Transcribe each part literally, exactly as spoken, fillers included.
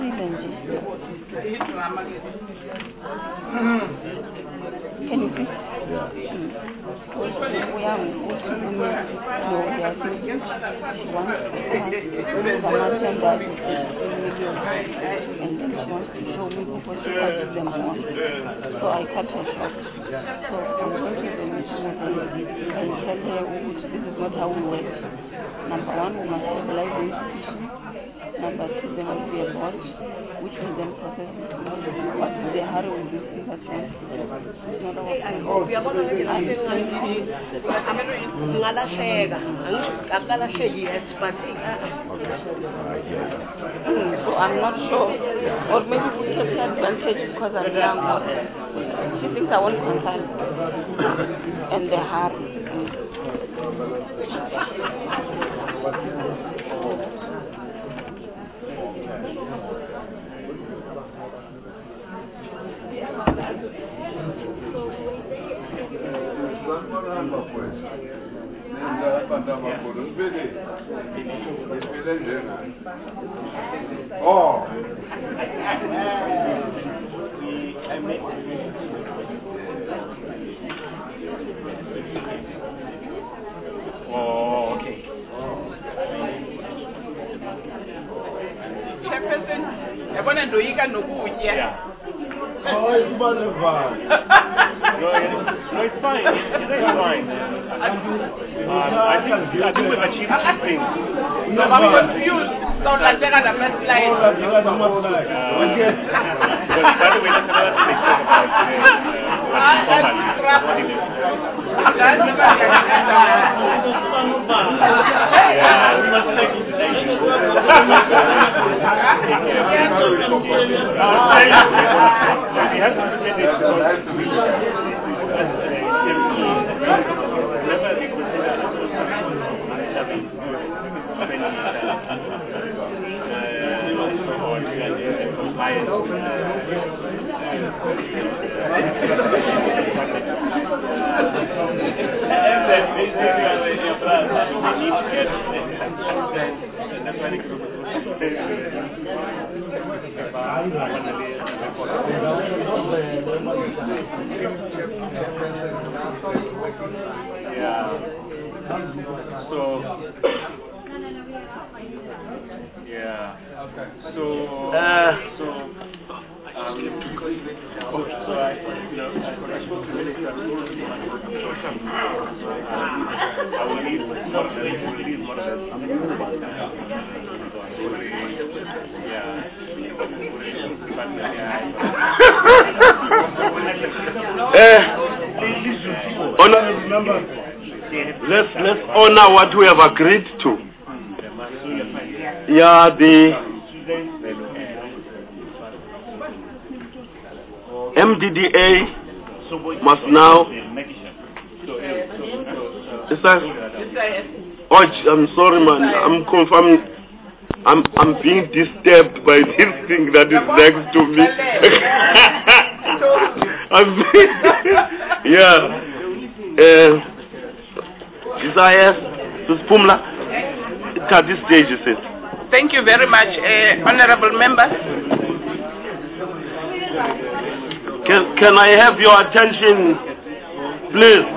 Can you please? Yeah. Mm. We are also women. No, we are saying she wants to come and that and then she wants to show me because she passes them on. So I cut her short. So I'm going to the meeting with her and tell her this is not how we work. Number one, we must stabilize the institution. Number two, there must be a board which will then process it. What is the hurry with this thing that wants to do? It's not our so I'm not sure. Or maybe we take the advantage because I'm young. Or she thinks I won't contact and the hurry. Oh. Oh, okay. Chairperson, I want to do you can know who Yeah. Oh, it's wonderful. No, it's fine. It's fine. Um, I think I think we've achieved two things. No, I'm confused. So let's take the first line. Uh, but by the way, that's another thing to talk about today. We have to submit it because we remember it was yeah. So yeah. So uh, so um so I you know I spoke to the minister. I will need more than I will need more than yeah. Uh, honor, let's let's honor what we have agreed to. Yeah, the M D D A must now. Is that? Oh, I'm sorry, man. I'm confirming. I'm I'm being disturbed by this thing that is next to me. I'm being, yeah. Uh, Desires to Spumla. At this stage, is it? Thank you very much, uh, honorable members. Can can I have your attention, please?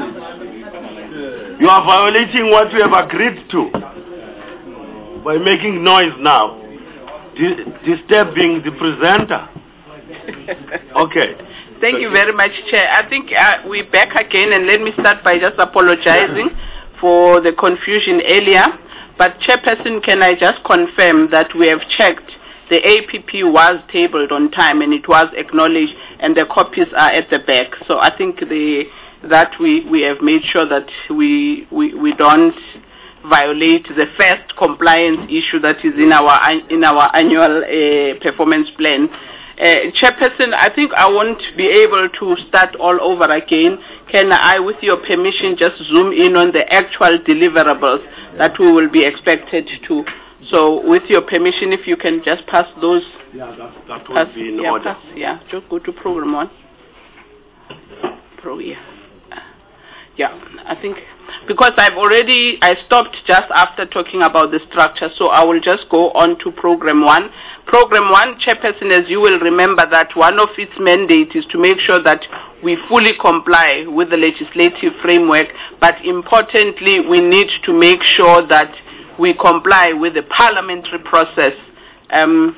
You are violating what we have agreed to by making noise now, di- disturbing the presenter. Okay. Thank you very much, Chair. I think uh, we're back again, and let me start by just apologizing for the confusion earlier. But Chairperson, can I just confirm that we have checked the A P P was tabled on time and it was acknowledged, and the copies are at the back. So I think the that we, we have made sure that we we, we don't violate the first compliance issue that is in our in our annual uh, performance plan. Uh, Chairperson, I think I won't be able to start all over again. Can I, with your permission, just zoom in on the actual deliverables that we will be expected to? So, with your permission, if you can just pass those. Yeah, that, that pass, would be in yeah, order. Pass, yeah, just go to program one. Pro, yeah. Yeah, I think because I've already, I stopped just after talking about the structure, so I will just go on to program one. Program one, Chairperson, as you will remember, that one of its mandates is to make sure that we fully comply with the legislative framework, but importantly, we need to make sure that we comply with the parliamentary process. Um,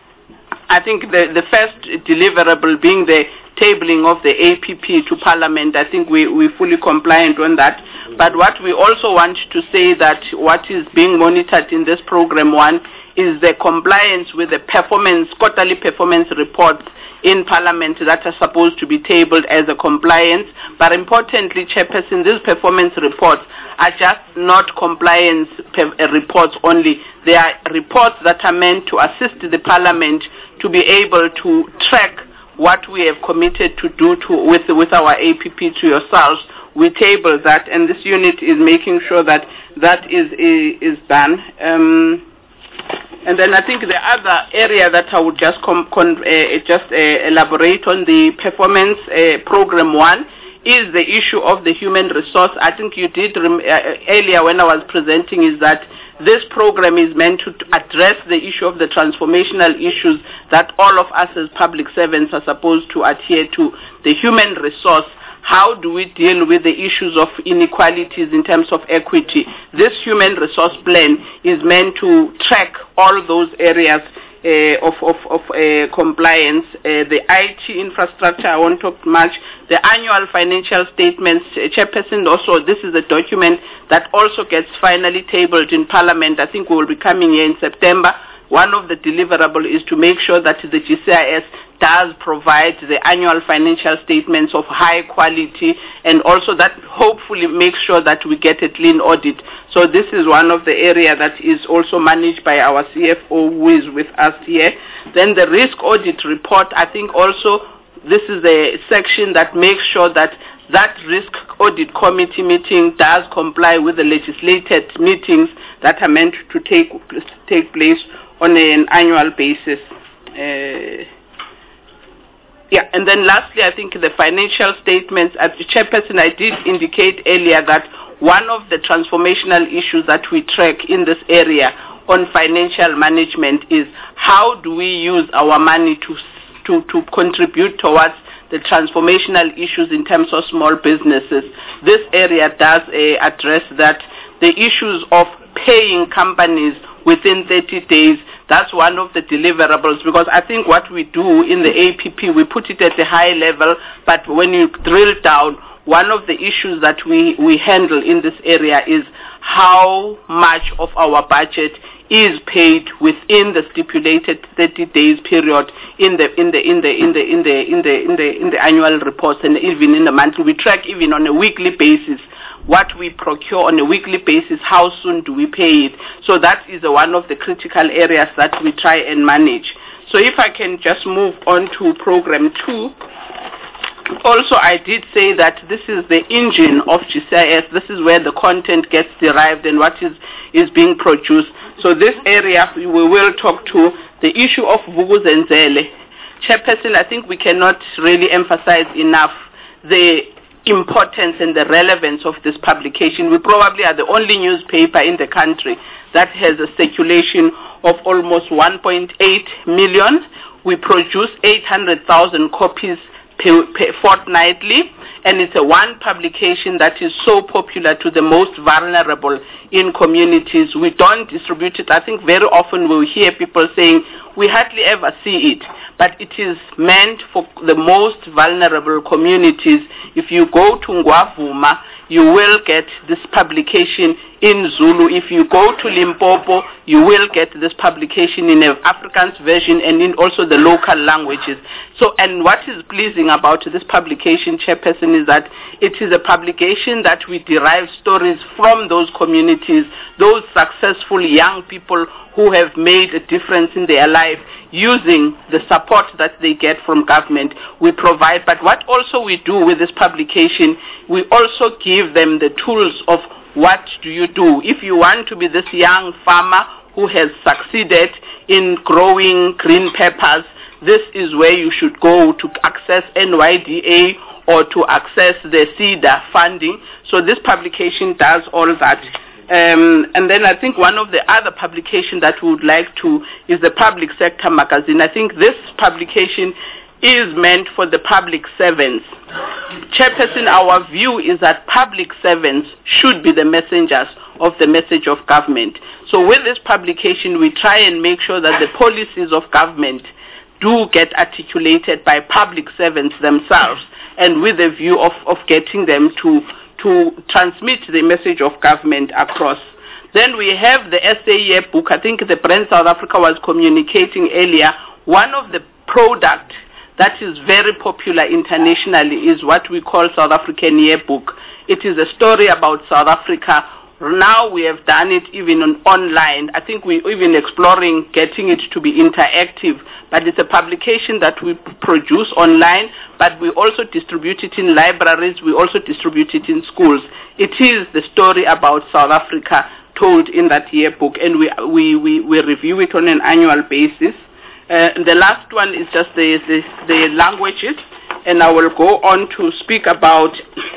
I think the, the first deliverable being the tabling of the A P P to Parliament, I think we, we're fully compliant on that. But what we also want to say that what is being monitored in this program one is the compliance with the performance, quarterly performance reports in Parliament that are supposed to be tabled as a compliance. But importantly, Chairperson, these performance reports are just not compliance reports only. They are reports that are meant to assist the Parliament to be able to track what we have committed to do to, with, with our A P P to yourselves. We table that, and this unit is making sure that that is, is, is done. Um, and then I think the other area that I would just, com, con, uh, just uh, elaborate on the performance uh, program one is the issue of the human resource. I think you did rem uh, earlier when I was presenting is that this program is meant to address the issue of the transformational issues that all of us as public servants are supposed to adhere to. The human resource, how do we deal with the issues of inequalities in terms of equity? This human resource plan is meant to track all those areas Uh, of, of, of uh, compliance. Uh, the I T infrastructure, I won't talk much. The annual financial statements, uh, Chairperson, also this is a document that also gets finally tabled in Parliament. I think we will be coming here in September. One of the deliverables is to make sure that the G C I S does provide the annual financial statements of high quality, and also that hopefully makes sure that we get a clean audit. So this is one of the areas that is also managed by our C F O who is with us here. Then the risk audit report, I think also this is a section that makes sure that that risk audit committee meeting does comply with the legislated meetings that are meant to take, take place on an annual basis. Uh, yeah, and then lastly, I think the financial statements, as the Chairperson, I did indicate earlier that one of the transformational issues that we track in this area on financial management is how do we use our money to, to, to contribute towards the transformational issues in terms of small businesses. This area does uh, address that. The issues of paying companies within thirty days, that's one of the deliverables, because I think what we do in the A P P, we put it at a high level, but when you drill down, one of the issues that we, we handle in this area is how much of our budget is paid within the stipulated thirty days period in the in the in the in the in the in the in the in the annual reports, and even in the monthly. We track even on a weekly basis what we procure on a weekly basis, how soon do we pay it. So that is one of the critical areas that we try and manage. So if I can just move on to program two. Also, I did say that this is the engine of G C I S. This is where the content gets derived and what is, is being produced. So this area, we will talk to the issue of Vuk'uzenzele. Chairperson, I think we cannot really emphasize enough the importance and the relevance of this publication. We probably are the only newspaper in the country that has a circulation of almost one point eight million. We produce eight hundred thousand copies per, per fortnightly, and it's a one publication that is so popular to the most vulnerable in communities. We don't distribute it. I think very often we'll hear people saying, we hardly ever see it, but it is meant for the most vulnerable communities. If you go to Ngwavuma, you will get this publication in Zulu. If you go to Limpopo, you will get this publication in an Afrikaans version and in also the local languages. So, and what is pleasing about this publication, Chairperson, is that it is a publication that we derive stories from those communities, those successful young people who have made a difference in their life using the support that they get from government. We provide, but what also we do with this publication, we also give them the tools of what do you do. If you want to be this young farmer who has succeeded in growing green peppers, this is where you should go to access N Y D A or to access the SEDA funding. So this publication does all that. Um, and then I think one of the other publications that we would like to is the Public Sector Magazine. I think this publication is meant for the public servants. Chairperson, our view is that public servants should be the messengers of the message of government. So with this publication, we try and make sure that the policies of government do get articulated by public servants themselves, and with a view of, of getting them to, to transmit the message of government across. Then we have the S A E book. I think the Brand South Africa was communicating earlier. One of the products that is very popular internationally is what we call South African Yearbook. It is a story about South Africa. Now we have done it even on online. I think we're even exploring getting it to be interactive, but it's a publication that we produce online, but we also distribute it in libraries, we also distribute it in schools. It is the story about South Africa told in that yearbook, and we, we, we, we review it on an annual basis. Uh, the last one is just the, the, the languages, and I will go on to speak about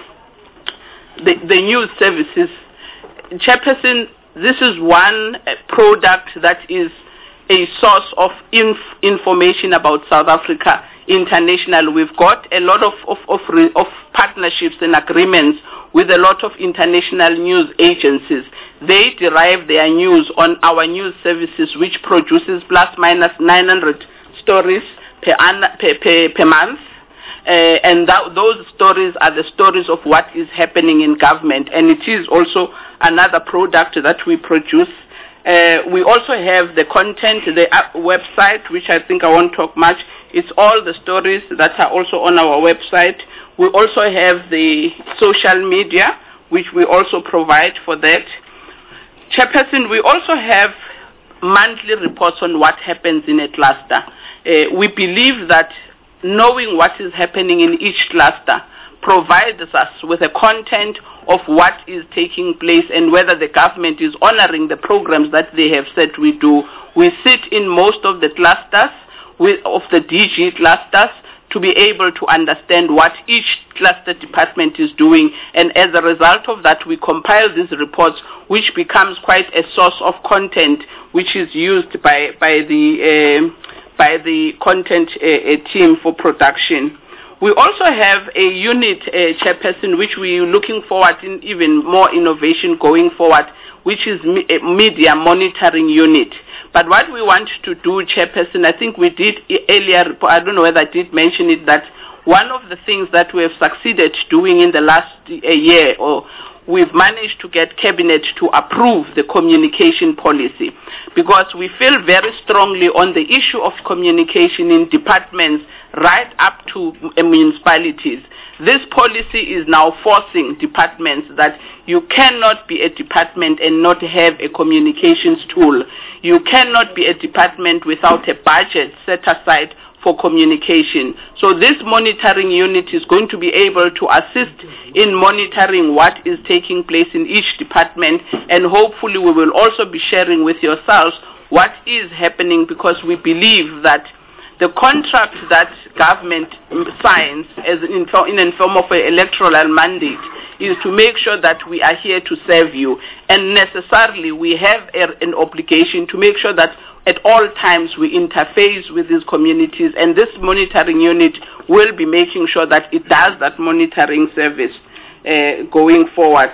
the, the news services. Chairperson, this is one uh, product that is a source of inf information about South Africa international. We've got a lot of, of, of, of partnerships and agreements with a lot of international news agencies. They derive their news on our news services, which produces plus minus nine hundred stories per, per, per, per month. Uh, and that, those stories are the stories of what is happening in government. And it is also another product that we produce. Uh, we also have the content, the uh, website, which I think I won't talk much. It's all the stories that are also on our website. We also have the social media, which we also provide for that. Chairperson, we also have monthly reports on what happens in a cluster. Uh, we believe that knowing what is happening in each cluster provides us with a content of what is taking place and whether the government is honoring the programs that they have said we do. We sit in most of the clusters with, of the D G clusters to be able to understand what each cluster department is doing, and as a result of that we compile these reports, which becomes quite a source of content which is used by, by the uh, by the content uh, team for production. We also have a unit, uh, chairperson, which we are looking forward in even more innovation going forward, which is me a media monitoring unit. But what we want to do, chairperson, I think we did earlier, I don't know whether I did mention it, that one of the things that we have succeeded doing in the last uh, year, or we've managed to get cabinet to approve the communication policy, because we feel very strongly on the issue of communication in departments right up to uh, municipalities. This policy is now forcing departments that you cannot be a department and not have a communications tool. You cannot be a department without a budget set aside for communication. So this monitoring unit is going to be able to assist in monitoring what is taking place in each department, and hopefully we will also be sharing with yourselves what is happening, because we believe that the contract that government signs as in, in a form of an electoral mandate is to make sure that we are here to serve you, and necessarily we have a, an obligation to make sure that at all times we interface with these communities, and this monitoring unit will be making sure that it does that monitoring service uh, going forward.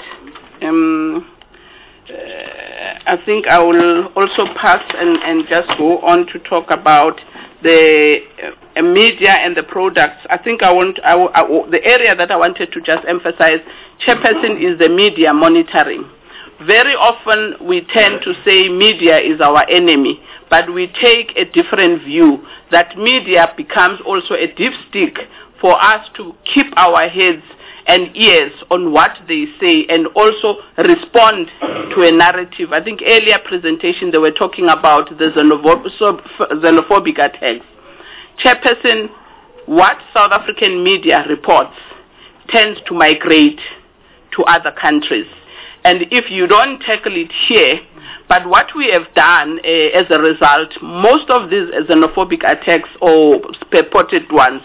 Um, uh, I think I will also pass and, and just go on to talk about the uh, media and the products. I think I want I, I, the area that I wanted to just emphasize, chairperson, is the media monitoring. Very often we tend to say media is our enemy, but we take a different view, that media becomes also a dipstick for us to keep our heads and ears on what they say and also respond to a narrative. I think earlier presentation they were talking about the xenophobic attacks. Chairperson, what South African media reports tends to migrate to other countries. And if you don't tackle it here, but what we have done uh, as a result, most of these xenophobic attacks or purported ones,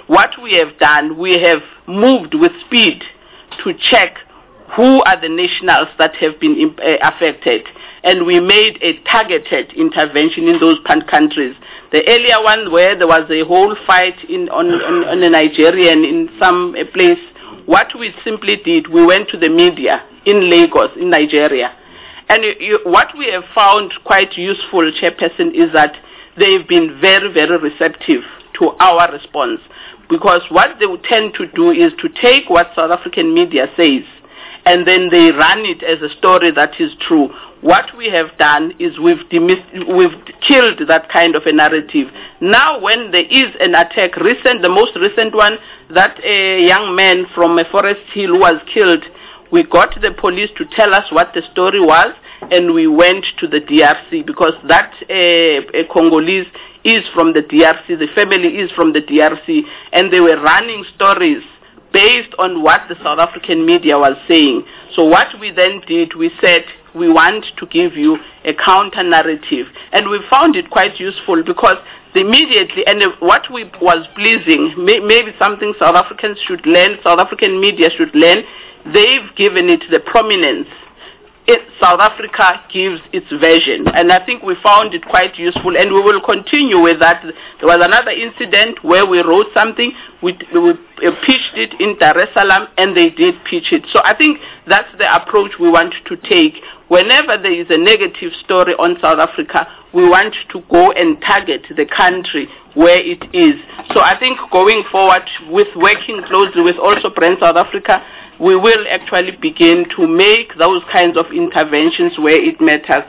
what we have done, we have moved with speed to check who are the nationals that have been uh, affected. And we made a targeted intervention in those countries. The earlier one where there was a whole fight in, on, on, on a Nigerian in some uh, place, what we simply did, we went to the media in Lagos, in Nigeria. And you, you, what we have found quite useful, Chairperson, is that they've been very, very receptive to our response. Because what they would tend to do is to take what South African media says, and then they run it as a story that is true. What we have done is we've, we've killed that kind of a narrative. Now when there is an attack, recent, the most recent one, that a young man from a Forest Hill was killed, we got the police to tell us what the story was, and we went to the D R C because that uh, Congolese is from the D R C, the family is from the D R C, and they were running stories based on what the South African media was saying. So what we then did, we said, we want to give you a counter-narrative. And we found it quite useful because immediately, and what we was pleasing, may, maybe something South Africans should learn, South African media should learn, they've given it the prominence. It, South Africa gives its version, and I think we found it quite useful, and we will continue with that. There was another incident where we wrote something, we, we pitched it in Dar es Salaam, and they did pitch it. So I think that's the approach we want to take. Whenever there is a negative story on South Africa, we want to go and target the country where it is. So I think going forward with working closely with also Brand South Africa, we will actually begin to make those kinds of interventions where it matters.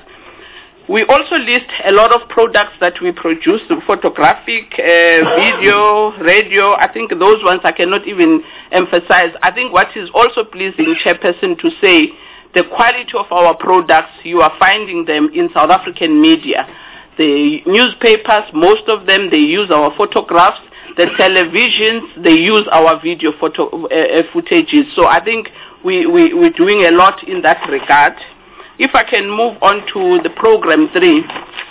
We also list a lot of products that we produce, photographic, uh, video, radio. I think those ones I cannot even emphasize. I think what is also pleasing, Chairperson, to say, the quality of our products, you are finding them in South African media. The newspapers, most of them, they use our photographs. The televisions, they use our video photo uh, footages. So I think we, we, we're doing a lot in that regard. If I can move on to the program three.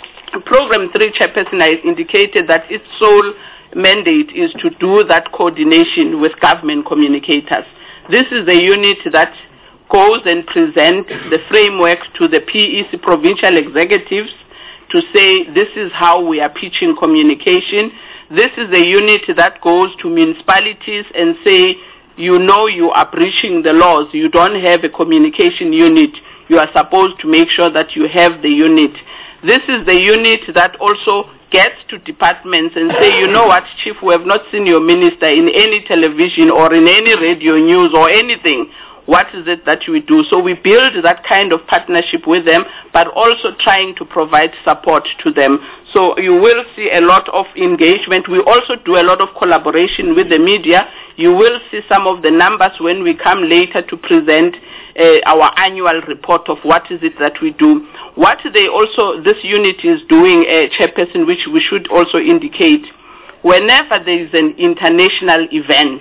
Program three, Chairperson, I indicated that its sole mandate is to do that coordination with government communicators. This is the unit that goes and presents the framework to the P E C provincial executives to say this is how we are pitching communication. This is the unit that goes to municipalities and say, you know you are breaching the laws. You don't have a communication unit. You are supposed to make sure that you have the unit. This is the unit that also gets to departments and say, you know what, Chief, we have not seen your minister in any television or in any radio news or anything. What is it that we do? So we build that kind of partnership with them, but also trying to provide support to them. So you will see a lot of engagement. We also do a lot of collaboration with the media. You will see some of the numbers when we come later to present uh, our annual report of what is it that we do. What they also, this unit is doing, a uh, Chairperson, which we should also indicate, whenever there is an international event,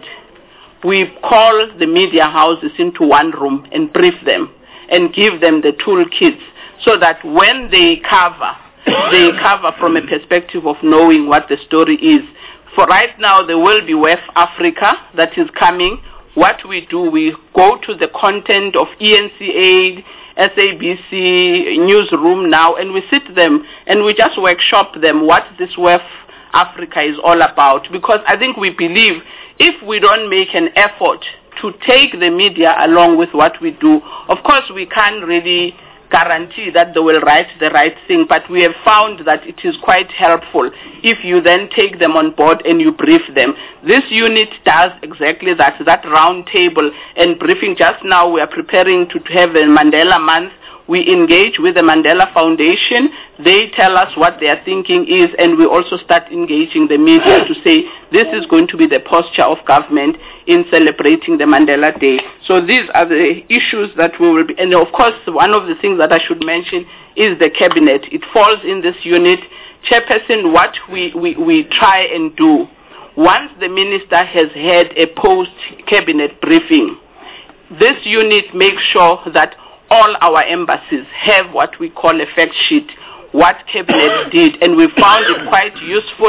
we call the media houses into one room and brief them and give them the toolkits so that when they cover, they cover from a perspective of knowing what the story is. For right now, there will be West Africa that is coming. What we do, we go to the content of E N C A, S A B C, Newsroom now, and we sit them and we just workshop them what this West Africa is all about. Because I think we believe if we don't make an effort to take the media along with what we do, of course we can't really guarantee that they will write the right thing, but we have found that it is quite helpful if you then take them on board and you brief them. This unit does exactly that, that round table and briefing. Just now we are preparing to have a Mandela Month. We engage with the Mandela Foundation. They tell us what their thinking is, and we also start engaging the media to say this is going to be the posture of government in celebrating the Mandela Day. So these are the issues that we will be, and of course one of the things that I should mention is the cabinet. It falls in this unit. Chairperson, what we, we, we try and do, once the minister has had a post-cabinet briefing, this unit makes sure that all our embassies have what we call a fact sheet, what cabinet did, and we found it quite useful.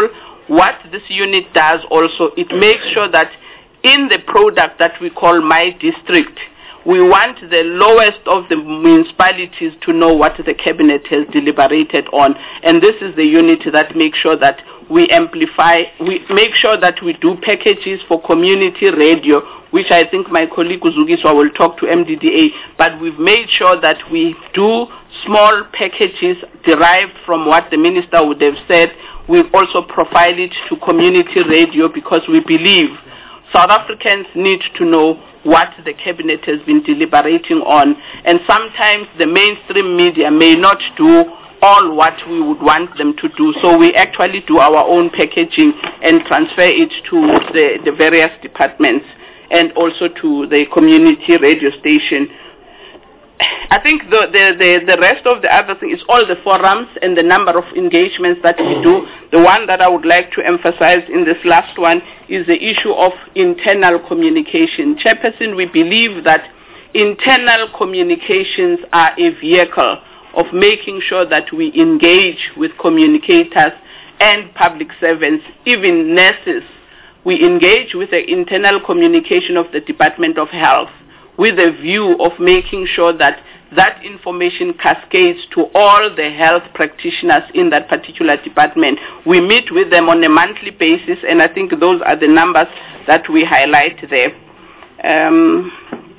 what this unit does also, it makes sure that in the product that we call My District, we want the lowest of the municipalities to know what the cabinet has deliberated on, and this is the unit that makes sure that we amplify, we make sure that we do packages for community radio, which I think my colleague Uzugiswa will talk to M D D A, but we've made sure that we do small packages derived from what the minister would have said. We also profile it to community radio because we believe South Africans need to know what the cabinet has been deliberating on, and sometimes the mainstream media may not do all what we would want them to do, so we actually do our own packaging and transfer it to the, the various departments and also to the community radio station. I think the, the, the, the rest of the other thing is all the forums and the number of engagements that we do. The one that I would like to emphasize in this last one is the issue of internal communication. Chairperson, we believe that internal communications are a vehicle of making sure that we engage with communicators and public servants, even nurses. We engage with the internal communication of the Department of Health with a view of making sure that that information cascades to all the health practitioners in that particular department. We meet with them on a monthly basis, and I think those are the numbers that we highlight there. Um,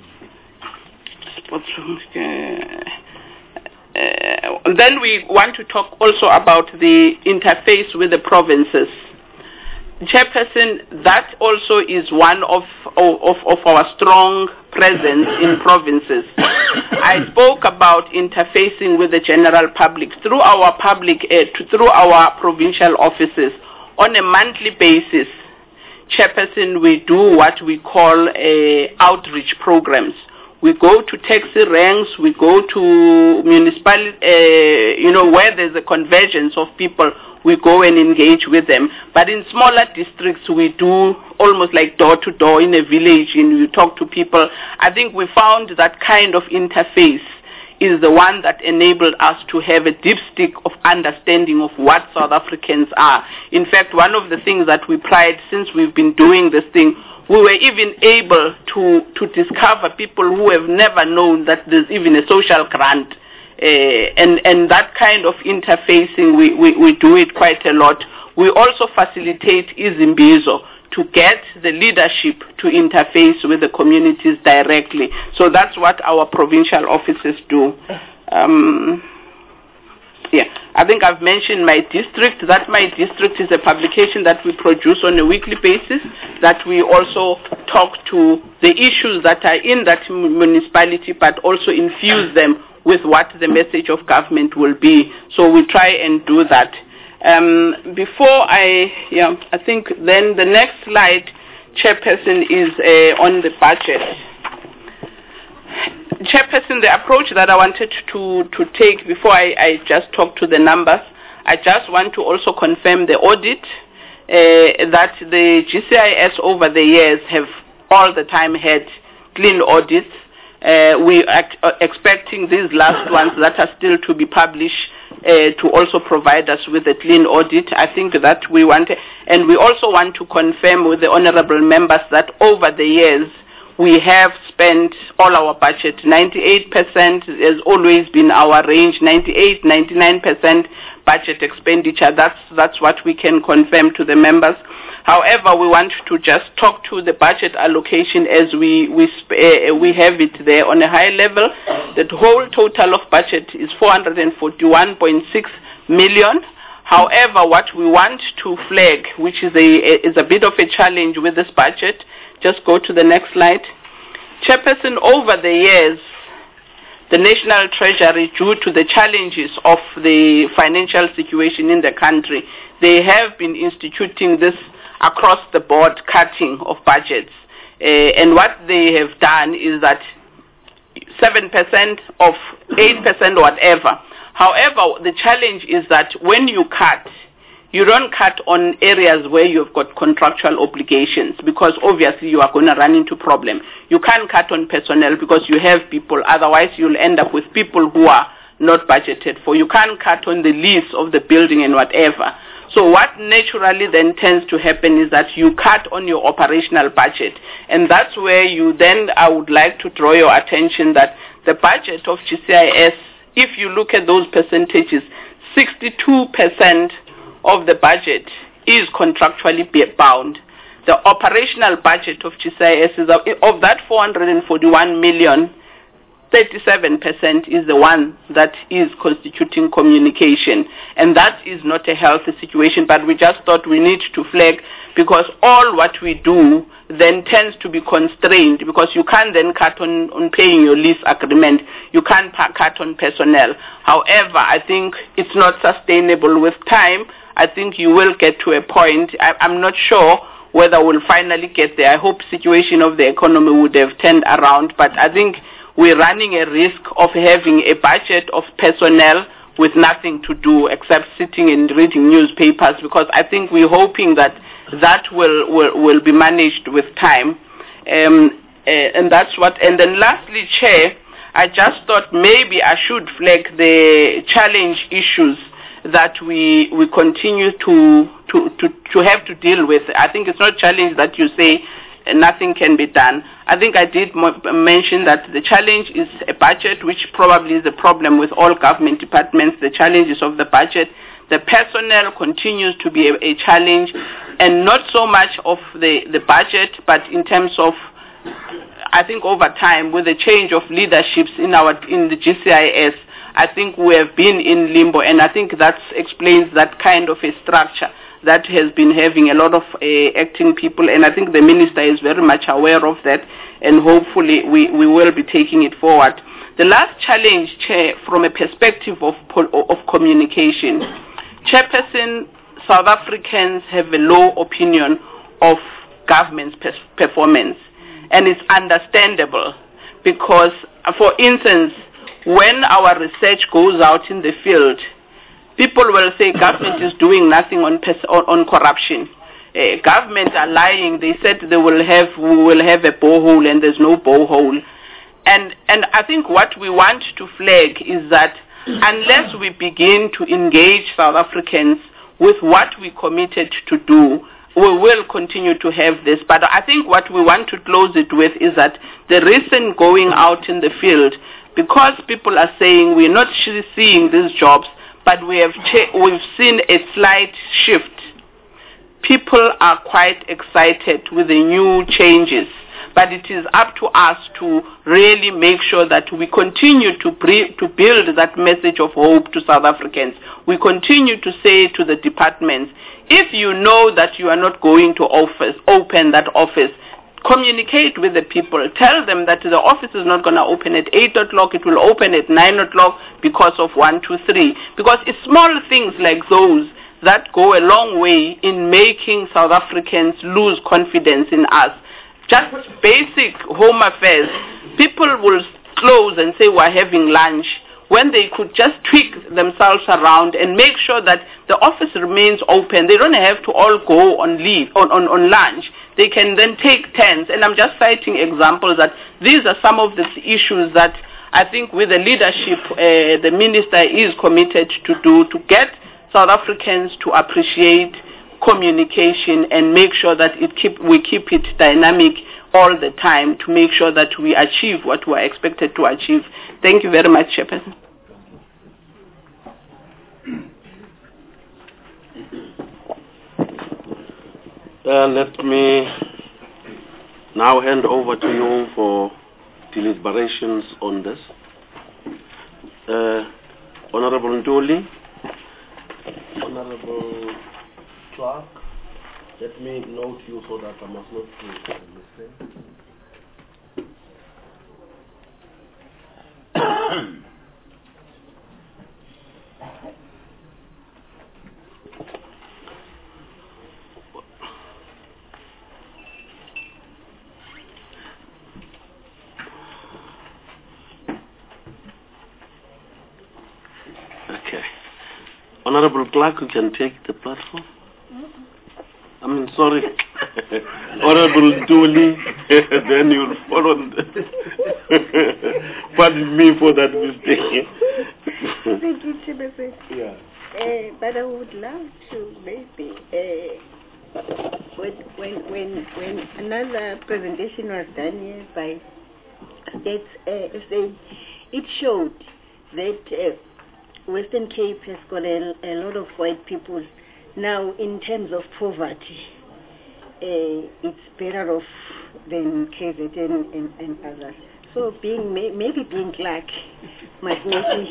uh, then we want to talk also about the interface with the provinces. Chairperson, that also is one of, of, of our strong presence in provinces. I spoke about interfacing with the general public through our public, uh, to, through our provincial offices on a monthly basis. Chairperson, we do what we call uh, outreach programs. We go to taxi ranks, we go to municipal, uh, you know, where there's a convergence of people, we go and engage with them. But in smaller districts, we do almost like door-to-door in a village, and we talk to people. I think we found that kind of interface is the one that enabled us to have a dipstick of understanding of what South Africans are. In fact, one of the things that we pride since we've been doing this thing, we were even able to, to discover people who have never known that there's even a social grant. Uh, and, and that kind of interfacing, we, we, we do it quite a lot. We also facilitate Izimbizo to get the leadership to interface with the communities directly. So that's what our provincial offices do. Um, yeah, I think I've mentioned My District. That My District is a publication that we produce on a weekly basis, that we also talk to the issues that are in that municipality, but also infuse them with what the message of government will be. So we try and do that. Um, before I, yeah, I think then the next slide, Chairperson, is uh, on the budget. Chairperson, the approach that I wanted to, to take before I, I just talk to the numbers, I just want to also confirm the audit uh, that the G C I S over the years have all the time had clean audits. Uh, we are uh, expecting these last ones that are still to be published uh, to also provide us with a clean audit. I think that we want, and we also want to confirm with the honorable members that over the years we have spent all our budget. ninety-eight percent has always been our range, ninety-eight, ninety-nine percent budget expenditure. That's, that's what we can confirm to the members. However, we want to just talk to the budget allocation as we we uh, we have it there on a high level. The whole total of budget is four hundred forty-one point six million. However, what we want to flag, which is a is a bit of a challenge with this budget, just go to the next slide. Chairperson, over the years, the National Treasury, due to the challenges of the financial situation in the country, they have been instituting this across the board cutting of budgets. Uh, and what they have done is that seven percent of eight percent whatever. However, the challenge is that when you cut, you don't cut on areas where you've got contractual obligations, because obviously you are going to run into problems. You can't cut on personnel because you have people, otherwise you'll end up with people who are not budgeted for. You can't cut on the lease of the building and whatever. So what naturally then tends to happen is that you cut on your operational budget. And that's where you then, I would like to draw your attention that the budget of G C I S, if you look at those percentages, sixty-two percent of the budget is contractually bound. The operational budget of G C I S is, of that four hundred forty-one million, thirty-seven percent is the one that is constituting communication, and that is not a healthy situation, but we just thought we need to flag, because all what we do then tends to be constrained, because you can't then cut on, on paying your lease agreement, you can't cut on personnel. However, I think it's not sustainable. With time, I think you will get to a point, I, I'm not sure whether we'll finally get there. I hope situation of the economy would have turned around, but I think we're running a risk of having a budget of personnel with nothing to do except sitting and reading newspapers, because I think we're hoping that that will, will, will be managed with time. Um, uh, and that's what, and then lastly, Chair, I just thought maybe I should flag the challenge issues that we, we continue to, to, to, to have to deal with. I think it's not challenge that you say nothing can be done. I think I did mo- mention that the challenge is a budget, which probably is a problem with all government departments, the challenges of the budget. The personnel continues to be a, a challenge, and not so much of the, the budget, but in terms of, I think over time, with the change of leaderships in our in the G C I S, I think we have been in limbo, and I think that explains that kind of a structure that has been having a lot of uh, acting people, and I think the minister is very much aware of that, and hopefully we, we will be taking it forward. The last challenge, Chair, from a perspective of, of communication, Chairperson, South Africans have a low opinion of government's performance, and it's understandable because, for instance, when our research goes out in the field, people will say government is doing nothing on on, on corruption. Uh, government are lying. They said they will have we will have a borehole, and there's no borehole. And and I think what we want to flag is that unless we begin to engage South Africans with what we committed to do, we will continue to have this. But I think what we want to close it with is that the recent going out in the field, because people are saying we're not seeing these jobs, but we have cha- we've seen a slight shift. People are quite excited with the new changes, but it is up to us to really make sure that we continue to, pre- to build that message of hope to South Africans. We continue to say to the departments, if you know that you are not going to office, open that office, communicate with the people. Tell them that the office is not going to open at eight o'clock. It will open at nine o'clock because of one, two, three. Because it's small things like those that go a long way in making South Africans lose confidence in us. Just basic home affairs. People will close and say we're having lunch when they could just tweak themselves around and make sure that the office remains open. They don't have to all go on leave, on, on, on lunch. They can then take turns. And I'm just citing examples that these are some of the issues that I think with the leadership uh, the minister is committed to do, to get South Africans to appreciate communication and make sure that it keep, we keep it dynamic all the time to make sure that we achieve what we are expected to achieve. Thank you very much, Chairperson. Uh, let me now hand over to you for deliberations on this. Uh, Honorable Ntuli, Honorable Clark, let me note you so that I must not make a mistake. Okay. Honorable Clark, you can take the platform. I mean, sorry. Honorable Ntuli, then you'll follow. Pardon me for that mistake. Thank you, Chairperson. Yeah. uh, but I would love to maybe, uh, when, when, when, when another presentation was done here by States, uh, say, it showed that uh, Western Cape has got a, a lot of white people. Now, in terms of poverty, uh, it's better off than K Z N and, and others. So being may, maybe being black might make me.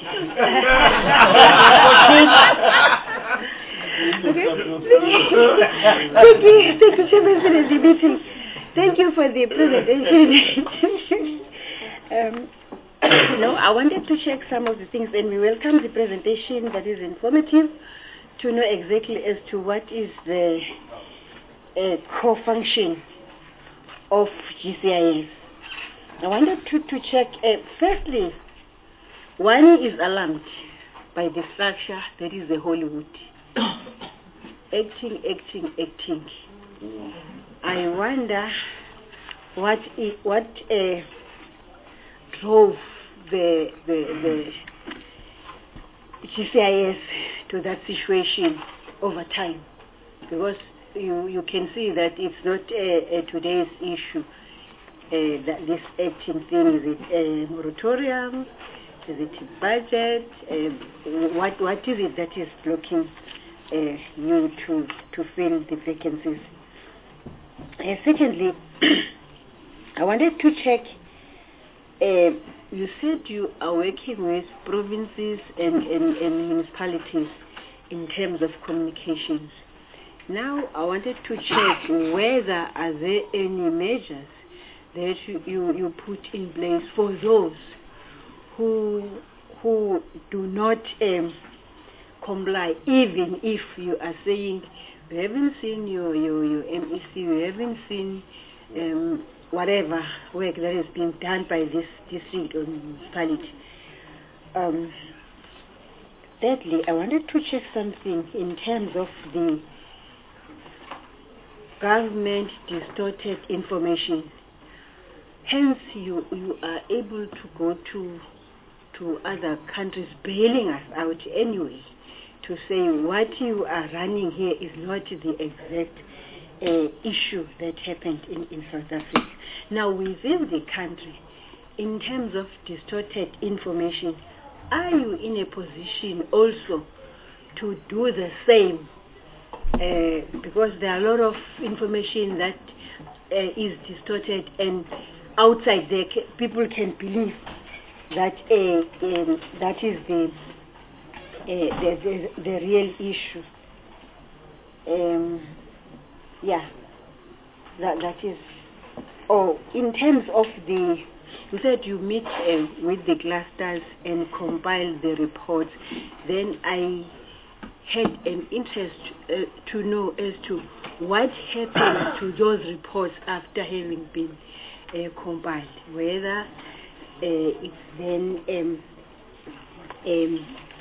Thank you, thank you, Chairperson. Thank you for the presentation. um, no, I wanted to check some of the things, and we welcome the presentation that is informative to know exactly as to what is the uh, core function of G C I S. I wanted to, to check, uh, firstly, one is alarmed by the structure that is the Hollywood. acting, acting, acting. I wonder what I, what uh, drove the, the, the G C I S to that situation over time. Because you, you can see that it's not a, a today's issue. Uh, that this acting thing, is it a moratorium, is it a budget, uh, what what is it that is blocking uh, you to, to fill the vacancies? Uh, secondly, I wanted to check, uh, you said you are working with provinces and, and, and municipalities in terms of communications. Now I wanted to check whether are there any measures that you, you, you put in place for those who who do not um, comply, even if you are saying we haven't seen your, your, your M E C, we haven't seen um, whatever work that has been done by this district or municipality. Um, thirdly, I wanted to check something in terms of the government distorted information. Hence, you, you are able to go to to other countries, bailing us out anyway, to say what you are running here is not the exact uh, issue that happened in, in South Africa. Now, within the country, in terms of distorted information, are you in a position also to do the same? Uh, because there are a lot of information that uh, is distorted, and outside there, people can believe that uh, um, that is the, uh, the, the the real issue. Um, yeah, that that is. Oh, in terms of the, you said you meet uh, with the clusters and compile the reports. Then I had an interest uh, to know as to what happened to those reports after having been Uh, compiled, whether uh, it's then um, um,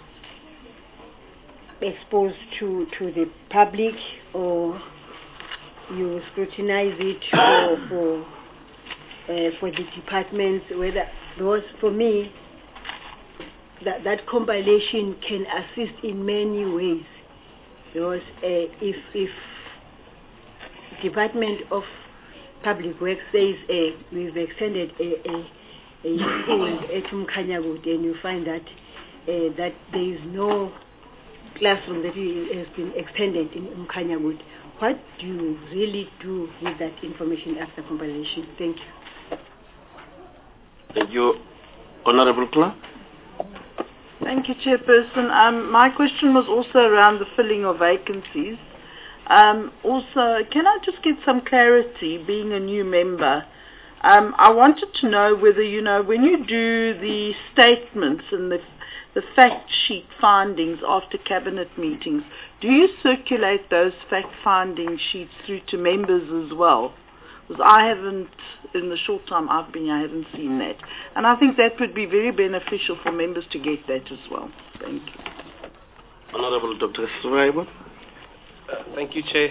exposed to, to the public, or you scrutinize it for for, uh, for the departments, whether, because for me that, that compilation can assist in many ways, because uh, if, if Department of Public Works says uh, we've extended a, a, a school at Umkhanyabut, and you find that uh, that there is no classroom that has been extended in Umkhanyabut. What do you really do with that information after compilation? Thank you. Thank you, Honorable Clark. Thank you, Chairperson. Um, my question was also around the filling of vacancies. Um, also, can I just get some clarity, being a new member? Um, I wanted to know whether, you know, when you do the statements and the, the fact sheet findings after cabinet meetings, do you circulate those fact finding sheets through to members as well? Because I haven't, in the short time I've been here, I haven't seen that. And I think that would be very beneficial for members to get that as well. Thank you. Honorable Doctor Sraiba. Uh, thank you, Chair.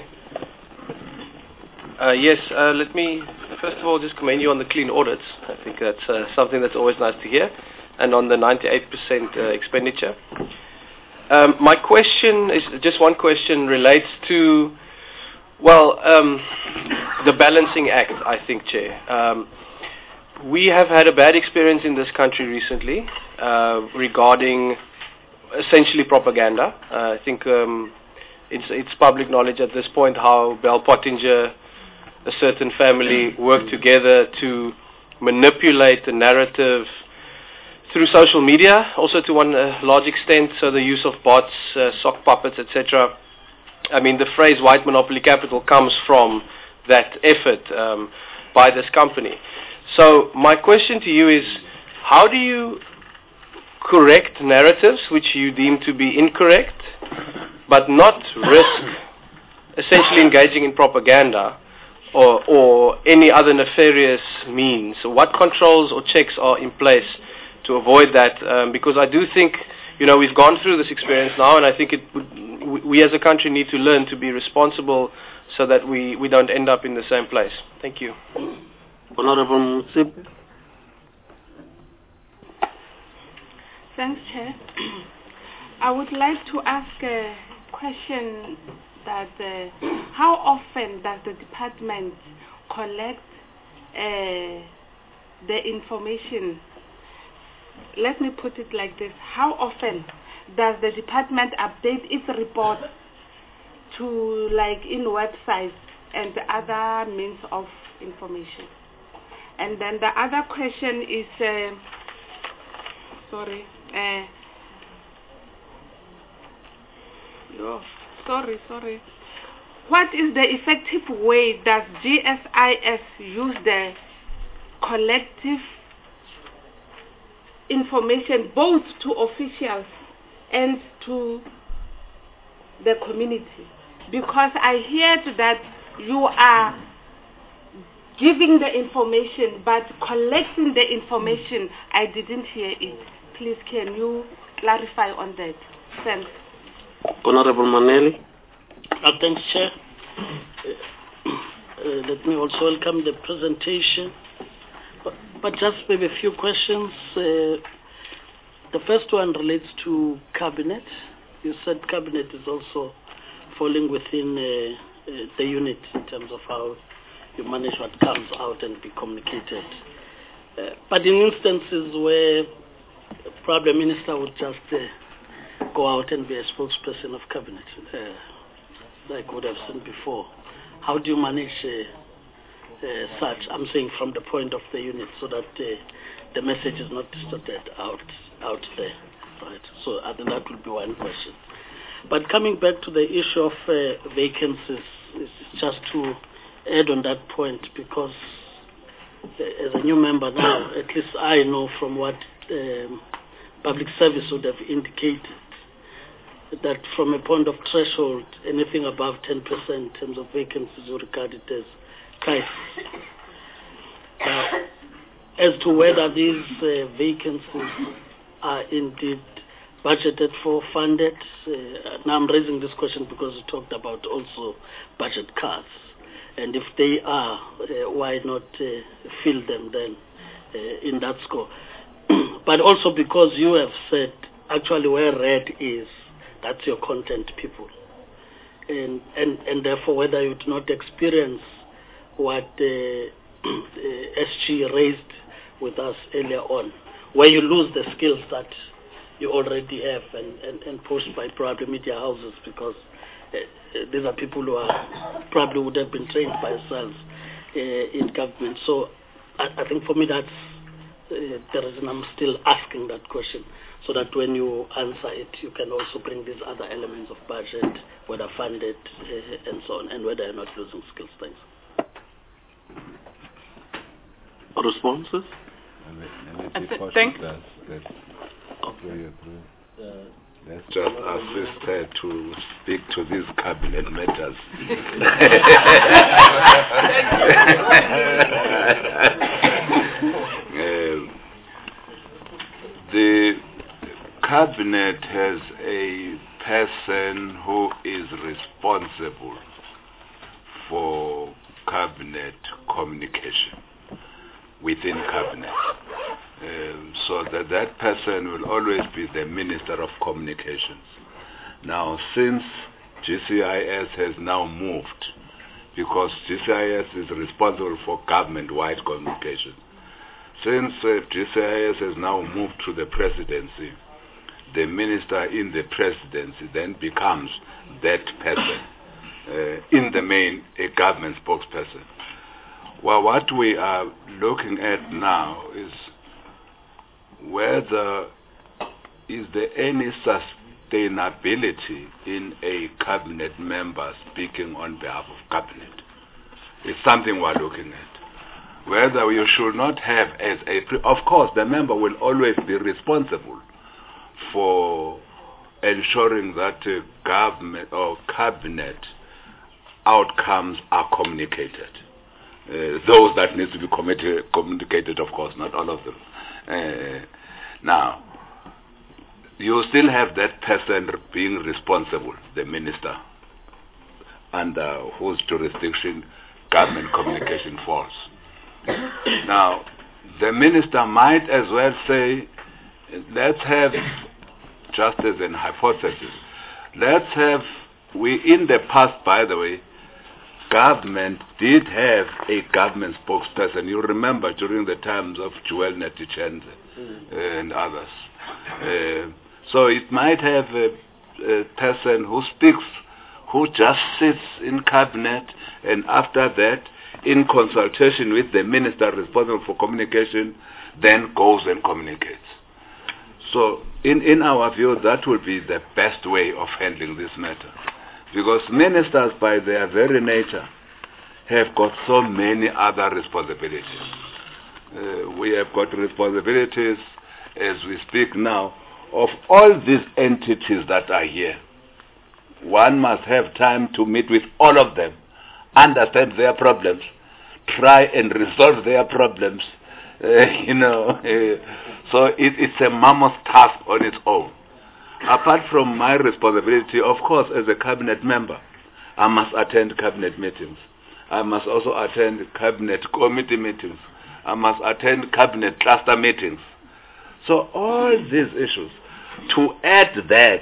Uh, yes, uh, let me first of all just commend you on the clean audits. I think that's uh, something that's always nice to hear, and on the ninety-eight percent uh, expenditure. Um, my question is just one question relates to, well, um, the balancing act, I think, Chair. Um, we have had a bad experience in this country recently uh, regarding essentially propaganda. Uh, I think um, it's, it's public knowledge at this point how Bell Pottinger, a certain family, worked together to manipulate the narrative through social media, also to one uh, large extent, so the use of bots, uh, sock puppets, et cetera. I mean, the phrase white monopoly capital comes from that effort um, by this company. So my question to you is, how do you correct narratives which you deem to be incorrect, but not risk essentially engaging in propaganda or, or any other nefarious means? So what controls or checks are in place to avoid that? Um, because I do think, you know, we've gone through this experience now, and I think it would, we as a country need to learn to be responsible so that we, we don't end up in the same place. Thank you. Honorable Musip. Thanks, Chair. I would like to ask a question that uh, how often does the department collect uh, the information? Let me put it like this. How often does the department update its report to, like, in websites and other means of information? And then the other question is, uh, sorry, uh, oh, sorry, sorry. What is the effective way does G S I S use the collective information both to officials and to the community? Because I heard that you are giving the information, but collecting the information, I didn't hear it. Please, can you clarify on that? Thanks. Honorable Maneli. Uh, thanks, Chair. Uh, uh, let me also welcome the presentation. But, but just maybe a few questions. Uh, the first one relates to Cabinet. You said Cabinet is also falling within uh, uh, the unit in terms of how you manage what comes out and be communicated. Uh, but in instances where probably a minister would just uh, go out and be a spokesperson of Cabinet, uh, like we would have seen before, how do you manage uh, uh, such? I'm saying from the point of the unit, so that uh, the message is not distorted out out there, right? So I think that would be one question. But coming back to the issue of uh, vacancies, it's just to add on that point, because uh, as a new member now, at least I know from what um, public service would have indicated, that from a point of threshold, anything above ten percent in terms of vacancies are regarded as crisis. Now, as to whether these uh, vacancies are indeed budgeted for, funded, uh, now I'm raising this question because we talked about also budget cuts. And if they are, uh, why not uh, fill them then uh, in that score? But also because you have said, actually where red is, that's your content people. And, and, and therefore whether you do not experience what uh, S G raised with us earlier on, where you lose the skills that you already have and, and, and pushed by probably media houses, because uh, these are people who are probably would have been trained by yourselves uh, in government. So I, I think for me that's uh, the reason I'm still asking that question, so that when you answer it, you can also bring these other elements of budget, whether funded uh, and so on, and whether you're not losing skills. Thanks. Responses? Thank Let's, let's, okay. uh, let's just assist her to speak to these cabinet matters. uh, the cabinet has a person who is responsible for cabinet communication within cabinet. Um, so that that person will always be the Minister of Communications. Now, since G C I S has now moved, because G C I S is responsible for government-wide communication, since uh, G C I S has now moved to the presidency, the minister in the presidency then becomes that person, uh, in the main, a government spokesperson. Well, what we are looking at now is whether is there any sustainability in a cabinet member speaking on behalf of cabinet. It's something we're looking at. Whether you should not have as a, pre of course the member will always be responsible for ensuring that uh, government or cabinet outcomes are communicated. Uh, those that need to be committed, communicated, of course, not all of them. Uh, now, you still have that person being responsible, the minister, under whose jurisdiction government communication falls. Now, the minister might as well say, let's have, just as an hypothesis, let's have, we in the past, by the way, government did have a government spokesperson. You remember during the times of Joel Netichenze mm. and others. Uh, so it might have a, a person who speaks, who just sits in cabinet, and after that, in consultation with the minister responsible for communication, then goes and communicates. So in, in our view, that would be the best way of handling this matter. Because ministers, by their very nature, have got so many other responsibilities. Uh, we have got responsibilities, as we speak now, of all these entities that are here. One must have time to meet with all of them, understand their problems, try and resolve their problems. Uh, you know, uh, so it, it's a mammoth task on its own. Apart from my responsibility, of course, as a cabinet member, I must attend cabinet meetings. I must also attend cabinet committee meetings. I must attend cabinet cluster meetings. So all these issues, to add that,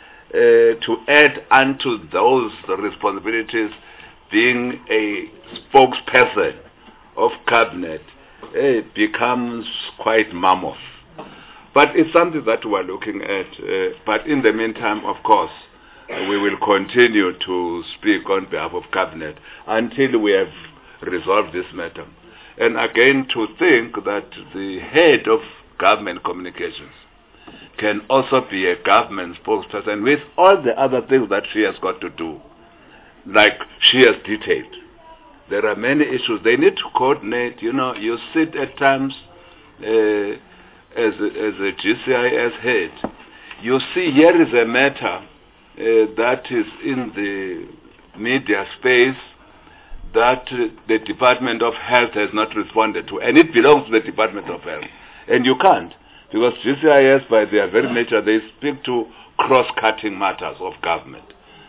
uh, to add unto those responsibilities, being a spokesperson of cabinet, it becomes quite mammoth. But it's something that we're looking at. Uh, but in the meantime, of course, uh, we will continue to speak on behalf of cabinet until we have resolved this matter. And again, to think that the head of government communications can also be a government spokesperson with all the other things that she has got to do, like she has detailed. There are many issues. They need to coordinate. You know, you sit at times uh, as, a, as a G C I S head. You see here is a matter uh, that is in the media space that uh, the Department of Health has not responded to, and it belongs to the Department of Health. And you can't, because G C I S, by their very nature, they speak to cross-cutting matters of government.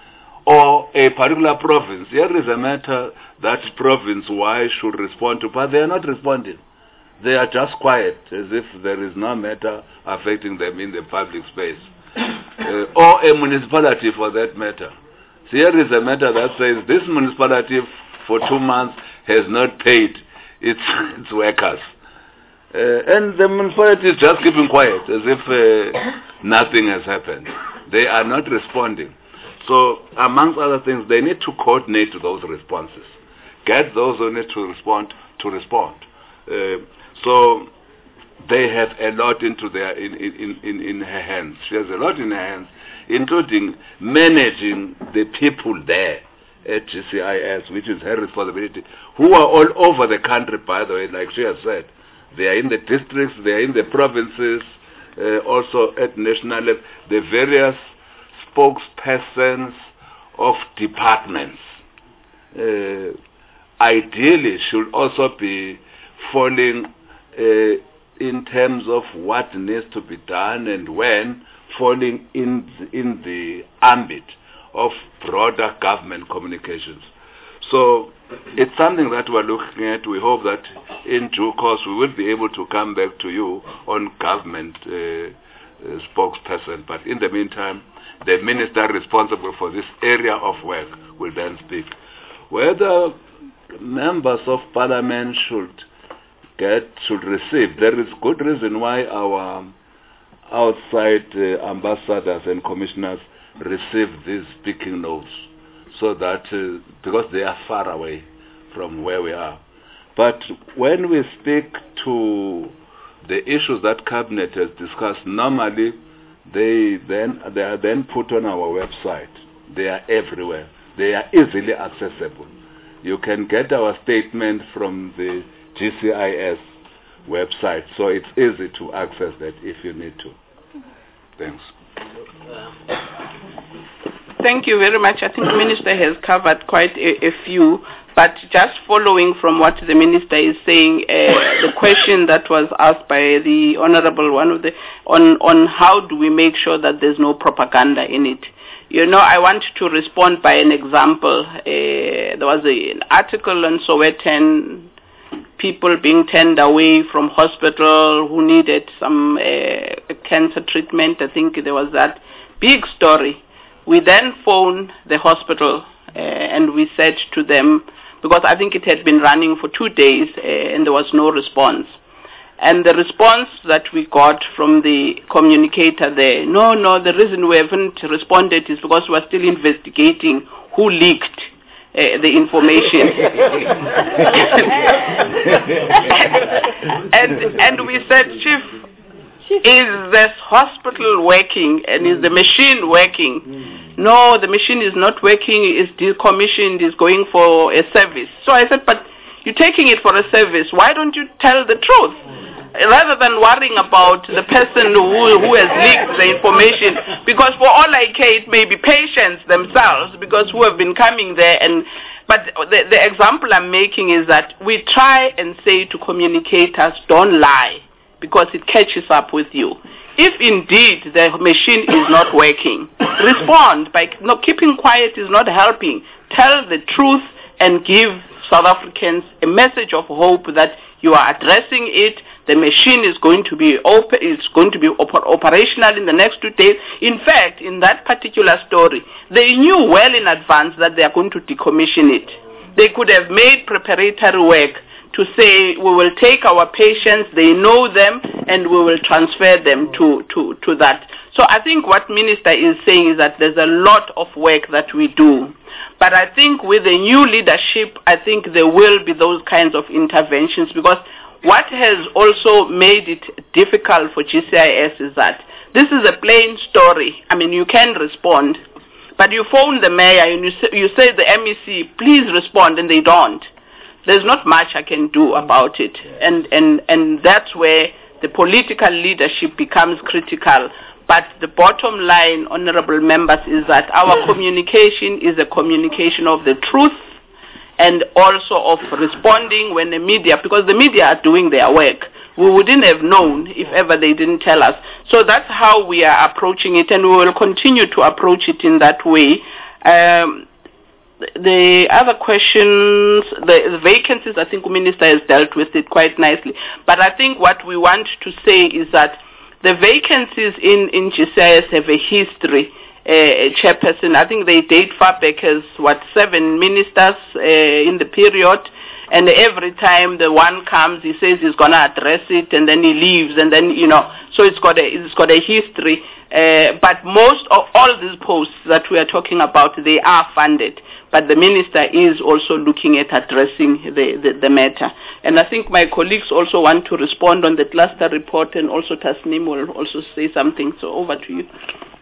Or a particular province, here is a matter that province-wide should respond to, but they are not responding. They are just quiet, as if there is no matter affecting them in the public space. uh, or a municipality, for that matter. So here is a matter that says this municipality for two months has not paid its, its workers. Uh, and the municipality is just keeping quiet, as if uh, nothing has happened. They are not responding. So, amongst other things, they need to coordinate those responses. Get those who need to respond to respond. Uh, so, they have a lot into their in, in, in, in her hands. She has a lot in her hands, including managing the people there at G C I S, which is her responsibility, who are all over the country, by the way, like she has said. They are in the districts, they are in the provinces, uh, also at national level, the various spokespersons of departments uh, ideally should also be falling uh, in terms of what needs to be done and when, falling in in the ambit of broader government communications. So it's something that we're looking at. We hope that in due course we will be able to come back to you on government uh, uh, spokesperson. But in the meantime, the minister responsible for this area of work will then speak. Whether members of parliament should get, should receive, there is good reason why our outside uh, ambassadors and commissioners receive these speaking notes, so that, uh, because they are far away from where we are. But when we speak to the issues that Cabinet has discussed, normally they then they are then put on our website. They are everywhere. They are easily accessible. You can get our statement from the G C I S website, so it's easy to access that if you need to. Thanks. Thank you very much. I think the Minister has covered quite a, a few, but just following from what the Minister is saying, uh, the question that was asked by the Honorable one of the, on, on how do we make sure that there's no propaganda in it. You know, I want to respond by an example. Uh, there was a, an article on Sowetan, people being turned away from hospital who needed some uh, cancer treatment. I think there was that big story. We then phoned the hospital uh, and we said to them, because I think it had been running for two days uh, and there was no response. And the response that we got from the communicator there, no, no, the reason we haven't responded is because we're still investigating who leaked uh, the information. and, and we said, Chief, is this hospital working and is the machine working? Mm. No, the machine is not working, it's decommissioned, it's going for a service. So I said, but you're taking it for a service, why don't you tell the truth? Rather than worrying about the person who, who has leaked the information, because for all I care, it may be patients themselves, because who have been coming there. And but the, the example I'm making is that we try and say to communicators, don't lie, because it catches up with you. If indeed the machine is not working, respond. By no, keeping quiet is not helping. Tell the truth and give South Africans a message of hope that you are addressing it. The machine is going to be op- is going to be op- operational in the next two days. In fact, in that particular story, they knew well in advance that they are going to decommission it. They could have made preparatory work to say, we will take our patients, they know them, and we will transfer them to, to, to that. So I think what Minister is saying is that there's a lot of work that we do. But I think with the new leadership, I think there will be those kinds of interventions, because what has also made it difficult for G C I S is that this is a plain story. I mean, you can respond, but you phone the mayor and you say, you say the M E C, please respond, and they don't. There's not much I can do about it. And, and, and that's where the political leadership becomes critical. But the bottom line, honorable members, is that our communication is a communication of the truth and also of responding when the media, because the media are doing their work. We wouldn't have known if ever they didn't tell us. So that's how we are approaching it, and we will continue to approach it in that way. Um, The other questions, the, the vacancies, I think the Minister has dealt with it quite nicely. But I think what we want to say is that the vacancies in, in G C I S have a history, uh, Chairperson. I think they date far back as, what, seven ministers uh, in the period. And every time the one comes, he says he's going to address it, and then he leaves, and then, you know, so it's got a, it's got a history. Uh, but most of all these posts that we are talking about, they are funded. But the Minister is also looking at addressing the, the, the matter. And I think my colleagues also want to respond on the cluster report, and also Tasneem will also say something. So over to you.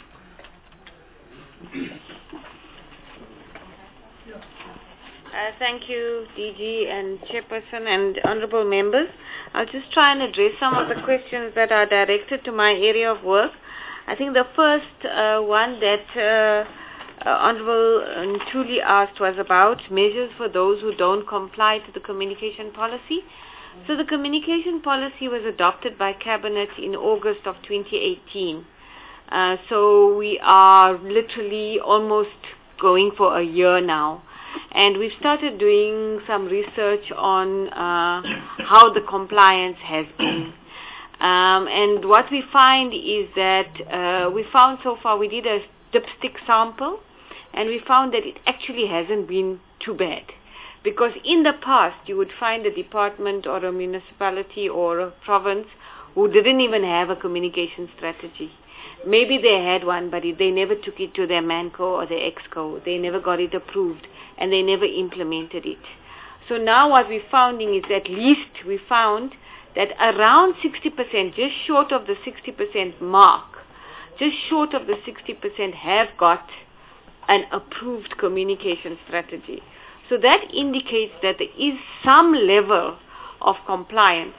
Uh, thank you, D G and Chairperson and honourable members. I'll just try and address some of the questions that are directed to my area of work. I think the first uh, one that uh, uh, Honourable Ntuli asked was about measures for those who don't comply to the communication policy. So the communication policy was adopted by Cabinet in August of twenty eighteen. Uh, so we are literally almost going for a year now. And we've started doing some research on uh, how the compliance has been. Um, and what we find is that uh, we found so far, we did a dipstick sample, and we found that it actually hasn't been too bad. Because in the past, you would find a department or a municipality or a province who didn't even have a communication strategy. Maybe they had one, but they never took it to their MANCO or their EXCO. They never got it approved, and they never implemented it. So now what we're finding is at least we found that around sixty percent, just short of the sixty percent mark, just short of the sixty percent have got an approved communication strategy. So that indicates that there is some level of compliance.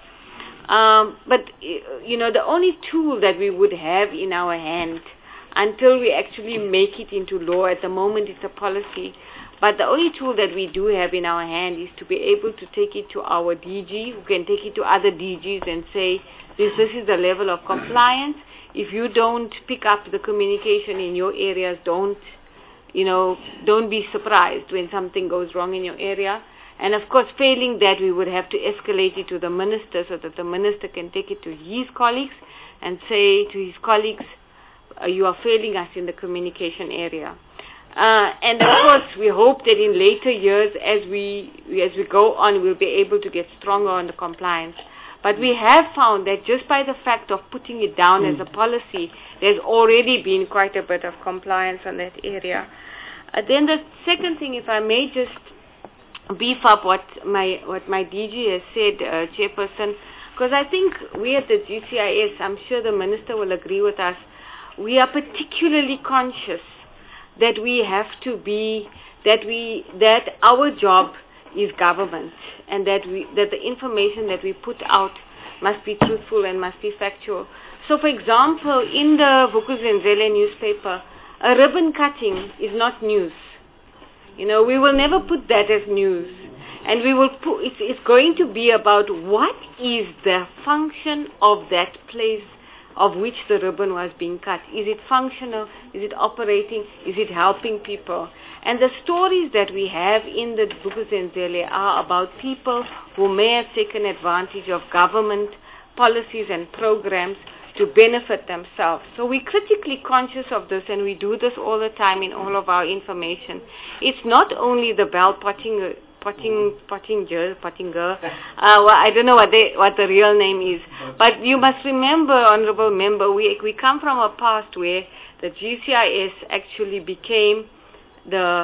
Um, but, you know, the only tool that we would have in our hand until we actually make it into law, at the moment it's a policy, but the only tool that we do have in our hand is to be able to take it to our D G, who can take it to other D Gs and say, this, this is the level of compliance. If you don't pick up the communication in your areas, don't, you know, don't be surprised when something goes wrong in your area. And of course, failing that, we would have to escalate it to the minister so that the minister can take it to his colleagues and say to his colleagues, uh, you are failing us in the communication area. Uh, and of course, we hope that in later years, as we as we go on, we'll be able to get stronger on the compliance. But we have found that just by the fact of putting it down mm. as a policy, there's already been quite a bit of compliance on that area. Uh, then the second thing, if I may just beef up what my what my D G has said, uh, Chairperson, because I think we at the G C I S, I'm sure the Minister will agree with us, we are particularly conscious that we have to be, that we, that our job is government, and that we, that the information that we put out must be truthful and must be factual. So, for example, in the Vukuzenzele newspaper, a ribbon cutting is not news. You know, we will never put that as news. And we will put, it's, it's going to be about what is the function of that place of which the ribbon was being cut. Is it functional? Is it operating? Is it helping people? And the stories that we have in the Vukuzenzele are about people who may have taken advantage of government policies and programs to benefit themselves. So we're critically conscious of this, and we do this all the time in all of our information. It's not only the Bell Pottinger, Potting, Pottinger, Pottinger, uh, well, I don't know what they, what the real name is, but you must remember, Honourable Member, we we come from a past where the G C I S actually became the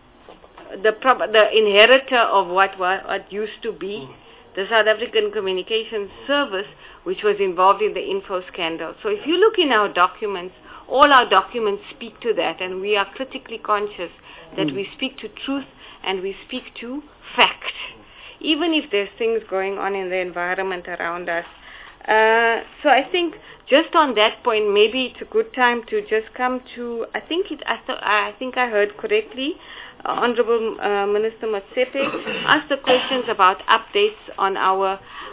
the the inheritor of what what, what used to be the South African Communications Service, which was involved in the info scandal. So if you look in our documents, all our documents speak to that, and we are critically conscious that mm. we speak to truth and we speak to fact, even if there's things going on in the environment around us. Uh, so I think just on that point, maybe it's a good time to just come to, I think it, I, th- I think I heard correctly, uh, Honorable uh, Minister Motsepe asked the questions about updates on our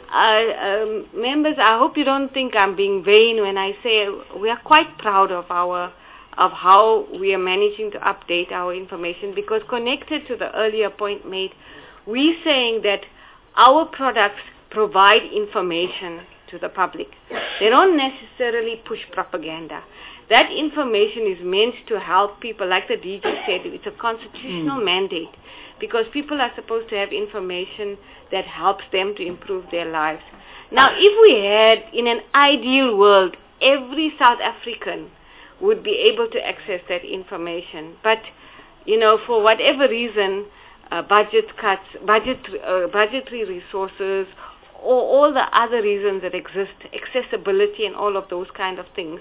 uh, um, members. I hope you don't think I'm being vain when I say we are quite proud of our of how we are managing to update our information, because connected to the earlier point made, we're saying that our products provide information to the public. They don't necessarily push propaganda. That information is meant to help people, like the D G said, it's a constitutional mm. mandate, because people are supposed to have information that helps them to improve their lives. Now, if we had, in an ideal world, every South African would be able to access that information. But, you know, for whatever reason, uh, budget cuts, budget, uh, budgetary resources, or all the other reasons that exist, accessibility and all of those kind of things,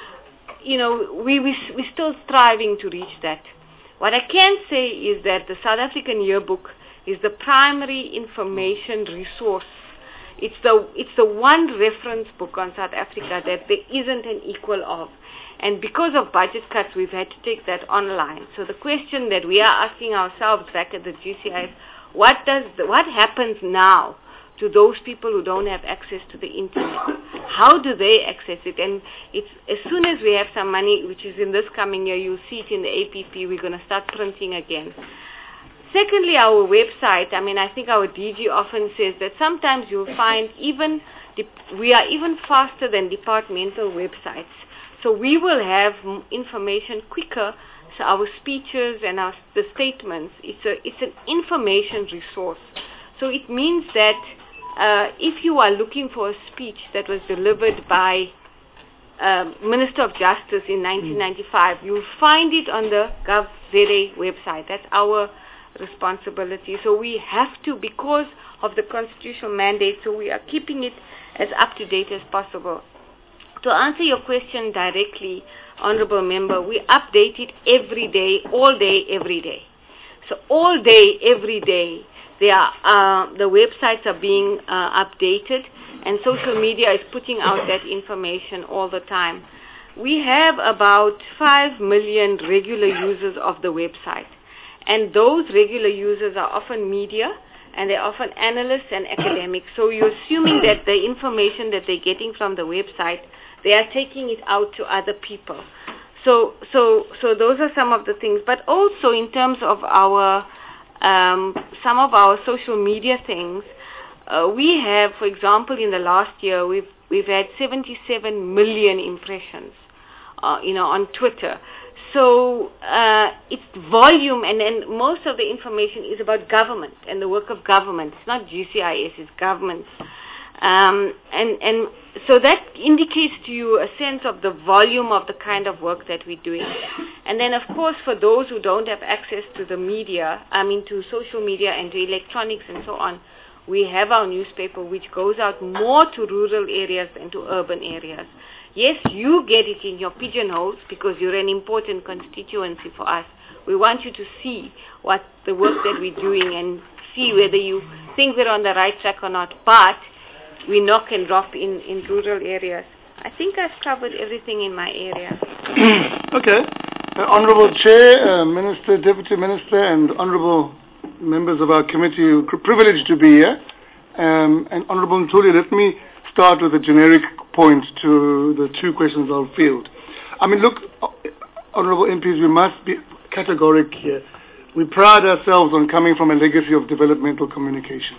you know, we, we, we're still striving to reach that. What I can say is that the South African Yearbook is the primary information resource. It's the, it's the one reference book on South Africa that there isn't an equal of. And because of budget cuts, we've had to take that online. So the question that we are asking ourselves back at the G C I is, what does the, what happens now to those people who don't have access to the internet? How do they access it? And it's as soon as we have some money, which is in this coming year, you'll see it in the A P P, we're going to start printing again. Secondly, our website, I mean, I think our D G often says that sometimes you'll find even Dep- we are even faster than departmental websites. So we will have m- information quicker. So our speeches and our the statements, it's a it's an information resource. So it means that uh, if you are looking for a speech that was delivered by uh, Minister of Justice in nineteen ninety-five, you'll find it on the GovZA website. That's our responsibility. So we have to, because of the constitutional mandate, so we are keeping it as up to date as possible. To answer your question directly, Honorable Member, we update it every day, all day, every day. So all day, every day, they are, uh, the websites are being uh, updated, and social media is putting out that information all the time. We have about five million regular users of the website, and those regular users are often media, and they're often analysts and academics. So you're assuming that the information that they're getting from the website, they are taking it out to other people. So, so, so those are some of the things. But also in terms of our, um, some of our social media things, uh, we have, for example, in the last year, we've we've had seventy-seven million impressions, uh, you know, on Twitter. So uh, it's volume, and then most of the information is about government and the work of government. It's not G C I S, it's government. Um, and, and so that indicates to you a sense of the volume of the kind of work that we're doing. And then, of course, for those who don't have access to the media, I mean to social media and to electronics and so on, we have our newspaper, which goes out more to rural areas than to urban areas. Yes, you get it in your pigeonholes because you're an important constituency for us. We want you to see what the work that we're doing and see whether you think we're on the right track or not. But we knock and drop in, in rural areas. I think I've covered everything in my area. Okay. Uh, Honourable Chair, uh, Minister, Deputy Minister, and Honourable members of our committee, privileged to be here. Um, and Honourable Ntuli, let me start with a generic point to the two questions I'll field. I mean, look, Honourable M Ps, we must be categoric here. We pride ourselves on coming from a legacy of developmental communication.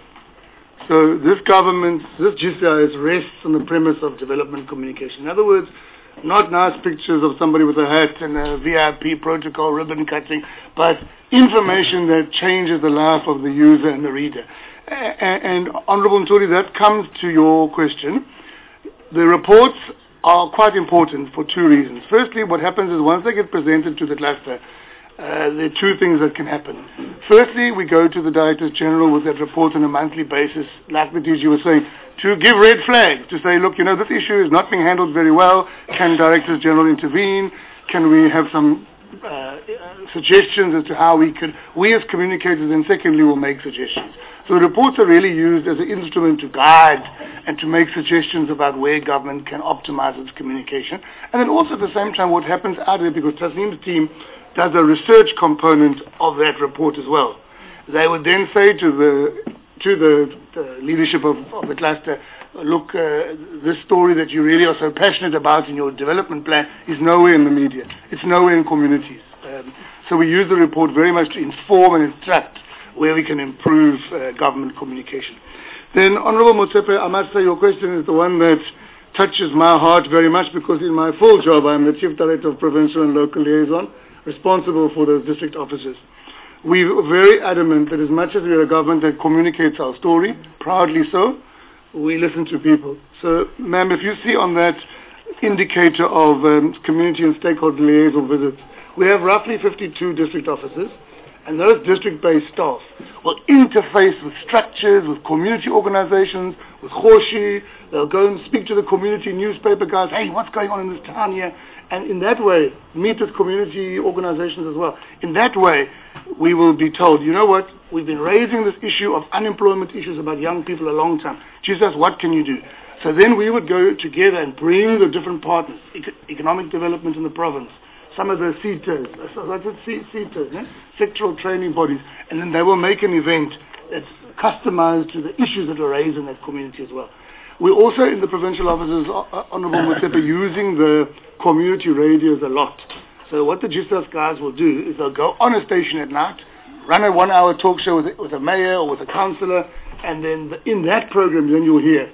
So this government, this G C I S rests on the premise of development communication. In other words, not nice pictures of somebody with a hat and a V I P protocol, ribbon cutting, but information that changes the life of the user and the reader. And, and Honourable Ntuli, that comes to your question. The reports are quite important for two reasons. Firstly, what happens is once they get presented to the cluster, Uh, there are two things that can happen. Firstly, we go to the Directors General with that report on a monthly basis, like the D G was saying, to give red flags, to say, look, you know, this issue is not being handled very well. Can Directors General intervene? Can we have some uh, suggestions as to how we could, we as communicators, and secondly, will make suggestions. So the reports are really used as an instrument to guide and to make suggestions about where government can optimize its communication. And then also at the same time, what happens out there, because Tasneem's team does a research component of that report as well. They would then say to the to the, the leadership of, of the cluster, look, uh, this story that you really are so passionate about in your development plan is nowhere in the media. It's nowhere in communities. Um, so we use the report very much to inform and instruct where we can improve uh, government communication. Then, Honourable Motsepe, I must say your question is the one that touches my heart very much, because in my full job I'm the Chief Director of Provincial and Local Liaison, responsible for those district offices. We're very adamant that as much as we're a government that communicates our story, proudly so, we listen to people. So, ma'am, if you see on that indicator of um, community and stakeholder liaison visits, we have roughly fifty-two district offices, and those district-based staff will interface with structures, with community organizations, with Khoshi. They'll go and speak to the community newspaper guys, hey, what's going on in this town here? And in that way, meet with community organizations as well. In that way, we will be told, you know what, we've been raising this issue of unemployment issues about young people a long time. Jesus, what can you do? So then we would go together and bring the different partners, ec- economic development in the province, some of the C T As, that's it, C T As, eh? sectoral training bodies, and then they will make an event that's customized to the issues that are raised in that community as well. We're also in the provincial offices, Honourable Motsepe, using the community radios a lot. So what the G S A S guys will do is they'll go on a station at night, run a one-hour talk show with, with a mayor or with a councillor, and then the, in that program then you'll hear.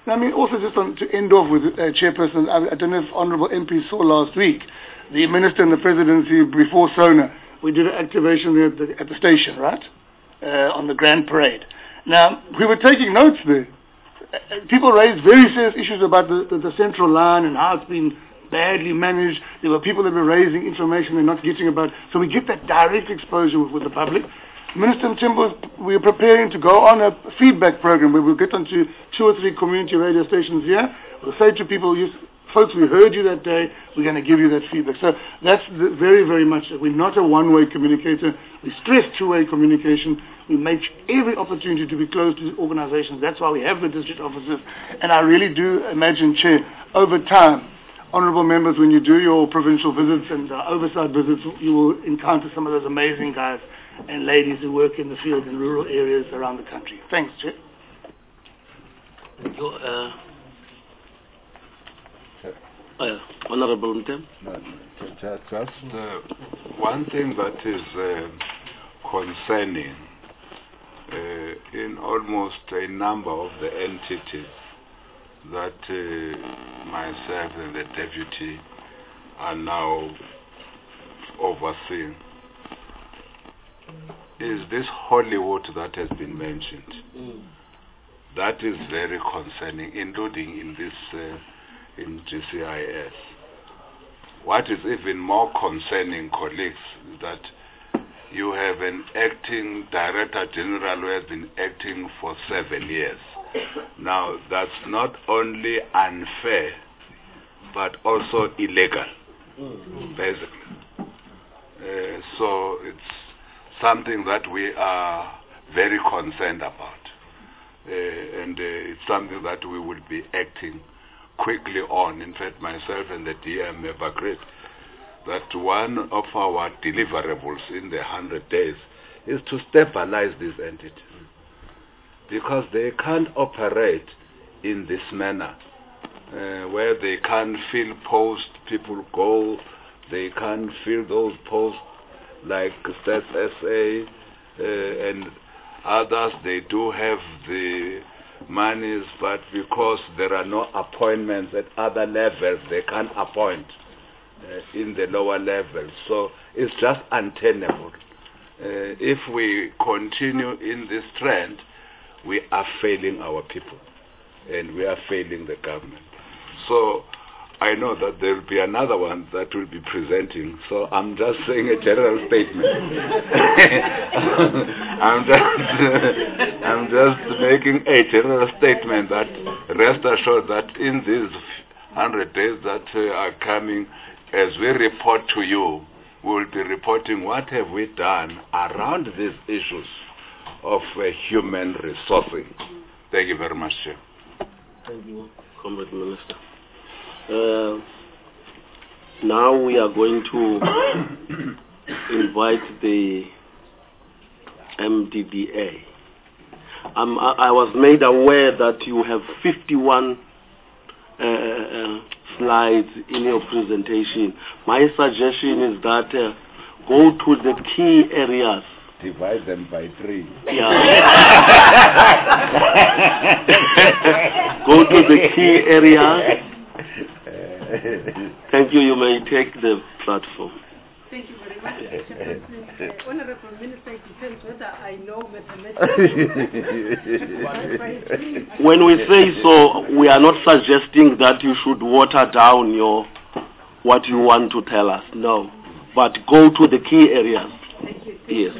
And I mean, also just on, to end off with, uh, Chairperson, I, I don't know if Honourable M P saw last week, the Minister and the Presidency before SONA, we did an activation there at the, at the station, right? Uh, on the Grand Parade. Now, we were taking notes there. Uh, people raised very serious issues about the, the, the central line and how it's been badly managed. There were people that were raising information they're not getting about. So we get that direct exposure with, with the public. Minister Mthembu, we are preparing to go on a feedback program where we'll get onto two or three community radio stations here. We'll say to people, you, folks, we heard you that day, we're going to give you that feedback. So that's the, very, very much, we're not a one-way communicator. We stress two-way communication. We make every opportunity to be close to organizations. That's why we have the district offices. And I really do imagine, Chair, over time, honourable members, when you do your provincial visits and uh, oversight visits, you will encounter some of those amazing guys and ladies who work in the field in rural areas around the country. Thanks, Chair. Thank you. Uh, uh, Honourable Mtem. No, just just uh, one thing that is uh, concerning uh, in almost a number of the entities that uh, myself and the deputy are now overseeing is this Hollywood that has been mentioned. Mm. That is very concerning, including in this uh, in G C I S. What is even more concerning, colleagues, is that you have an acting Director General who has been acting for seven years. Now, that's not only unfair, but also illegal, mm. basically. Uh, so it's something that we are very concerned about. Uh, and uh, it's something that we will be acting quickly on. In fact, myself and the D M have agreed that one of our deliverables in the hundred days is to stabilize these entities, because they can't operate in this manner, uh, where they can't fill posts, people go, they can't fill those posts like Stats S A uh, and others. They do have the monies, but because there are no appointments at other levels, they can't appoint uh, in the lower levels. So it's just untenable. Uh, if we continue in this trend, we are failing our people and we are failing the government. So I know that there will be another one that will be presenting, so I'm just saying a general statement. I'm just I'm just making a general statement that rest assured that in these hundred days that uh, are coming, as we report to you, we will be reporting what have we done around these issues of uh, human resourcing. Thank you very much, Chair. Thank you, Comrade Minister. Uh, now we are going to invite the M D D A. Um, I, I was made aware that you have fifty-one uh, uh, slides in your presentation. My suggestion is that uh, go to the key areas. Divide them by three. Yeah. Go to the key areas. Thank you. You may take the platform. Thank you very much, Mister President. Uh, Honourable Minister, it depends whether I know mathematics. When we say so, we are not suggesting that you should water down your what you want to tell us. No, but go to the key areas. Thank you. Thank yes. You.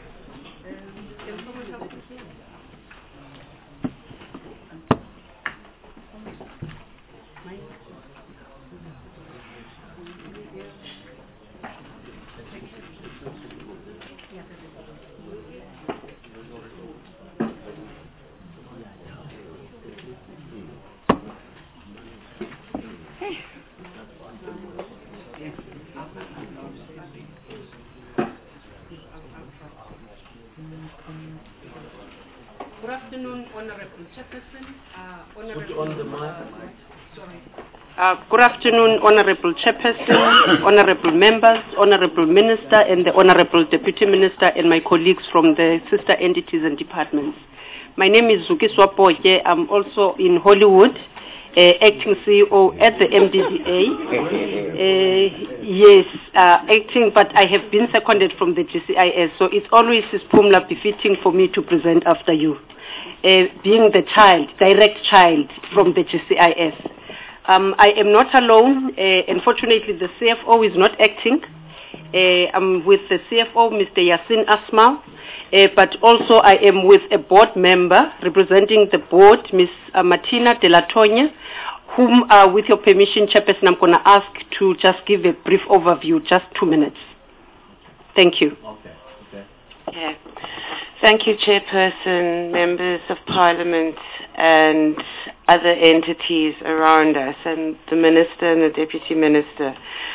Good afternoon, Honourable Chairperson. Uh, honorable, on the mic. Uh, sorry. Uh, good afternoon, Honourable Chairperson, Honourable Members, Honourable Minister, and the Honourable Deputy Minister, and my colleagues from the sister entities and departments. My name is Zuki Swapoche. I'm also in Hollywood, uh, acting C E O at the M D D A. Uh, yes, uh, acting, but I have been seconded from the G C I S, so it's always Pumla befitting for me to present after you. Uh, being the child, direct child from the G C I S. Um, I am not alone. Uh, unfortunately, the C F O is not acting. Uh, I'm with the C F O, Mister Yasin Asma, uh, but also I am with a board member representing the board, Miss Uh, Martina De La Tonya, whom, uh, with your permission, Chairperson, I'm going to ask to just give a brief overview, just two minutes. Thank you. Okay. Okay. Yeah. Thank you, Chairperson, members of Parliament, and other entities around us, and the Minister and the Deputy Minister.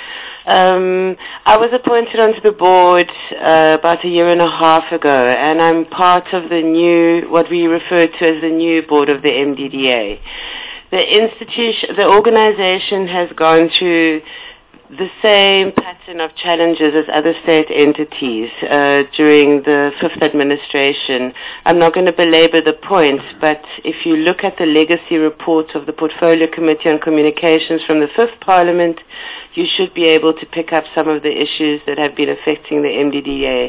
Um, I was appointed onto the board uh, about a year and a half ago, and I'm part of the new, what we refer to as the new board of the M D D A. The institution, the organization has gone through the same pattern of challenges as other state entities uh, during the fifth administration. I'm not going to belabor the points, but if you look at the legacy report of the Portfolio Committee on Communications from the fifth Parliament, you should be able to pick up some of the issues that have been affecting the M D D A.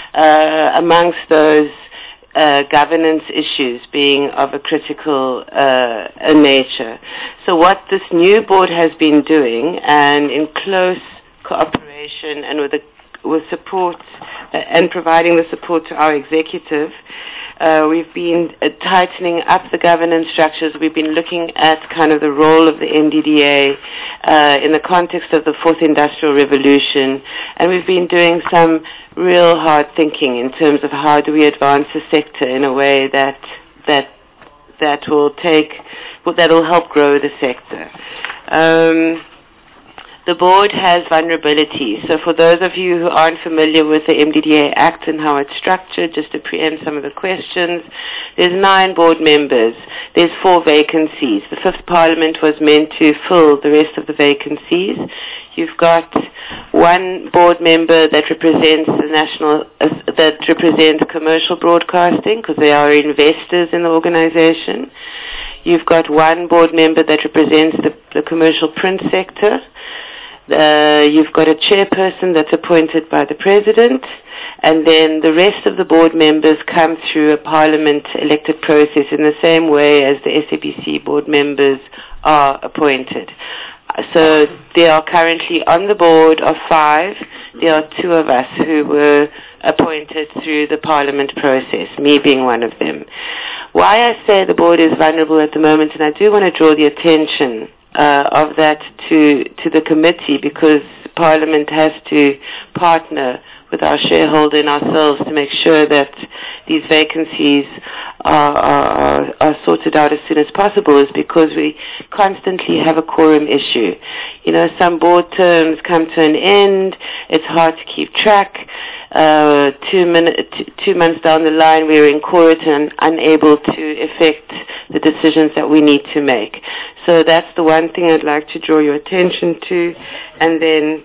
Uh, amongst those, Uh, governance issues being of a critical uh, a nature. So what this new board has been doing, and in close cooperation and with, the, with support uh, and providing the support to our executive, uh, we've been uh, tightening up the governance structures. We've been looking at kind of the role of the M D D A uh, in the context of the fourth industrial revolution, and we've been doing some real hard thinking in terms of how do we advance the sector in a way that that that will take that will help grow the sector. Um, the board has vulnerabilities. So for those of you who aren't familiar with the M D D A Act and how it's structured, just to preempt some of the questions, there's nine board members. There's four vacancies. The fifth Parliament was meant to fill the rest of the vacancies. You've got one board member that represents the national, uh, that represents commercial broadcasting because they are investors in the organization. You've got one board member that represents the, the commercial print sector. Uh, you've got a chairperson that's appointed by the president, and then the rest of the board members come through a parliament elected process in the same way as the S A B C board members are appointed. So there are currently on the board of five, there are two of us who were appointed through the parliament process, me being one of them. Why I say the board is vulnerable at the moment, and I do want to draw the attention uh, of that to, to the committee, because Parliament has to partner with our shareholder and ourselves to make sure that these vacancies are, are, are sorted out as soon as possible, is because we constantly have a quorum issue. You know, some board terms come to an end, it's hard to keep track. Uh, two, min- t- two months down the line, we're in court and unable to effect the decisions that we need to make. So that's the one thing I'd like to draw your attention to. And then,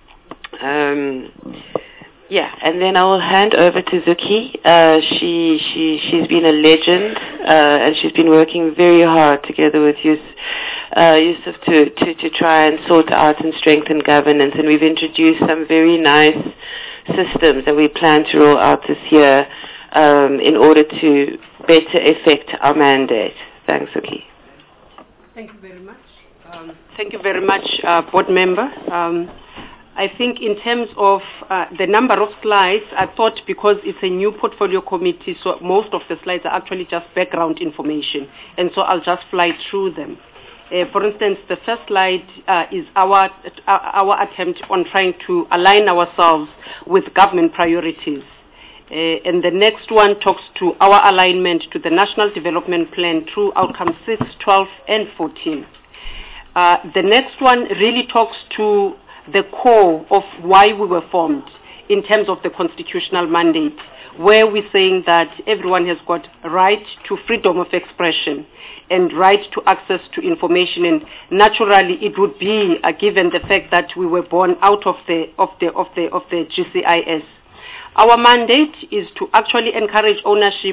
um, yeah, and then I will hand over to Zuki. Uh, she, she, she's been a legend, uh, and she's been working very hard together with Yus, uh, Yusuf to, to, to try and sort out and strengthen governance. And we've introduced some very nice systems that we plan to roll out this year um, in order to better effect our mandate. Thanks, Zuki. Thank you very much. Um, thank you very much, uh, board member. Um, I think in terms of uh, the number of slides, I thought because it's a new portfolio committee, so most of the slides are actually just background information, and so I'll just fly through them. Uh, for instance, the first slide uh, is our, uh, our attempt on trying to align ourselves with government priorities. Uh, and the next one talks to our alignment to the National Development Plan through outcomes six, twelve, and fourteen. Uh, the next one really talks to the core of why we were formed in terms of the constitutional mandate, where we're saying that everyone has got right to freedom of expression and right to access to information, and naturally it would be uh, given the fact that we were born out of the of the of the of the G C I S. Our mandate is to actually encourage ownership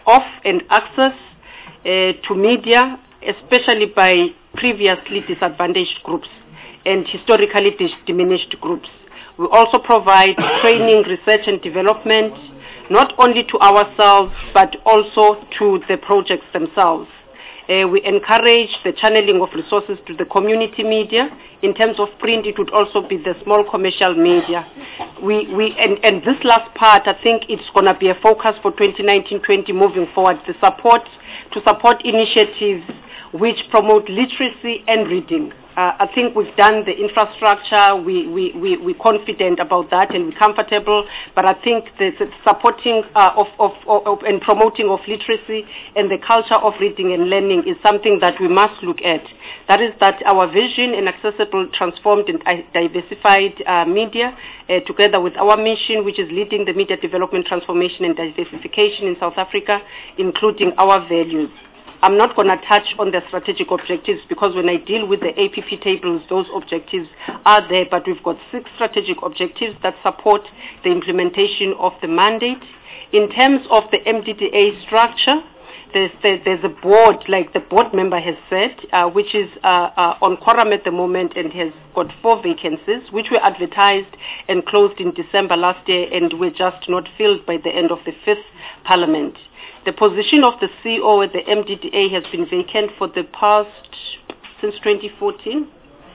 of and access uh, to media, especially by previously disadvantaged groups and historically dis- diminished groups. We also provide training, research and development, not only to ourselves, but also to the projects themselves. Uh, we encourage the channeling of resources to the community media. In terms of print, it would also be the small commercial media. We, we, and, and this last part, I think it's going to be a focus for twenty nineteen twenty moving forward, the support, to support initiatives which promote literacy and reading. Uh, I think we've done the infrastructure, we, we, we, we're confident about that and we're comfortable, but I think the, the supporting uh, of, of, of and promoting of literacy and the culture of reading and learning is something that we must look at. That is that our vision in accessible, transformed and diversified uh, media, uh, together with our mission, which is leading the media development, transformation and diversification in South Africa, including our values. I'm not going to touch on the strategic objectives because when I deal with the A P P tables, those objectives are there, but we've got six strategic objectives that support the implementation of the mandate. In terms of the M D D A structure, there's, there's a board, like the board member has said, uh, which is uh, uh, on quorum at the moment and has got four vacancies, which were advertised and closed in December last year and were just not filled by the end of the fifth parliament. The position of the C E O at the M D D A has been vacant for the past, since twenty fourteen,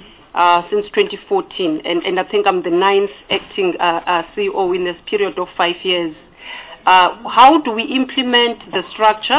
uh, since twenty fourteen, and, and I think I'm the ninth acting uh, uh, C E O in this period of five years. Uh, how do we implement the structure?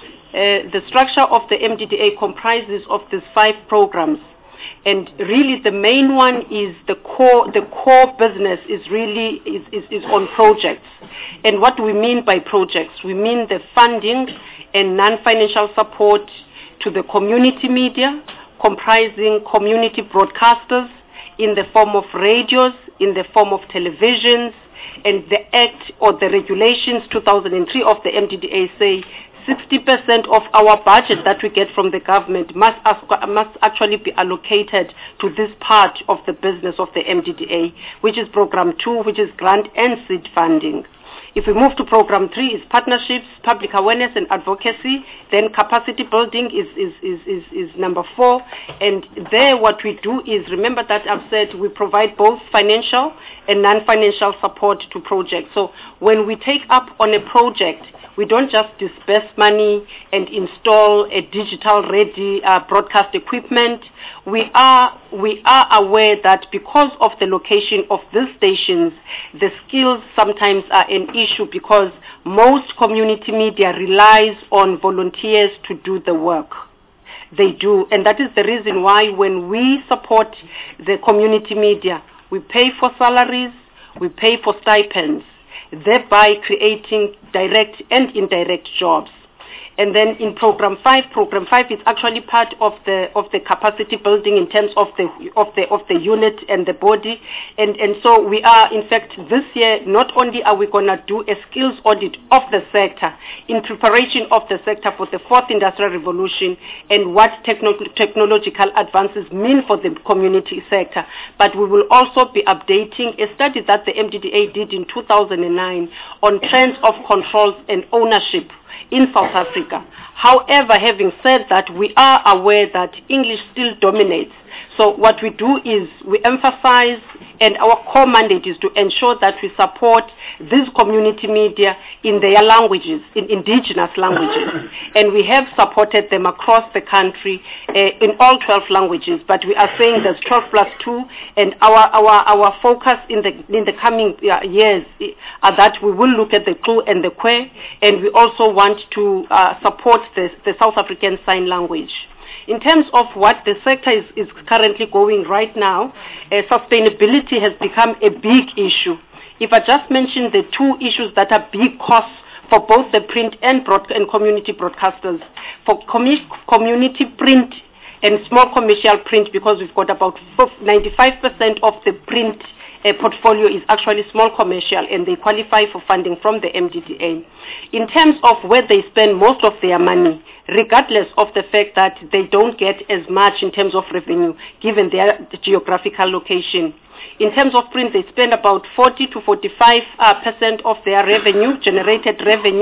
Uh, the structure of the M D D A comprises of these five programs. And really the main one is the core, the core business is really is, is, is on projects. And what we mean by projects, we mean the funding and non-financial support to the community media, comprising community broadcasters in the form of radios, in the form of televisions, and the Act or the regulations two thousand three of the M D D A say sixty percent of our budget that we get from the government must, must actually be allocated to this part of the business of the M D D A, which is Program two, which is grant and seed funding. If we move to Program three, it's partnerships, public awareness and advocacy. Then capacity building is, is, is, is, is number four. And there what we do is, remember that I've said we provide both financial and non-financial support to projects. So when we take up on a project, we don't just disperse money and install a digital-ready uh, broadcast equipment. We are we are aware that because of the location of these stations, the skills sometimes are an issue because most community media relies on volunteers to do the work. They do, and that is the reason why when we support the community media, we pay for salaries, we pay for stipends, thereby creating direct and indirect jobs. And then in Program five, Program five is actually part of the of the capacity building in terms of the of the of the unit and the body. And and so we are, in fact, this year not only are we going to do a skills audit of the sector in preparation of the sector for the fourth industrial revolution and what techno- technological advances mean for the community sector, but we will also be updating a study that the M D D A did in two thousand nine on trends of controls and ownership in South Africa. However, having said that, we are aware that English still dominates. So what we do is we emphasize, and our core mandate is to ensure that we support these community media in their languages, in indigenous languages. And we have supported them across the country uh, in all twelve languages, but we are saying there's twelve plus two, and our, our, our focus in the, in the coming uh, years are that we will look at the Kru and the Kwe, and we also want to uh, support the, the South African Sign Language. In terms of what the sector is, is currently going right now, uh, sustainability has become a big issue. If I just mention the two issues that are big costs for both the print and, broad- and community broadcasters, for com- community print and small commercial print, because we've got about ninety-five percent of the print uh, portfolio is actually small commercial, and they qualify for funding from the M D D A. In terms of where they spend most of their money, regardless of the fact that they don't get as much in terms of revenue given their geographical location. In terms of print, they spend about forty to forty-five percent uh, of their revenue, generated revenue,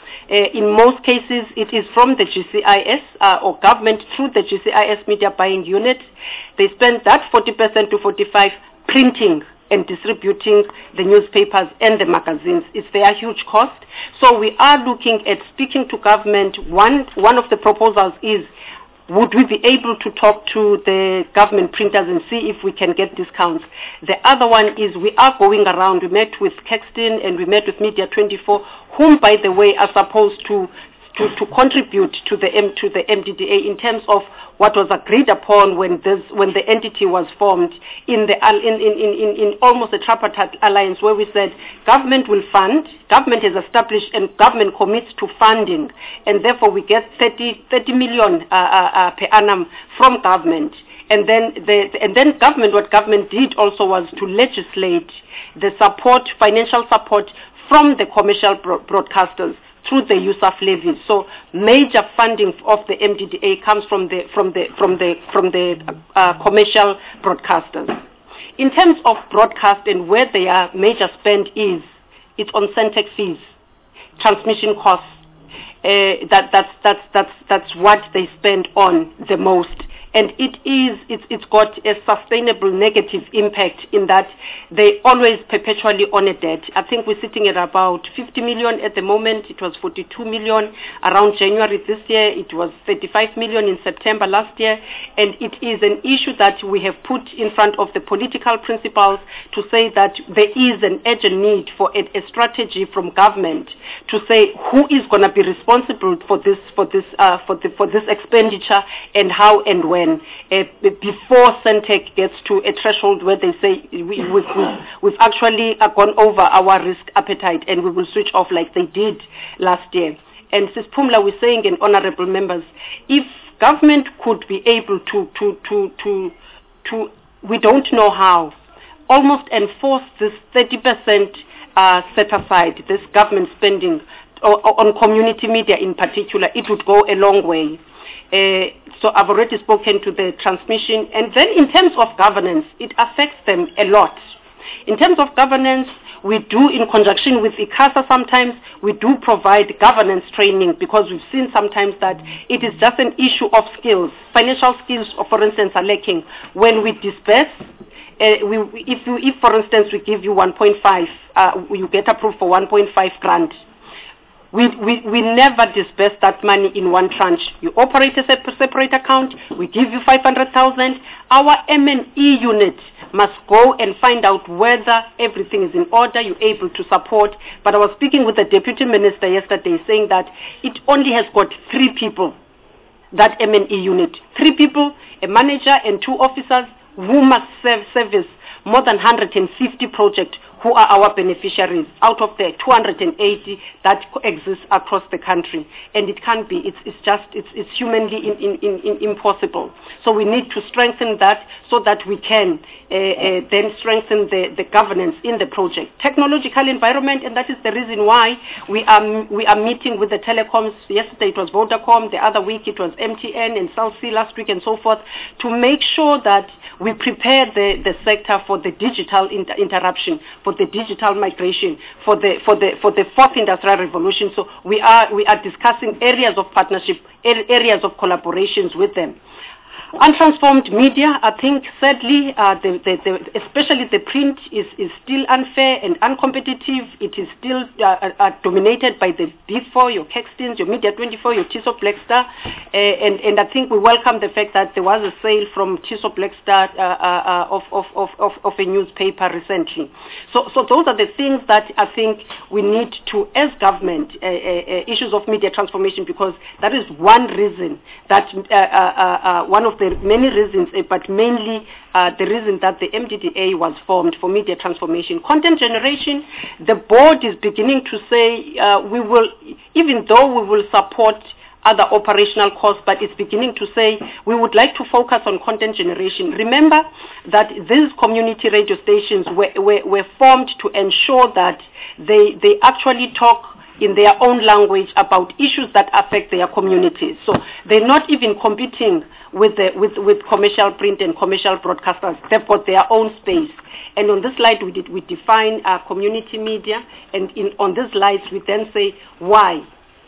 Uh, in most cases, it is from the G C I S uh, or government through the G C I S media buying unit. They spend that forty percent to forty-five printing and distributing the newspapers and the magazines. It's their huge cost. So we are looking at speaking to government. One, one of the proposals is, would we be able to talk to the government printers and see if we can get discounts? The other one is we are going around. We met with Caxton and we met with Media twenty-four, whom, by the way, are supposed to to, to contribute to the M, to the M D D A in terms of what was agreed upon when this when the entity was formed in the in in in, in, in almost a tripartite alliance, where we said government will fund, government is established, and government commits to funding, and therefore we get thirty million uh, uh, uh, per annum from government. And then the and then government, what government did also was to legislate the support, financial support from the commercial bro- broadcasters through the U S A F levy. So major funding of the M D D A comes from the from the from the from the uh, commercial broadcasters. In terms of broadcast and where their major spend is, it's on Centec fees, transmission costs. Uh, that that's that's that's that's what they spend on the most. And it is, it's, it's got a sustainable negative impact in that they always perpetually on a debt. I think we're sitting at about fifty million at the moment. It was forty-two million around January this year. It was thirty-five million in September last year. And it is an issue that we have put in front of the political principals to say that there is an urgent need for a, a strategy from government to say who is going to be responsible for this, for this, uh, for the, for this expenditure and how and when. When, uh, before Centec gets to a threshold where they say we, we've, we've, we've actually uh, gone over our risk appetite and we will switch off like they did last year. And Sis Pumla was saying, and honorable members, if government could be able to, to, to, to, to we don't know how, almost enforce this thirty percent uh, set aside, this government spending or, or on community media in particular, it would go a long way. Uh, so I've already spoken to the transmission. And then in terms of governance, it affects them a lot. In terms of governance, we do, in conjunction with ICASA sometimes, we do provide governance training because we've seen sometimes that it is just an issue of skills. Financial skills, for instance, are lacking. When we disperse, uh, we, if, you, if, for instance, we give you one point five, uh, you get approved for one point five grant. We, we, we never disperse that money in one tranche. You operate a separate account, we give you five hundred thousand. Our M and E unit must go and find out whether everything is in order, you're able to support. But I was speaking with the Deputy Minister yesterday saying that it only has got three people, that M and E unit. Three people, a manager and two officers who must serve service more than one hundred fifty projects who are our beneficiaries out of the two hundred eighty that exist across the country. And it can't be, it's, it's just, it's, it's humanly in, in, in, in impossible. So we need to strengthen that so that we can uh, uh, then strengthen the, the governance in the project. Technological environment, and that is the reason why we are, we are meeting with the telecoms. Yesterday it was Vodacom, the other week it was M T N and Cell C last week and so forth, to make sure that we prepare the, the sector for the digital inter- interruption, for the digital migration, for the for the for the fourth industrial revolution. So we are we are discussing areas of partnership, areas of collaborations with them. Untransformed media, I think, sadly, uh, the, the, the, especially the print is, is still unfair and uncompetitive. It is still uh, uh, dominated by the big four, your Caxtons, your Media twenty-four, your Tiso Blackstar, uh, and, and I think we welcome the fact that there was a sale from Tiso Blackstar uh, uh, of, of, of, of, of a newspaper recently. So, so those are the things that I think we need to, as government, uh, uh, issues of media transformation, because that is one reason that uh, uh, uh, one of the many reasons, uh, but mainly uh, the reason that the M D D A was formed for media transformation. Content generation, the board is beginning to say uh, we will, even though we will support other operational costs, but it's beginning to say we would like to focus on content generation. Remember that these community radio stations were, were, were formed to ensure that they, they actually talk in their own language about issues that affect their communities. So they're not even competing with, the, with, with commercial print and commercial broadcasters. They've got their own space. And on this slide, we, did, we define uh, community media, and in, on these slides, we then say why.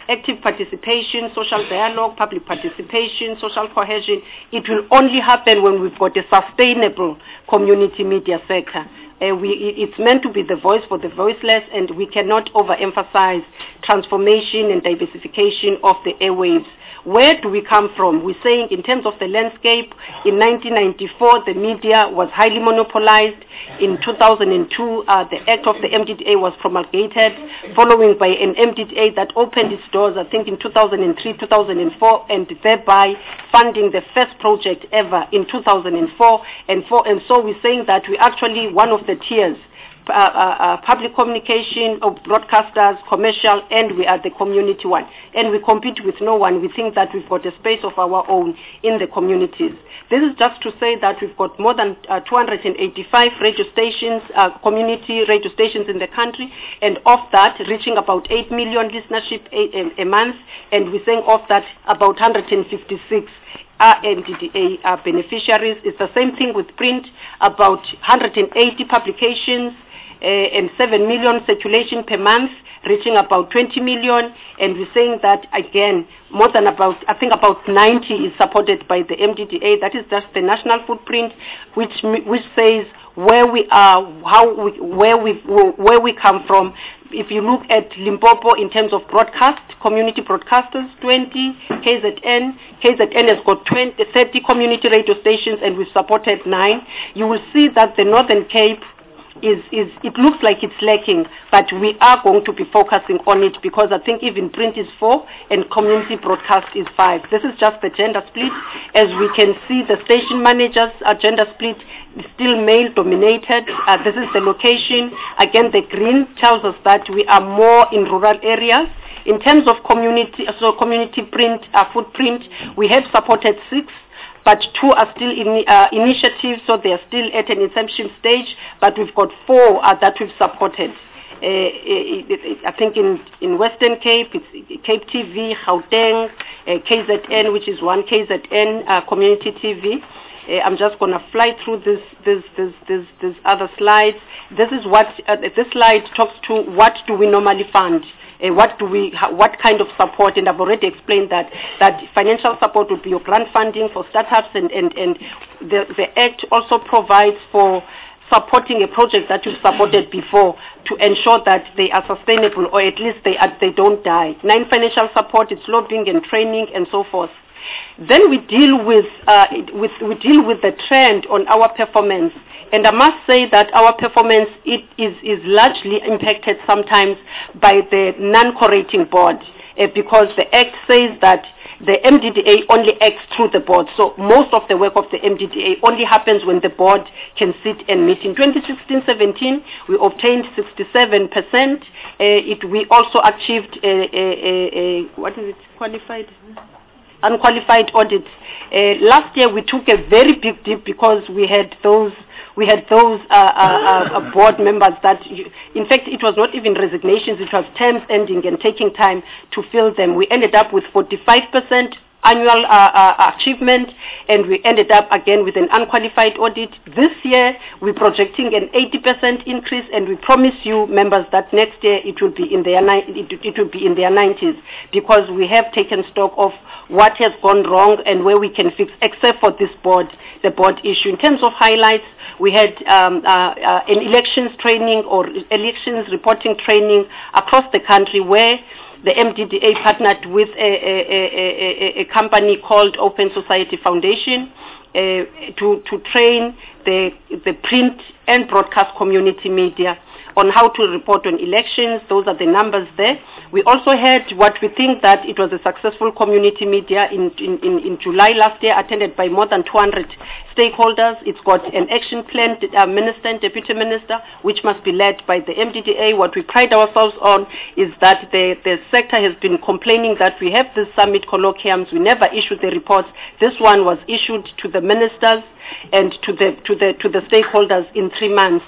active participation, social dialogue, public participation, social cohesion. It will only happen when we've got a sustainable community media sector. Uh, we, it's meant to be the voice for the voiceless, and we cannot overemphasize transformation and diversification of the airwaves. Where do we come from? We're saying in terms of the landscape, in nineteen ninety-four, the media was highly monopolized. In two thousand two, uh, the Act of the M D D A was promulgated, following by an M D D A that opened its doors, I think, in two thousand three, two thousand four, and thereby funding the first project ever in two thousand four. And, for, and so we're saying that we're actually one of the tiers. Uh, uh, uh, public communication of broadcasters, commercial, and we are the community one. And we compete with no one. We think that we've got a space of our own in the communities. This is just to say that we've got more than uh, two hundred eighty-five radio stations, uh, community radio stations in the country, and of that, reaching about eight million listenership a, a, a month, and we're saying of that, about one hundred fifty-six are M D D A uh, beneficiaries. It's the same thing with print, about one hundred eighty publications, Uh, and seven million circulation per month, reaching about twenty million, and we're saying that again, more than about, I think about ninety is supported by the M D D A. That is just the national footprint, which which says where we are, how we, where we where we come from. If you look at Limpopo in terms of broadcast, community broadcasters, twenty, K Z N, K Z N has got twenty, thirty community radio stations, and we've supported nine. You will see that the Northern Cape Is, is it looks like it's lacking, but we are going to be focusing on it, because I think even print is four and community broadcast is five. This is just the gender split. As we can see, the station managers' uh, gender split is still male dominated. Uh, this is the location. Again, the green tells us that we are more in rural areas. In terms of community, so community print uh, footprint, we have supported six, but two are still in uh, initiatives, so they are still at an inception stage, but we've got four uh, that we've supported. Uh, it, it, it, I think in, in Western Cape, it's Cape T V, Gauteng, uh, K Z N, which is one K Z N uh, community T V. Uh, I'm just going to fly through this, this, this, this, this other slides. This is what, uh, this slide talks to what do we normally fund. Uh, what do we, ha, what kind of support, and I've already explained that, that financial support would be your grant funding for startups, and, and, and the, the Act also provides for supporting a project that you've supported before to ensure that they are sustainable, or at least they, are, they don't die. Nine, financial support, it's lobbying and training and so forth. Then we deal with, uh, with, we deal with the trend on our performance. And I must say that our performance it is, is largely impacted sometimes by the non-curating board, uh, because the Act says that the M D D A only acts through the board. So most of the work of the M D D A only happens when the board can sit and meet. In twenty sixteen seventeen, we obtained sixty-seven percent. Uh, it, we also achieved a, a, a, a what is it, qualified? Unqualified audit. Uh, last year we took a very big dip because we had those we had those uh, uh, uh, board members that, you, in fact, it was not even resignations, it was terms ending and taking time to fill them. We ended up with forty-five percent annual uh, uh, achievement, and we ended up again with an unqualified audit. This year, we're projecting an eighty percent increase, and we promise you, members, that next year it will be in their it, it will be in their nineties, because we have taken stock of what has gone wrong and where we can fix, except for this board, the board issue. In terms of highlights, we had um, uh, uh, an elections training or elections reporting training across the country, where the M D D A partnered with a, a, a, a, a company called Open Society Foundation uh, to, to train the, the print and broadcast community media on how to report on elections. Those are the numbers there. We also had what we think that it was a successful community media in, in, in, in July last year, attended by more than two hundred stakeholders. It's got an action plan, uh, minister and deputy minister, which must be led by the M D D A. What we pride ourselves on is that the, the sector has been complaining that we have these summit colloquiums, we never issue the reports. This one was issued to the ministers and to the, to the, to the stakeholders in three months.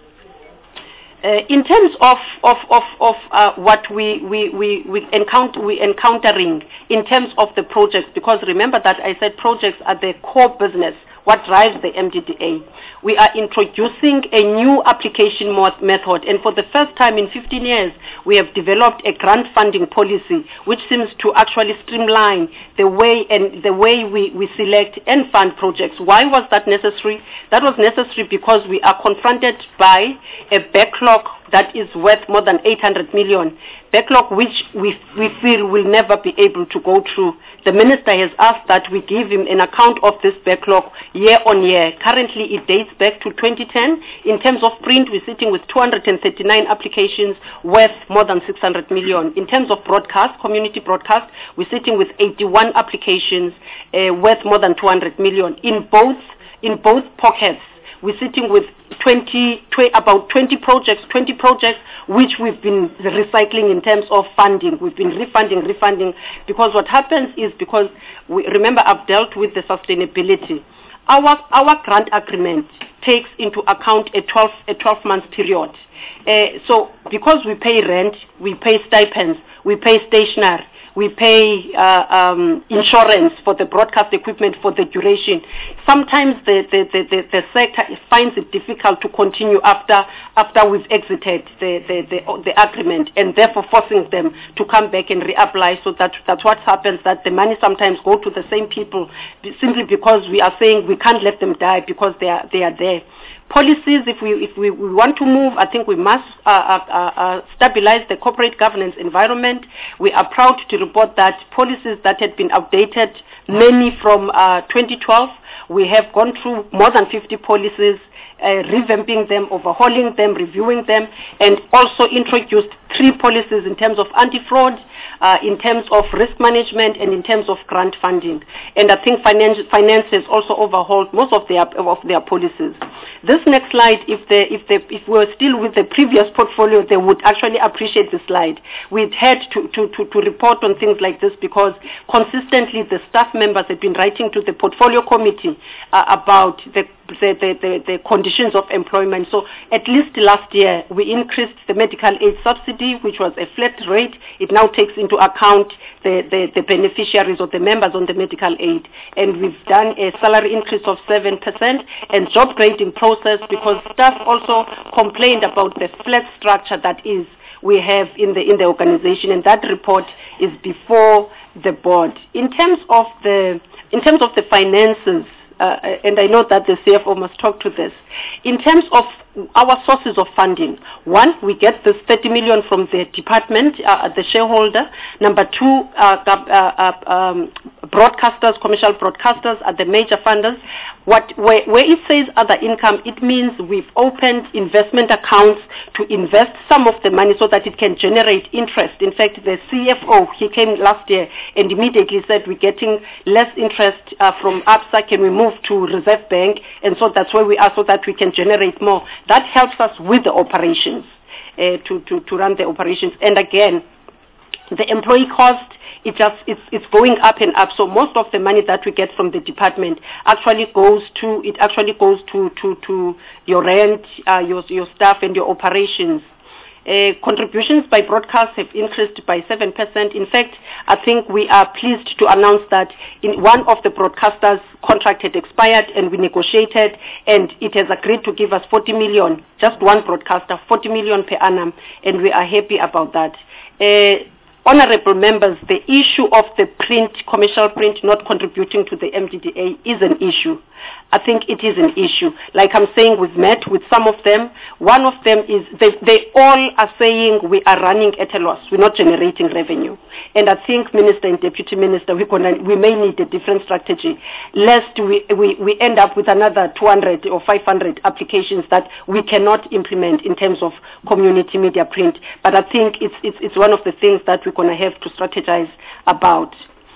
Uh, in terms of of of, of uh, what we we we we encounter we encountering in terms of the projects, because remember that I said projects are the core business. what drives the M D D A. We are introducing a new application method, and for the first time in fifteen years, we have developed a grant funding policy, which seems to actually streamline the way and the way we, we select and fund projects. Why was that necessary? That was necessary because we are confronted by a backlog that is worth more than eight hundred million, backlog which we, we feel will never be able to go through. The Minister has asked that we give him an account of this backlog year on year. Currently, it dates back to twenty ten. In terms of print, we're sitting with two hundred thirty-nine applications worth more than six hundred million. In terms of broadcast, community broadcast, we're sitting with eighty-one applications uh, worth more than two hundred million. In both, in both pockets, we're sitting with twenty, tw about twenty projects, twenty projects which we've been recycling in terms of funding. We've been refunding, refunding, because what happens is, because we, remember, I've dealt with the sustainability. Our our grant agreement takes into account a twelve a twelve month period. Uh, so because we pay rent, we pay stipends, we pay stationery, we pay uh, um, insurance for the broadcast equipment for the duration. Sometimes the, the, the, the, the sector finds it difficult to continue after after we've exited the, the, the, the agreement, and therefore forcing them to come back and reapply. So that, that's what happens, that the money sometimes go to the same people simply because we are saying we can't let them die because they are, they are there. Policies, if we if we, we want to move, I think we must uh, uh, uh, stabilize the corporate governance environment. We are proud to report that policies that had been outdated, many from uh, twenty twelve, we have gone through more than fifty policies, uh, revamping them, overhauling them, reviewing them, and also introduced three policies in terms of anti-fraud, uh, in terms of risk management, and in terms of grant funding. And I think finance, finance has also overhauled most of their of their policies. This next slide, if they if they if we were still with the previous portfolio, they would actually appreciate the slide. We'd had to, to, to, to report on things like this because consistently the staff members have been writing to the portfolio committee uh, about the the, the, the the conditions of employment. So at least last year we increased the medical aid subsidy, which was a flat rate. It now takes into account the, the, the beneficiaries or the members on the medical aid. And we've done a salary increase of seven percent and job grading process, because staff also complained about the flat structure that is we have in the in the organization, and that report is before the board. In terms of the in terms of the finances, uh, and I know that the C F O must talk to this. In terms of our sources of funding, one, we get this thirty million from the department, uh, the shareholder. Number two, uh, uh, uh, um, broadcasters, commercial broadcasters are the major funders. What, where, where it says other income, it means we've opened investment accounts to invest some of the money so that it can generate interest. In fact, the C F O, he came last year and immediately said we're getting less interest uh, from ABSA, can we move to Reserve Bank? And so that's where we are, so that we can generate more. That helps us with the operations, uh, to, to, to run the operations. And again, the employee cost, it just it's it's going up and up. So most of the money that we get from the department actually goes to it actually goes to to, to your rent, uh, your your staff, and your operations. Uh, contributions by broadcast have increased by seven percent. In fact, I think we are pleased to announce that in one of the broadcasters' contract had expired, and we negotiated, and it has agreed to give us forty million, just one broadcaster, forty million per annum, and we are happy about that. Uh, Honorable members, the issue of the print, commercial print not contributing to the M D D A is an issue. I think it is an issue. Like I'm saying, we've met with some of them. One of them is, they, they all are saying we are running at a loss. We're not generating revenue. And I think, Minister and Deputy Minister, we're gonna, we may need a different strategy, lest we, we, we end up with another two hundred or five hundred applications that we cannot implement in terms of community media print. But I think it's, it's, it's one of the things that we're going to have to strategize about.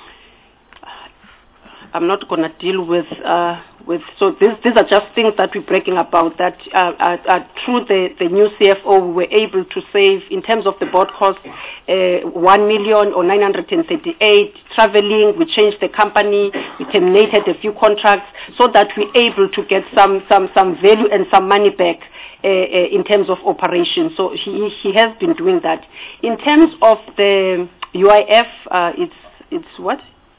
I'm not going to deal with, uh, with so these, these are just things that we're breaking about, that uh, uh, uh, through the, the new C F O we were able to save, in terms of the board cost, uh, one million or nine hundred thirty-eight, traveling, we changed the company, we terminated a few contracts, so that we're able to get some, some, some value and some money back uh, uh, in terms of operation. So he, he has been doing that. In terms of the U I F, uh, it's, it's what?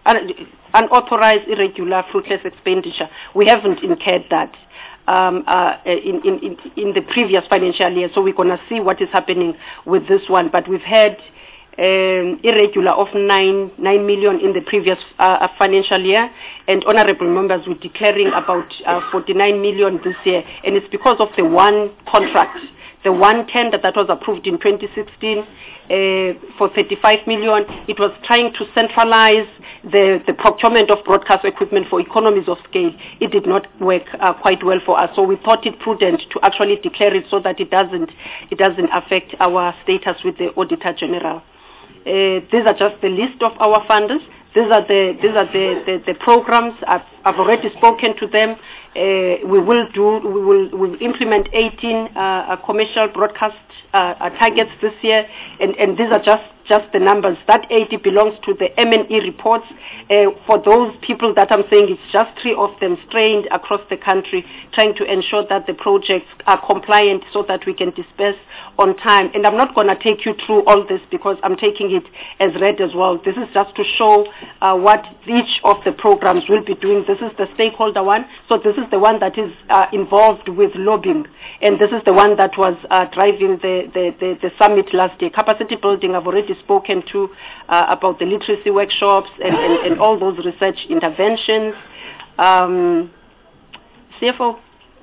un- unauthorized, irregular, fruitless expenditure. We haven't incurred that um, uh, in, in, in, in the previous financial year, so we're going to see what is happening with this one. But we've had um, irregular of nine, nine million in the previous uh, financial year, and honorable members were declaring about uh, forty-nine million this year, and it's because of the one contract, the one tender that was approved in twenty sixteen uh, for thirty-five million. It was trying to centralize the, the procurement of broadcast equipment for economies of scale. It did not work uh, quite well for us, so we thought it prudent to actually declare it so that it doesn't it doesn't affect our status with the Auditor General. Uh, these are just the list of our funders. These are the these are the, the, the programs. I've, I've already spoken to them. Uh, we will do we will we will implement eighteen uh, commercial broadcast uh, uh, targets this year, and, and these are just just the numbers. That eighty belongs to the M and E reports. Uh, for those people that I'm saying, it's just three of them strained across the country, trying to ensure that the projects are compliant so that we can disperse on time. And I'm not going to take you through all this because I'm taking it as read as well. This is just to show uh, what each of the programs will be doing. This is the stakeholder one. So this is the one that is uh, involved with lobbying. And this is the one that was uh, driving the, the, the, the summit last year. Capacity building, I've already spoken to uh, about the literacy workshops and, and, and all those research interventions. Um, C F O.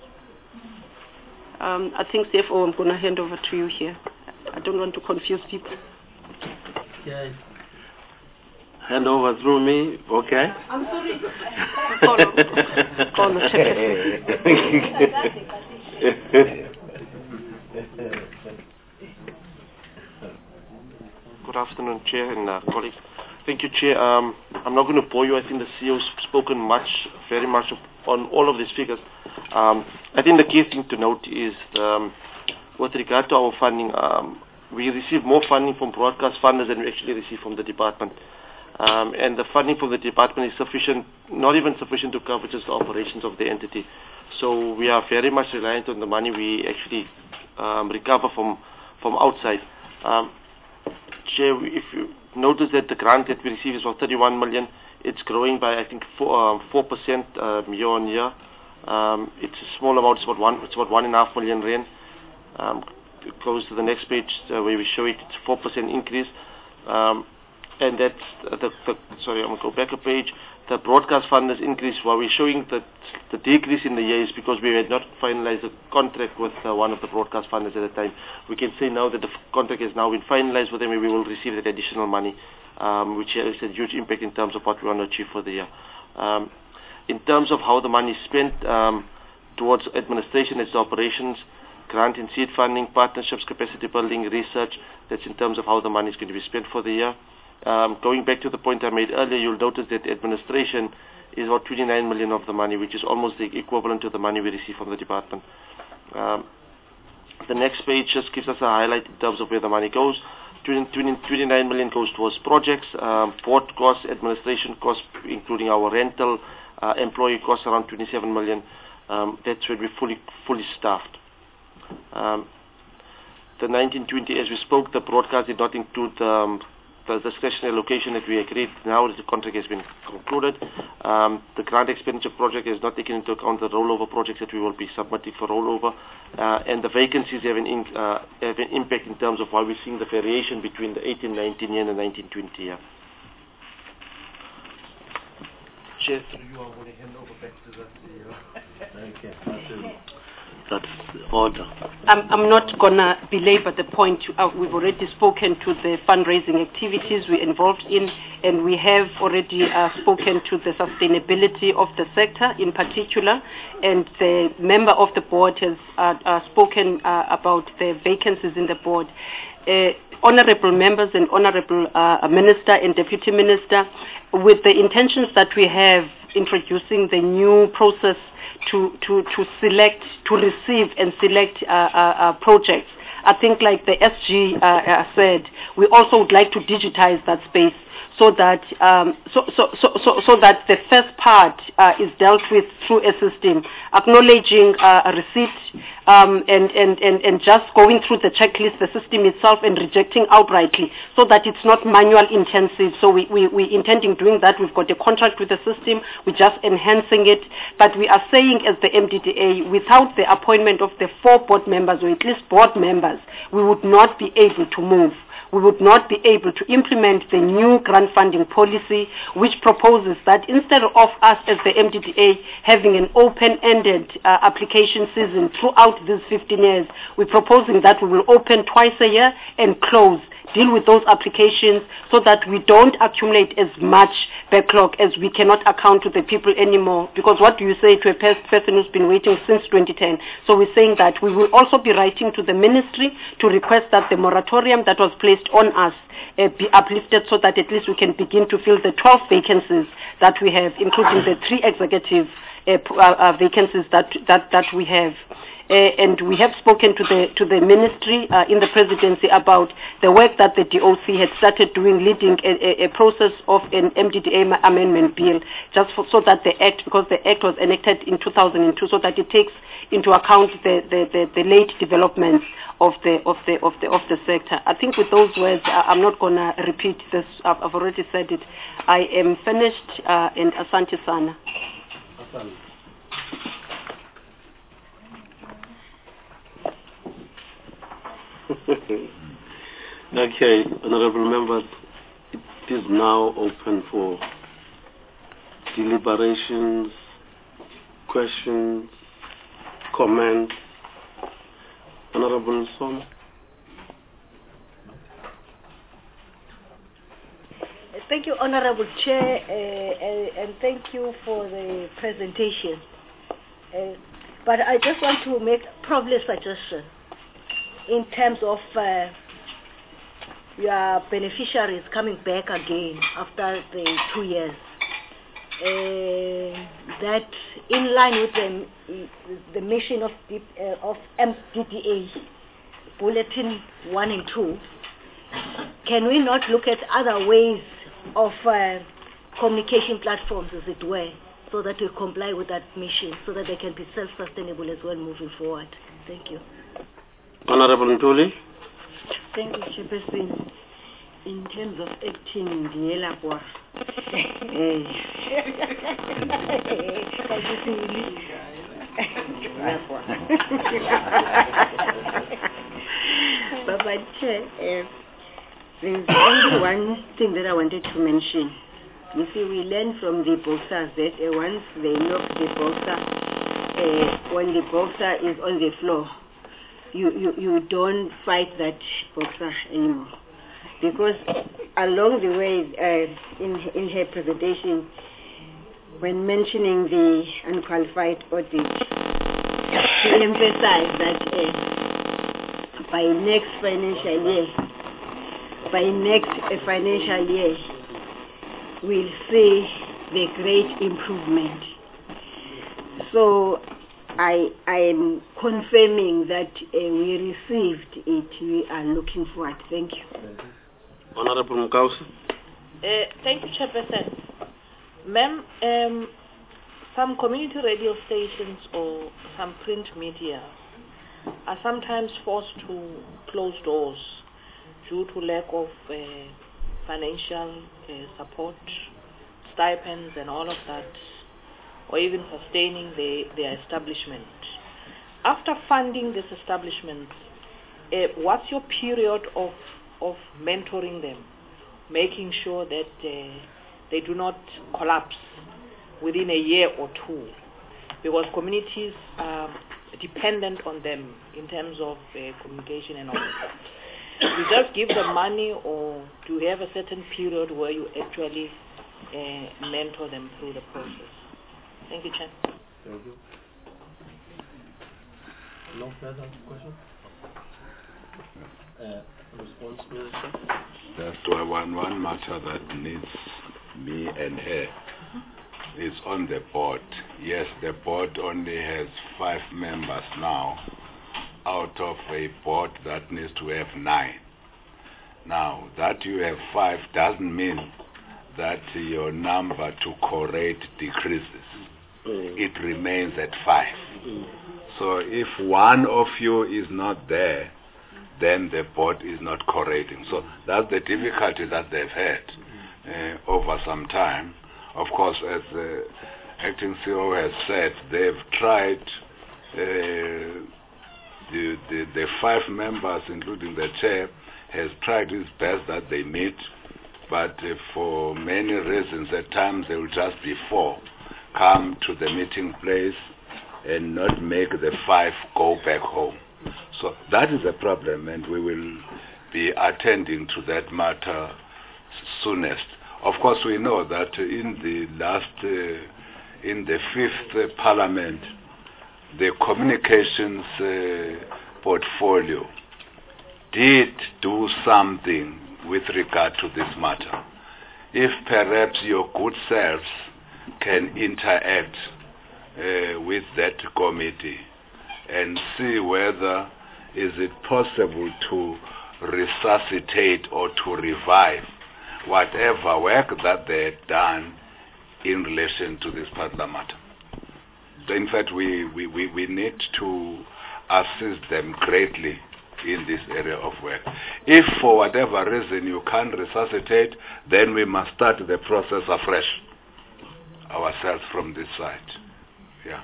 Um, I think C F O, I'm going to hand over to you here. I don't want to confuse people. Yes. Hand over through me, okay? I'm sorry. Call, call the Good afternoon, Chair and uh, colleagues. Thank you, Chair. Um, I'm not going to bore you. I think the C E O's spoken much, very much on all of these figures. Um, I think the key thing to note is um, with regard to our funding, um, we receive more funding from broadcast funders than we actually receive from the department. Um, and the funding from the department is sufficient, not even sufficient to cover just the operations of the entity. So we are very much reliant on the money we actually um, recover from, from outside. Um, Chair, if you notice that the grant that we receive is for thirty-one million, it's growing by I think four percent um, year on year. Um, it's a small amount. It's about one. It's about one and a half million rand. Um, it goes to the next page uh, where we show it. It's four percent increase, um, and that's uh, the, the. Sorry, I'm gonna go back a page. The broadcast funders increase. While we're showing that the decrease in the year is because we had not finalized a contract with uh, one of the broadcast funders at the time. We can say now that the f- contract has now been finalized with them, and we will receive that additional money, um, which has a huge impact in terms of what we want to achieve for the year. Um, in terms of how the money is spent um, towards administration, it's operations, grant and seed funding, partnerships, capacity building, research. That's in terms of how the money is going to be spent for the year. Um, going back to the point I made earlier, you'll notice that administration is about twenty-nine million of the money, which is almost the equivalent to the money we receive from the department. Um, the next page just gives us a highlight in terms of where the money goes. twenty-nine million goes towards projects, um, port costs, administration costs, including our rental, uh, employee costs around twenty-seven million. Um, that's where we're fully, fully staffed. Um, the nineteen twenty, as we spoke, the broadcast did not include um, the discretionary allocation that we agreed. Now that the contract has been concluded, um, the grant expenditure project has not taken into account the rollover projects that we will be submitting for rollover, uh, and the vacancies have an, in, uh, have an impact in terms of why we're seeing the variation between the eighteen nineteen year and the nineteen twenty year. Chair, you are going to hand over back to the C E O. Thank you. That's order. I'm, I'm not going to belabor the point. Uh, we've already spoken to the fundraising activities we're involved in, and we have already uh, spoken to the sustainability of the sector in particular, and the member of the board has uh, uh, spoken uh, about the vacancies in the board. Uh, honorable members and honorable uh, minister and deputy minister, with the intentions that we have introducing the new process to, to, to select, to receive and select uh, uh, uh, projects. I think like the S G uh, uh, said, we also would like to digitize that space so that um, so, so, so, so, so that the first part uh, is dealt with through a system, acknowledging uh, a receipt um, and, and, and, and just going through the checklist, the system itself, and rejecting outrightly, so that it's not manual intensive. So we, we, we intending doing that. We've got a contract with the system. We're just enhancing it. But we are saying as the M D D A, without the appointment of the four board members, or at least board members, we would not be able to move. We would not be able to implement the new grant funding policy, which proposes that instead of us as the M D D A having an open-ended uh, application season throughout these fifteen years, we're proposing that we will open twice a year and close, deal with those applications so that we don't accumulate as much backlog as we cannot account to the people anymore. Because what do you say to a pers- person who's been waiting since twenty ten? So we're saying that we will also be writing to the ministry to request that the moratorium that was placed on us uh, be uplifted, so that at least we can begin to fill the twelve vacancies that we have, including the three executive uh, p- uh, uh, vacancies that, that, that we have. Uh, and we have spoken to the to the ministry uh, in the presidency about the work that the D O C had started doing, leading a, a, a process of an M D D A amendment bill, just for, so that the act, because the act was enacted in two thousand two, so that it takes into account the, the, the, the late developments of the of the of the of the sector. I think with those words, I, I'm not gonna repeat this. I've, I've already said it. I am finished. Uh, and Asante Sana. Okay, honorable members, it is now open for deliberations, questions, comments. Honorable Son. Thank you, Honorable Chair, uh, uh, and thank you for the presentation. Uh, but I just want to make probably a suggestion in terms of uh, your beneficiaries coming back again after the two years. Uh, that in line with the, the mission of, the, uh, of M D D A, Bulletin one and two, can we not look at other ways of uh, communication platforms, as it were, so that we comply with that mission, so that they can be self-sustainable as well moving forward? Thank you. Honorable Ntuli. Thank you, Chairperson. In terms of acting in the Elagua, Baba Chair, there's only one thing that I wanted to mention. You see, we learn from the boxers that uh, once they knock the boxer, uh, when the boxer is on the floor, you, you, you don't fight that boxer anymore. Because along the way, uh, in, in her presentation, when mentioning the unqualified audit, she emphasized that uh, by next financial year, by next uh, financial year, we'll see the great improvement. So I I am confirming that uh, we received it. We are looking forward. Thank you. Honorable Mukausi. Uh, thank you, Chairperson. Ma'am, um, some community radio stations or some print media are sometimes forced to close doors due to lack of uh, financial uh, support, stipends and all of that, or even sustaining the, their establishment. After funding this establishment, uh, what's your period of, of mentoring them, making sure that uh, they do not collapse within a year or two? Because communities are dependent on them in terms of uh, communication and all of that. You just give them money, or do you have a certain period where you actually uh, mentor them through the process? Thank you, Chair. Thank you. No further questions? Uh, response, Minister? That's one, one matter that needs me and her. Is on the board. Yes, the board only has five members now, out of a board that needs to have nine. Now, that you have five doesn't mean that your number to co-rate decreases. Mm. It remains at five. Mm. So if one of you is not there, then the board is not co-rating. So that's the difficulty that they've had uh, over some time. Of course, as the acting C E O has said, they've tried, uh, the, the, the five members, including the chair, has tried his best that they meet, but uh, for many reasons, at times they will just be four, come to the meeting place and not make the five go back home. So that is a problem, and we will be attending to that matter soonest. Of course, we know that in the last, uh, in the fifth uh, parliament, the communications uh, portfolio did do something with regard to this matter. If perhaps your good selves can interact uh, with that committee and see whether is it possible to resuscitate or to revive whatever work that they had done in relation to this particular matter. In fact, we, we, we, we need to assist them greatly in this area of work. If for whatever reason you can't resuscitate, then we must start the process afresh ourselves from this side. Yeah.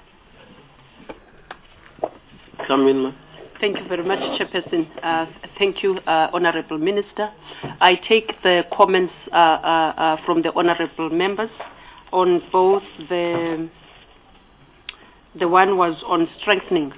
Come in, ma'am. Thank you very much, Chairperson. Uh, thank you, uh, Honorable Minister. I take the comments uh, uh, uh, from the Honorable members on both the the one was on strengthening.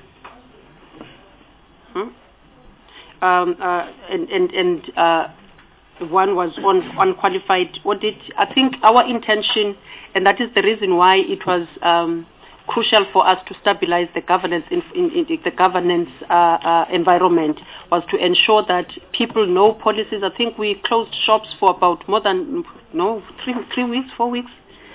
Hmm? Um, uh, and and, and uh, one was on unqualified audit. I think our intention, and that is the reason why it was um, crucial for us to stabilize the governance in, in, in the governance uh, uh, environment, was to ensure that people know policies. I think we closed shops for about more than no three three weeks, four weeks.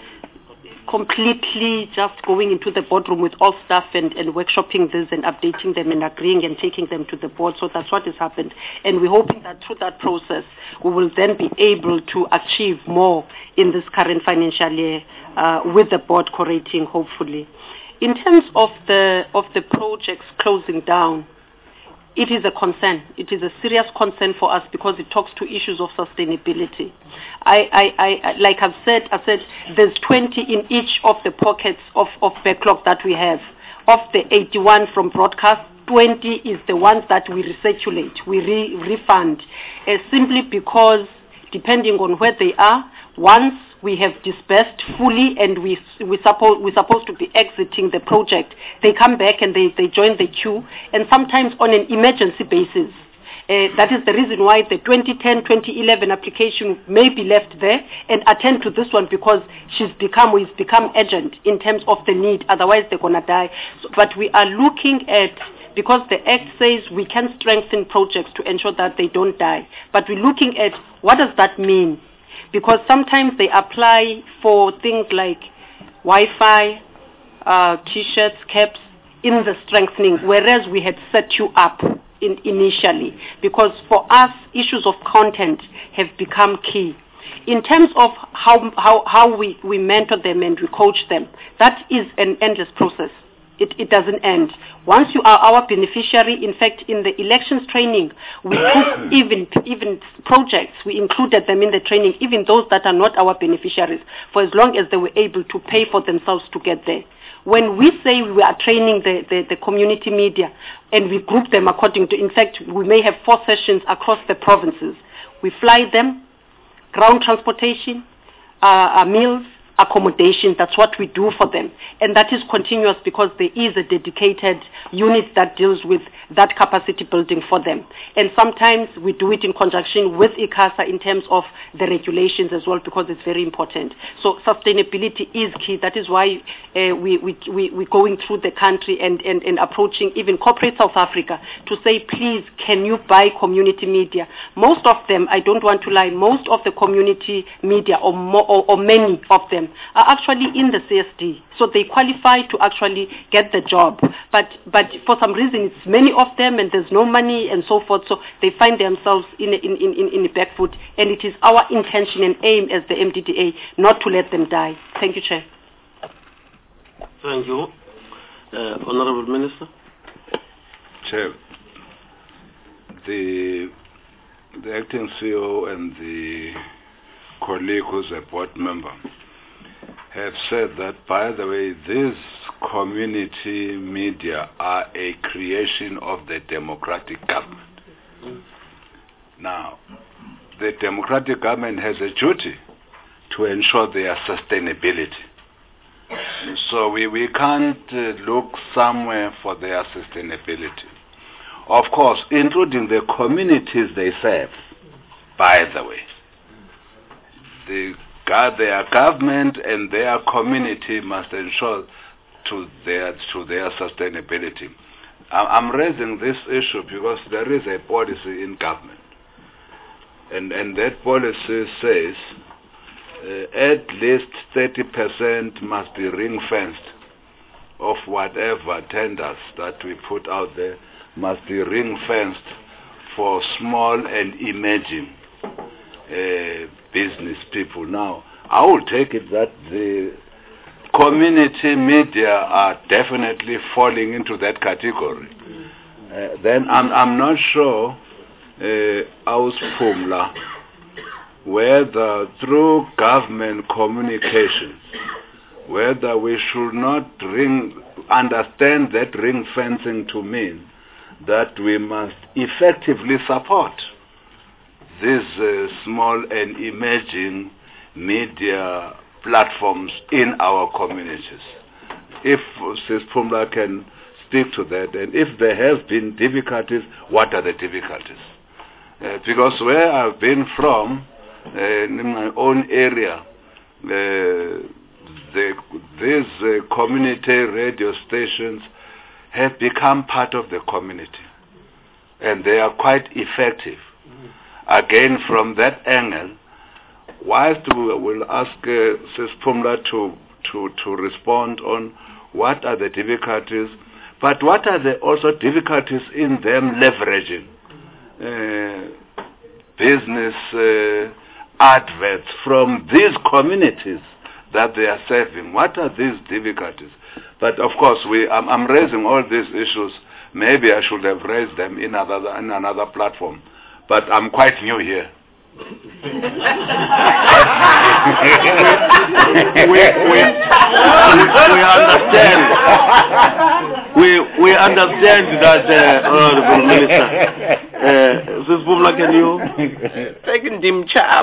Completely just going into the boardroom with all staff and, and workshopping this and updating them and agreeing and taking them to the board. So that's what has happened. And we're hoping that through that process, we will then be able to achieve more in this current financial year uh, with the board co-rating, hopefully. In terms of the, of the projects closing down, it is a concern. It is a serious concern for us because it talks to issues of sustainability. I, I, I, like I've said, I said there's twenty in each of the pockets of, of backlog that we have. Of the eighty-one from broadcast, twenty is the ones that we recirculate, we re refund, uh, simply because depending on where they are, once we have dispersed fully and we, we suppo we're supposed to be exiting the project, they come back and they, they join the queue, and sometimes on an emergency basis. Uh, that is the reason why the twenty ten twenty eleven application may be left there and attend to this one because she's become, or he's become urgent in terms of the need, otherwise they're going to die. So, but we are looking at, because the Act says we can strengthen projects to ensure that they don't die, but we're looking at what does that mean? Because sometimes they apply for things like Wi-Fi, uh, T-shirts, caps in the strengthening, whereas we had set you up in initially. Because for us, issues of content have become key. In terms of how, how, how we, we mentor them and we coach them, that is an endless process. It, it doesn't end. Once you are our beneficiary, in fact, in the elections training, we took even, even projects, we included them in the training, even those that are not our beneficiaries, for as long as they were able to pay for themselves to get there. When we say we are training the, the, the community media, and we group them according to, in fact, we may have four sessions across the provinces. We fly them, ground transportation, uh, uh, meals, accommodation. That's what we do for them, and that is continuous because there is a dedicated unit that deals with that capacity building for them. And sometimes we do it in conjunction with ICASA in terms of the regulations as well, because it's very important. So sustainability is key. That is why uh, we, we, we, we're going through the country and, and, and approaching even corporate South Africa to say, please, can you buy community media? Most of them, I don't want to lie, most of the community media, or, mo or, or many of them, them are actually in the C S D, so they qualify to actually get the job. But but for some reason, it's many of them, and there's no money and so forth. So they find themselves in a, in in in the back foot, and it is our intention and aim as the M D D A not to let them die. Thank you, Chair. Thank you, uh, Honourable Minister. Chair, the the acting C E O and the colleague who's a board member have said that, by the way, these community media are a creation of the democratic government. Mm. Now, the democratic government has a duty to ensure their sustainability. So we, we can't uh, look somewhere for their sustainability. Of course, including the communities they serve, by the way. The, their government and their community must ensure to their, to their sustainability. I'm raising this issue because there is a policy in government. And, and that policy says uh, at least thirty percent must be ring-fenced of whatever tenders that we put out there must be ring-fenced for small and emerging uh, business people. Now, I will take it that the community media are definitely falling into that category. Uh, then I'm, I'm not sure uh, Aus Pumla whether through government communications, whether we should not ring, understand that ring fencing to mean that we must effectively support these uh, small and emerging media platforms in our communities. If Sis Pumla can speak to that, and if there have been difficulties, what are the difficulties? Uh, because where I've been from, uh, in my own area, uh, the, these uh, community radio stations have become part of the community, and they are quite effective. Mm. Again, from that angle, whilst we will ask uh, Sis Pumla to, to, to respond on what are the difficulties, but what are the also difficulties in them leveraging uh, business uh, adverts from these communities that they are serving. What are these difficulties? But of course, we, I'm, I'm raising all these issues. Maybe I should have raised them in another, in another platform. But I'm quite new here. we, we, we, we understand. We we understand that, uh, Honourable Minister. Uh, Sis Pumla, can you? Taking dim charm.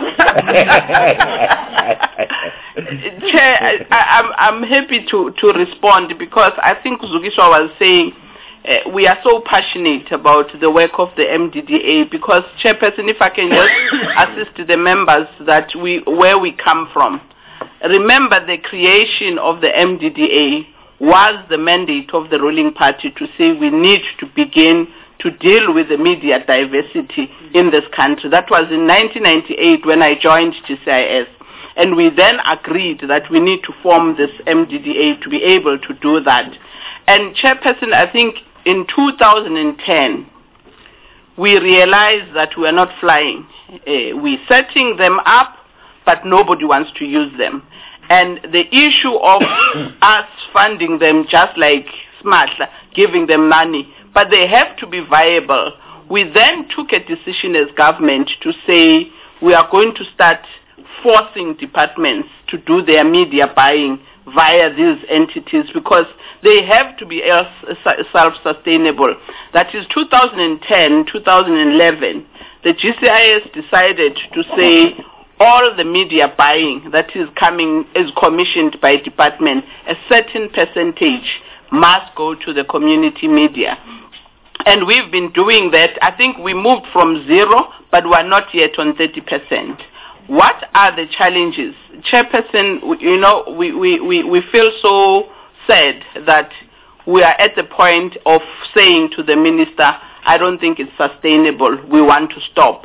Chair, I, I, I'm I'm happy to to respond because I think Zukiswa was saying. Uh, we are so passionate about the work of the M D D A because, Chairperson, if I can just assist the members that we where we come from. Remember, the creation of the M D D A was the mandate of the ruling party to say we need to begin to deal with the media diversity in this country. That was in nineteen ninety-eight when I joined G C I S. And we then agreed that we need to form this M D D A to be able to do that. And, Chairperson, I think in two thousand ten, we realized that we are not flying. Uh, we're setting them up, but nobody wants to use them. And the issue of us funding them just like SMART, giving them money, but they have to be viable. We then took a decision as government to say we are going to start forcing departments to do their media buying via these entities because they have to be self-sustainable. That is two thousand ten, two thousand eleven, the G C I S decided to say all the media buying that is coming, is commissioned by department, a certain percentage must go to the community media. And we've been doing that. I think we moved from zero, but we're not yet on thirty percent. What are the challenges? Chairperson, you know, we, we, we, we feel so sad that we are at the point of saying to the minister, I don't think it's sustainable, we want to stop.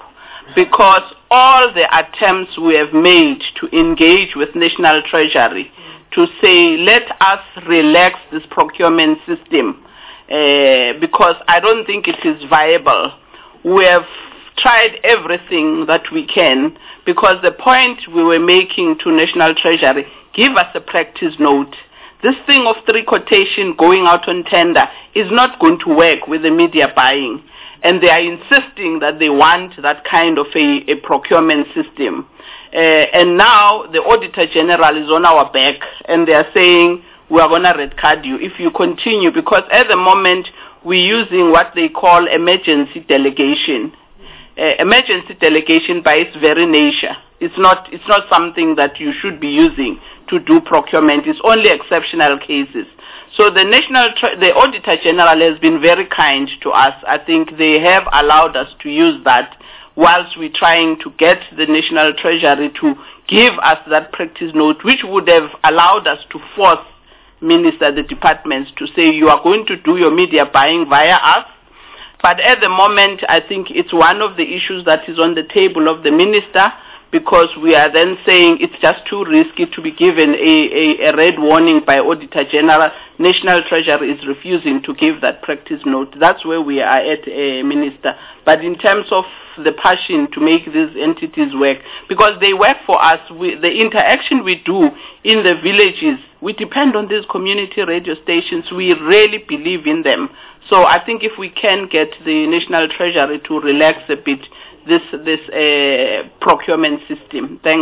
because all the attempts we have made to engage with National Treasury to say, let us relax this procurement system, uh, because I don't think it is viable. We have tried everything that we can, because the point we were making to National Treasury, give us a practice note. This thing of three quotation going out on tender is not going to work with the media buying. And they are insisting that they want that kind of a, a procurement system. Uh, and now the Auditor General is on our back, and they are saying, we are going to red card you if you continue, because at the moment we're using what they call emergency delegation. Uh, emergency delegation by its very nature. It's not, it's not something that you should be using to do procurement. It's only exceptional cases. So the National, Tre- the Auditor General has been very kind to us. I think they have allowed us to use that whilst we're trying to get the National Treasury to give us that practice note, which would have allowed us to force minister, the departments, to say you are going to do your media buying via us. But at the moment, I think it's one of the issues that is on the table of the minister, because we are then saying it's just too risky to be given a, a, a red warning by Auditor General. National Treasury is refusing to give that practice note. That's where we are at, uh, Minister. But in terms of the passion to make these entities work, because they work for us, we, the interaction we do in the villages, we depend on these community radio stations. We really believe in them. So I think if we can get the National Treasury to relax a bit this this uh, procurement system. Thanks.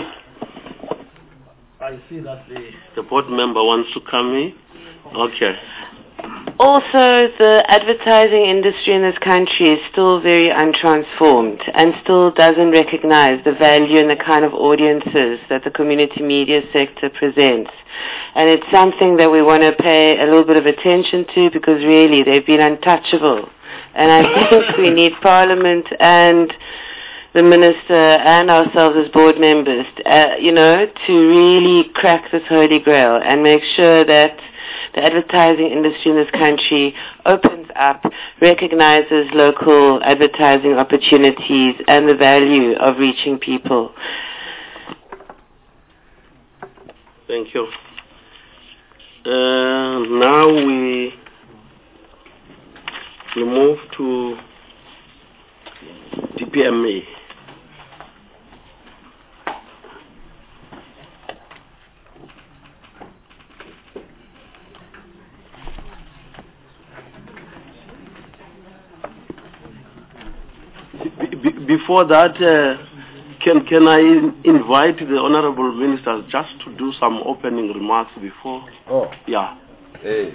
I see that the, the board member wants to come in. Okay. Also, the advertising industry in this country is still very untransformed and still doesn't recognize the value and the kind of audiences that the community media sector presents. And it's something that we want to pay a little bit of attention to, because really they've been untouchable. And I think we need Parliament and the Minister and ourselves as board members, uh, you know, to really crack this holy grail and make sure that the advertising industry in this country opens up, recognizes local advertising opportunities and the value of reaching people. Thank you. Uh, now we, we move to D P M A. Before that, uh, can can I invite the honourable minister just to do some opening remarks before? Oh. Yeah. Hey.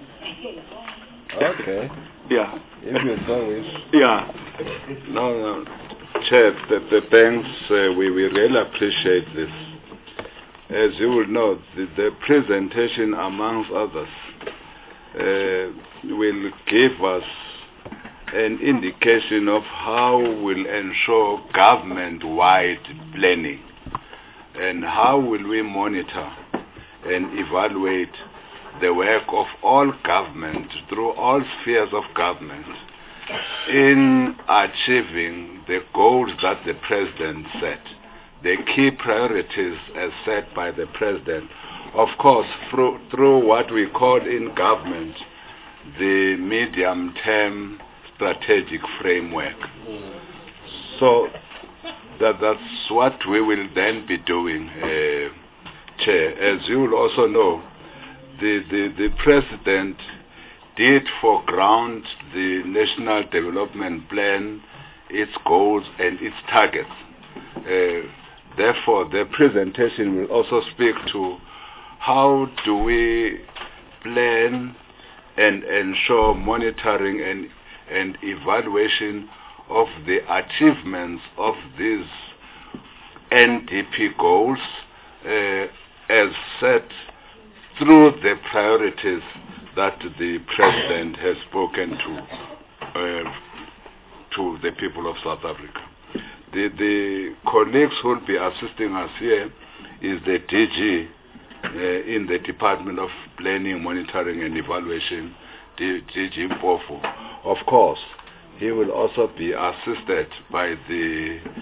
Okay. Yeah. If you so wish. Yeah. No, no. Chair, the, the thanks, uh, we, we really appreciate this. As you will know, the, the presentation, amongst others, uh, will give us an indication of how we'll ensure government-wide planning, and how will we monitor and evaluate the work of all government through all spheres of government in achieving the goals that the President set, the key priorities as set by the President, of course, through, through what we call in government the medium-term strategic framework. So that that's what we will then be doing, uh, Chair. As you will also know, the, the, the President did foreground the National Development Plan, its goals and its targets. Uh, therefore, the presentation will also speak to how do we plan and ensure monitoring and and evaluation of the achievements of these N D P goals uh, as set through the priorities that the President has spoken to uh, to the people of South Africa. The, the colleagues who will be assisting us here is the D G uh, in the Department of Planning, Monitoring and Evaluation, D G Mpofu. Of course, he will also be assisted by the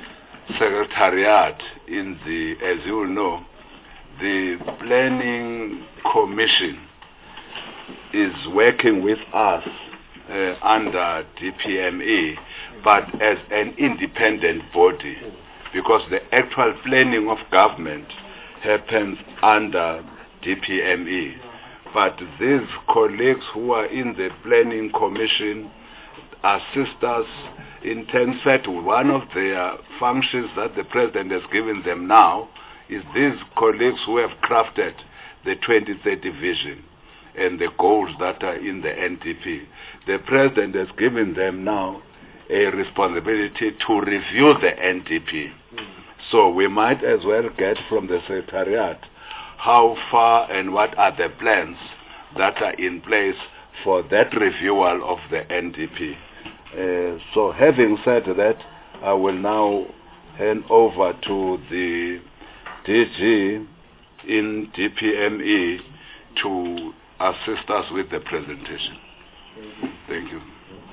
secretariat in the, as you will know, the Planning Commission is working with us uh, under D P M E, but as an independent body, because the actual planning of government happens under D P M E. But these colleagues who are in the Planning Commission assist us in terms that one of their functions that the President has given them now is these colleagues who have crafted the twenty thirty vision and the goals that are in the N D P. The President has given them now a responsibility to review the N D P. So we might as well get from the Secretariat how far and what are the plans that are in place for that reviewal of the N D P. Uh, so having said that, I will now hand over to the D G in D P M E to assist us with the presentation. Thank you.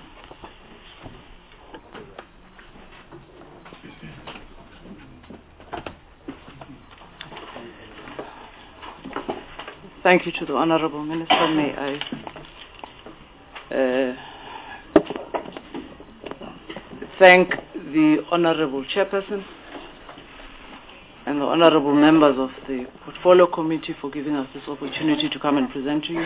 Thank you to the Honourable Minister. May I uh, thank the Honourable Chairperson and the Honourable members of the Portfolio Committee for giving us this opportunity to come and present to you.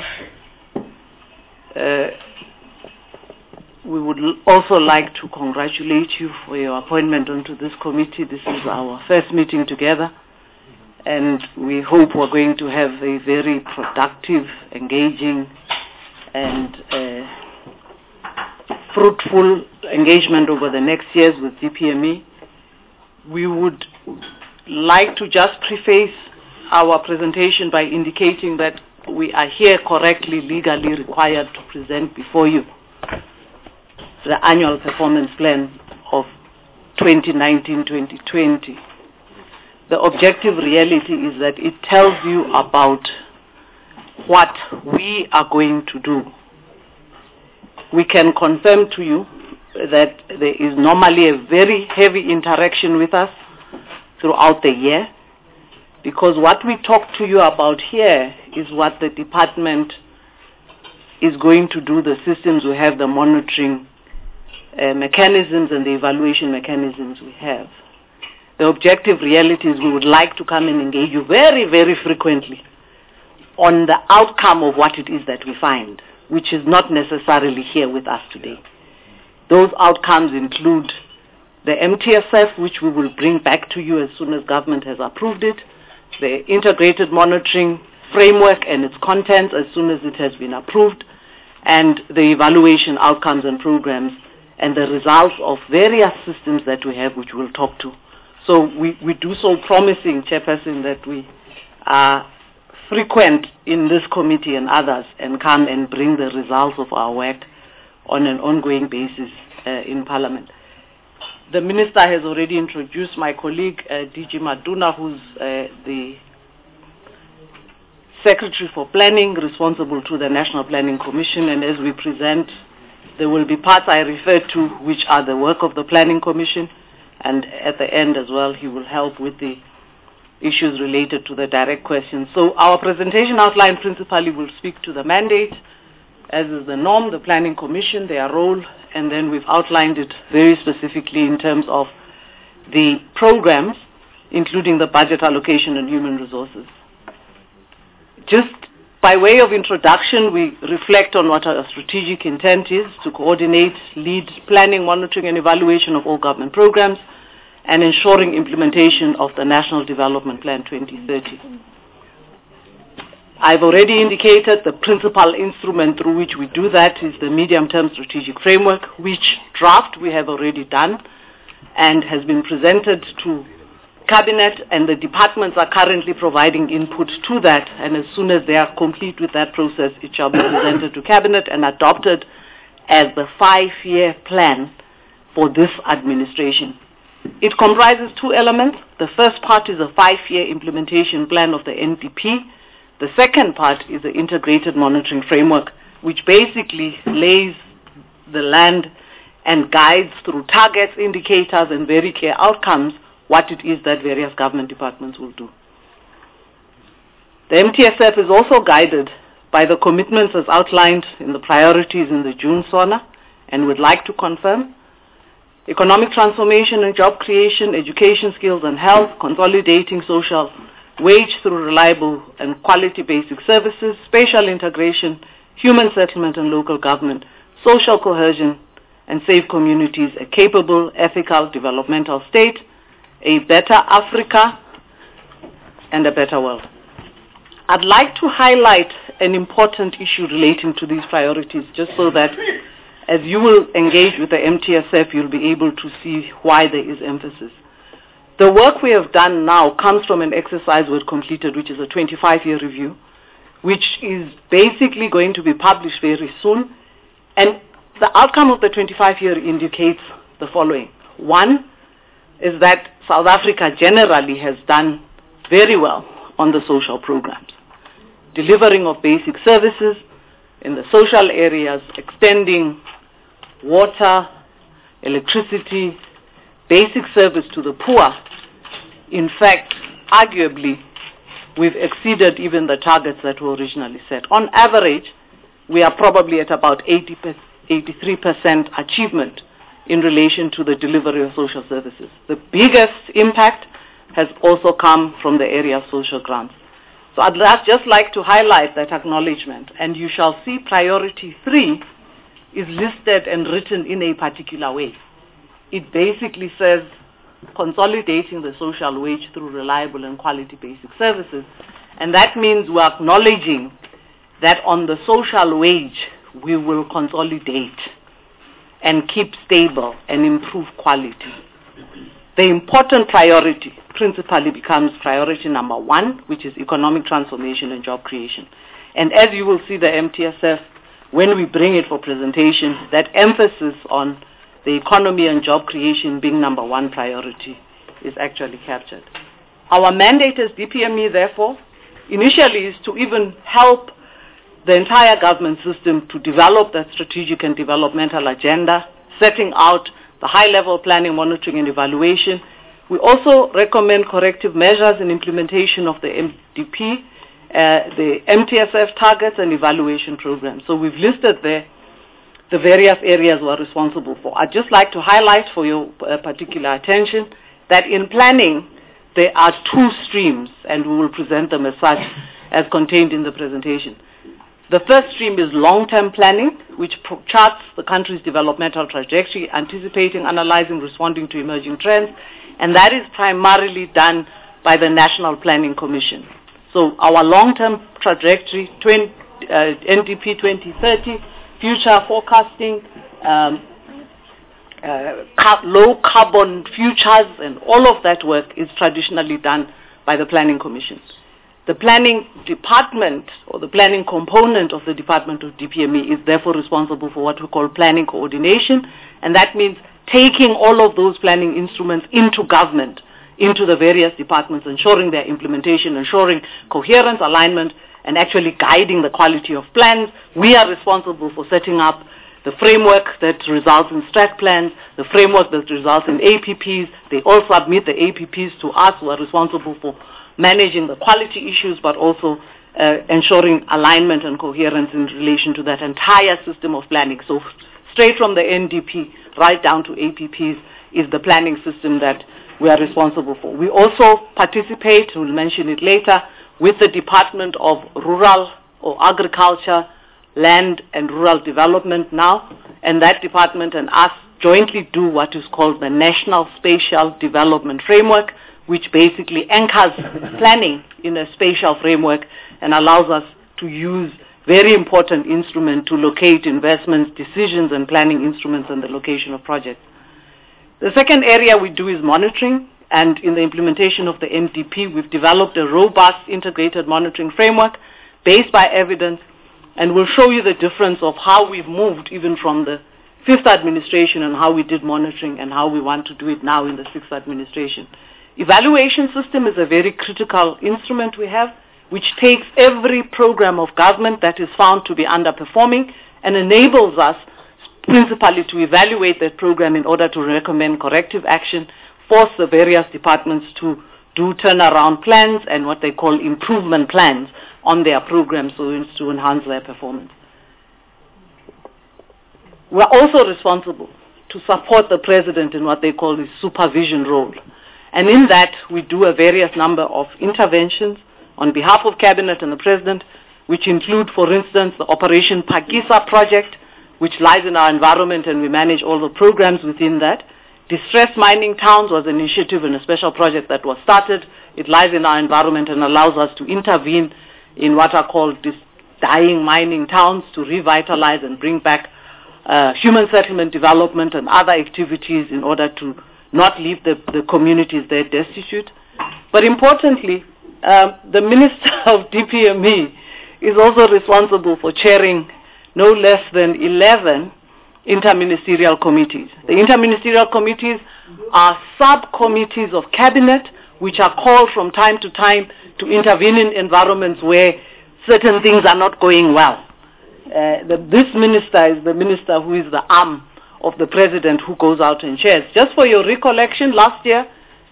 Uh, we would also like to congratulate you for your appointment onto this committee. This is our first meeting together, and we hope we're going to have a very productive, engaging, and uh, fruitful engagement over the next years with D P M E. We would like to just preface our presentation by indicating that we are here correctly, legally required to present before you the annual performance plan of twenty nineteen to twenty twenty. The objective reality is that it tells you about what we are going to do. We can confirm to you that there is normally a very heavy interaction with us throughout the year, because what we talk to you about here is what the department is going to do, the systems we have, the monitoring uh, mechanisms and the evaluation mechanisms we have. The objective reality is we would like to come and engage you very, very frequently on the outcome of what it is that we find, which is not necessarily here with us today. Those outcomes include the M T S F, which we will bring back to you as soon as government has approved it, the integrated monitoring framework and its contents as soon as it has been approved, and the evaluation outcomes and programs and the results of various systems that we have, which we'll talk to. So we, we do so promising, Chairperson, that we are frequent in this committee and others and come and bring the results of our work on an ongoing basis uh, in Parliament. The Minister has already introduced my colleague, uh, D G Maduna, who's uh, the Secretary for Planning, responsible to the National Planning Commission, and as we present, there will be parts I refer to which are the work of the Planning Commission, and at the end as well, he will help with the issues related to the direct questions. So our presentation outline principally will speak to the mandate, as is the norm, the Planning Commission, their role, and then we've outlined it very specifically in terms of the programs, including the budget allocation and human resources. Just by way of introduction, we reflect on what our strategic intent is to coordinate, lead planning, monitoring, and evaluation of all government programs, and ensuring implementation of the National Development Plan twenty thirty. I've already indicated the principal instrument through which we do that is the medium-term strategic framework, which draft we have already done and has been presented to Cabinet, and the departments are currently providing input to that, and as soon as they are complete with that process, it shall be presented to Cabinet and adopted as the five-year plan for this administration. It comprises two elements. The first part is a five-year implementation plan of the N D P. The second part is the integrated monitoring framework, which basically lays the land and guides through targets, indicators, and very clear outcomes what it is that various government departments will do. The M T S F is also guided by the commitments as outlined in the priorities in the June SONA, and would like to confirm economic transformation and job creation, education, skills and health, consolidating social wage through reliable and quality basic services, spatial integration, human settlement and local government, social cohesion and safe communities, a capable, ethical, developmental state, a better Africa, and a better world. I'd like to highlight an important issue relating to these priorities, just so that as you will engage with the M T S F, you'll be able to see why there is emphasis. The work we have done now comes from an exercise we've completed, which is a twenty-five year review, which is basically going to be published very soon. And the outcome of the twenty-five year indicates the following. One is that South Africa generally has done very well on the social programs, delivering of basic services in the social areas, extending water, electricity, basic service to the poor. In fact, arguably, we've exceeded even the targets that were originally set. On average, we are probably at about eighty, eighty-three percent achievement in relation to the delivery of social services. The biggest impact has also come from the area of social grants. So I'd just like to highlight that acknowledgement, and you shall see priority three is listed and written in a particular way. It basically says consolidating the social wage through reliable and quality basic services. And that means we're acknowledging that on the social wage, we will consolidate and keep stable and improve quality. The important priority principally becomes priority number one, which is economic transformation and job creation. And as you will see the M T S F, when we bring it for presentation, that emphasis on the economy and job creation being number one priority is actually captured. Our mandate as D P M E, therefore, initially is to even help the entire government system to develop that strategic and developmental agenda, setting out the high-level planning, monitoring, and evaluation. We also recommend corrective measures in implementation of the M D P, uh, the M T S F targets and evaluation programs. So we've listed there the various areas we're responsible for. I'd just like to highlight for your uh, particular attention that in planning, there are two streams, and we will present them as such as contained in the presentation. The first stream is long-term planning, which charts the country's developmental trajectory, anticipating, analyzing, responding to emerging trends, and that is primarily done by the National Planning Commission. So our long-term trajectory, twenty, uh, N D P twenty thirty, future forecasting, um, uh, car low carbon futures, and all of that work is traditionally done by the Planning Commission. The planning department, or the planning component of the Department of D P M E, is therefore responsible for what we call planning coordination, and that means taking all of those planning instruments into government, into the various departments, ensuring their implementation, ensuring coherence, alignment, and actually guiding the quality of plans. We are responsible for setting up the framework that results in strat plans, the framework that results in A P Ps. They all submit the A P Ps to us, who are responsible for managing the quality issues, but also uh, ensuring alignment and coherence in relation to that entire system of planning. So straight from the N D P right down to A P Ps is the planning system that we are responsible for. We also participate, we'll mention it later, with the Department of Rural or Agriculture, Land and Rural Development now, and that department and us jointly do what is called the National Spatial Development Framework, which basically anchors planning in a spatial framework and allows us to use very important instruments to locate investments, decisions, and planning instruments and the location of projects. The second area we do is monitoring, and in the implementation of the N D P, we've developed a robust integrated monitoring framework based by evidence, and we'll show you the difference of how we've moved even from the fifth administration and how we did monitoring and how we want to do it now in the sixth administration. Evaluation system is a very critical instrument we have, which takes every program of government that is found to be underperforming and enables us principally to evaluate that program in order to recommend corrective action, force the various departments to do turnaround plans and what they call improvement plans on their programs so as to enhance their performance. We're also responsible to support the President in what they call his supervision role. And in that, we do a various number of interventions on behalf of Cabinet and the President, which include, for instance, the Operation Pakisa project, which lies in our environment, and we manage all the programs within that. Distressed Mining Towns was an initiative and a special project that was started. It lies in our environment and allows us to intervene in what are called dis- dying mining towns to revitalize and bring back uh, human settlement development and other activities in order to not leave the, the communities there destitute. But importantly, um, the Minister of D P M E is also responsible for chairing no less than eleven interministerial committees. The interministerial committees are subcommittees of Cabinet which are called from time to time to intervene in environments where certain things are not going well. Uh, the, this minister is the minister who is the arm of the President who goes out and chairs. Just for your recollection, last year,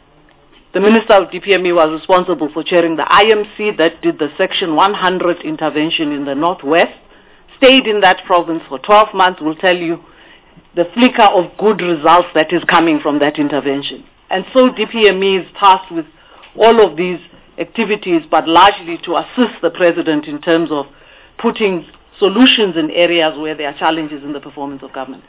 the Minister of D P M E was responsible for chairing the I M C that did the Section one hundred intervention in the Northwest, stayed in that province for twelve months, will tell you the flicker of good results that is coming from that intervention. And so D P M E is tasked with all of these activities, but largely to assist the President in terms of putting solutions in areas where there are challenges in the performance of government.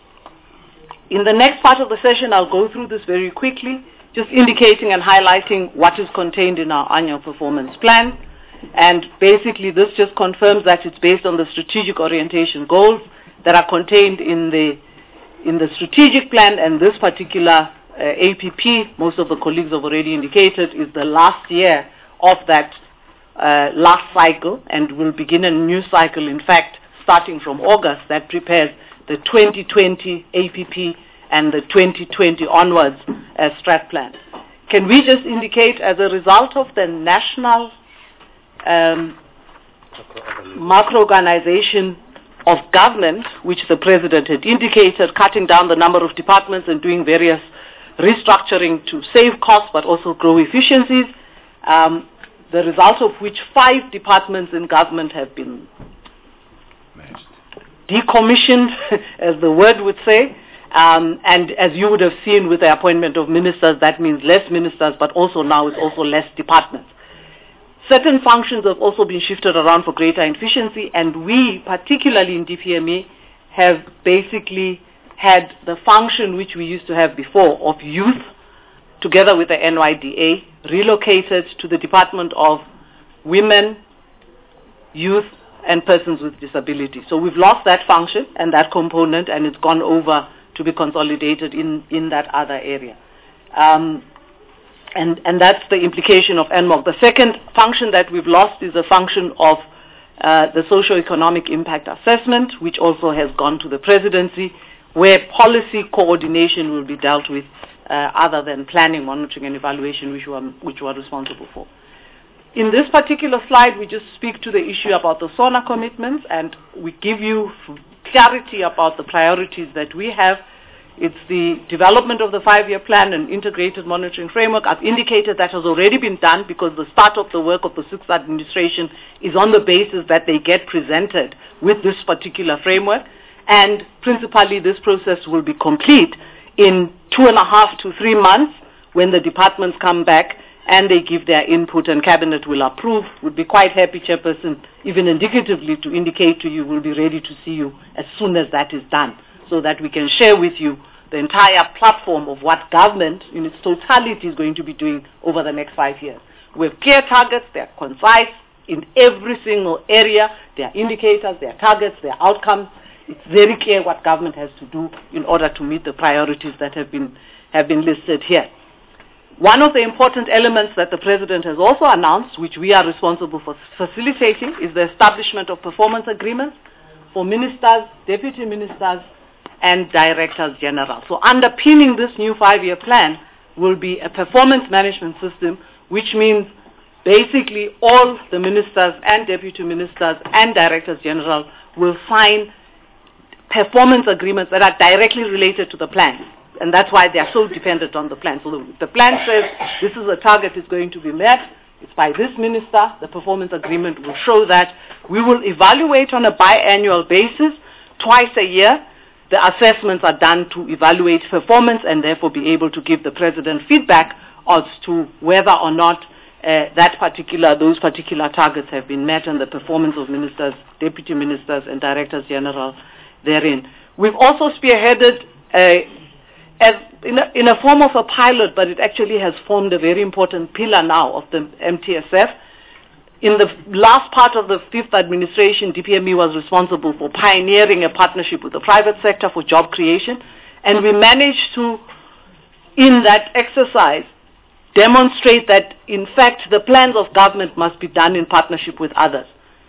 In the next part of the session, I'll go through this very quickly, just indicating and highlighting what is contained in our annual performance plan. And basically, this just confirms that it's based on the strategic orientation goals that are contained in the in the strategic plan. And this particular uh, A P P, most of the colleagues have already indicated, is the last year of that uh, last cycle, and will begin a new cycle, in fact, starting from August, that prepares the twenty twenty A P P and the twenty twenty onwards uh, strat plan. Can we just indicate, as a result of the national um, macro-organization of government, which the President had indicated, cutting down the number of departments and doing various restructuring to save costs but also grow efficiencies, um, the result of which five departments in government have been decommissioned, as the word would say. Um, and as you would have seen with the appointment of ministers, that means less ministers, but also now it's also less departments. Certain functions have also been shifted around for greater efficiency, and we, particularly in D P M E, have basically had the function which we used to have before of youth, together with the N Y D A, relocated to the Department of Women, Youth, and Persons with Disability. So we've lost that function and that component, and it's gone over to be consolidated in, in that other area. Um, and, and that's the implication of N M O C. The second function that we've lost is a function of uh, the socio-economic impact assessment, which also has gone to the presidency, where policy coordination will be dealt with uh, other than planning, monitoring, and evaluation, which we are, which we are responsible for. In this particular slide, we just speak to the issue about the SONA commitments, and we give you clarity about the priorities that we have. It's the development of the five-year plan and integrated monitoring framework. I've indicated that has already been done because the start of the work of the sixth administration is on the basis that they get presented with this particular framework. And principally, this process will be complete in two and a half to three months when the departments come back and they give their input and Cabinet will approve. Would be quite happy, Chairperson, even indicatively to indicate to you we'll be ready to see you as soon as that is done, so that we can share with you the entire platform of what government in its totality is going to be doing over the next five years. We have clear targets, they are concise in every single area, there are indicators, there are targets, there are outcomes. It's very clear what government has to do in order to meet the priorities that have been, have been listed here. One of the important elements that the President has also announced, which we are responsible for facilitating, is the establishment of performance agreements for ministers, deputy ministers, and directors general. So underpinning this new five-year plan will be a performance management system, which means basically all the ministers and deputy ministers and directors general will sign performance agreements that are directly related to the plan. and that's why they are so dependent on the plan. So the, the plan says this is a target is going to be met. It's by this minister. The performance agreement will show that. We will evaluate on a biannual basis, twice a year. The assessments are done to evaluate performance and therefore be able to give the president feedback as to whether or not uh, that particular, those particular targets have been met and the performance of ministers, deputy ministers and directors general therein. We've also spearheaded uh, as in a, in a form of a pilot, but it actually has formed a very important pillar now of the M T S F. In the last part of the fifth administration, D P M E was responsible for pioneering a partnership with the private sector for job creation, and we managed to, in that exercise, demonstrate that, in fact, the plans of government must be done in partnership with others.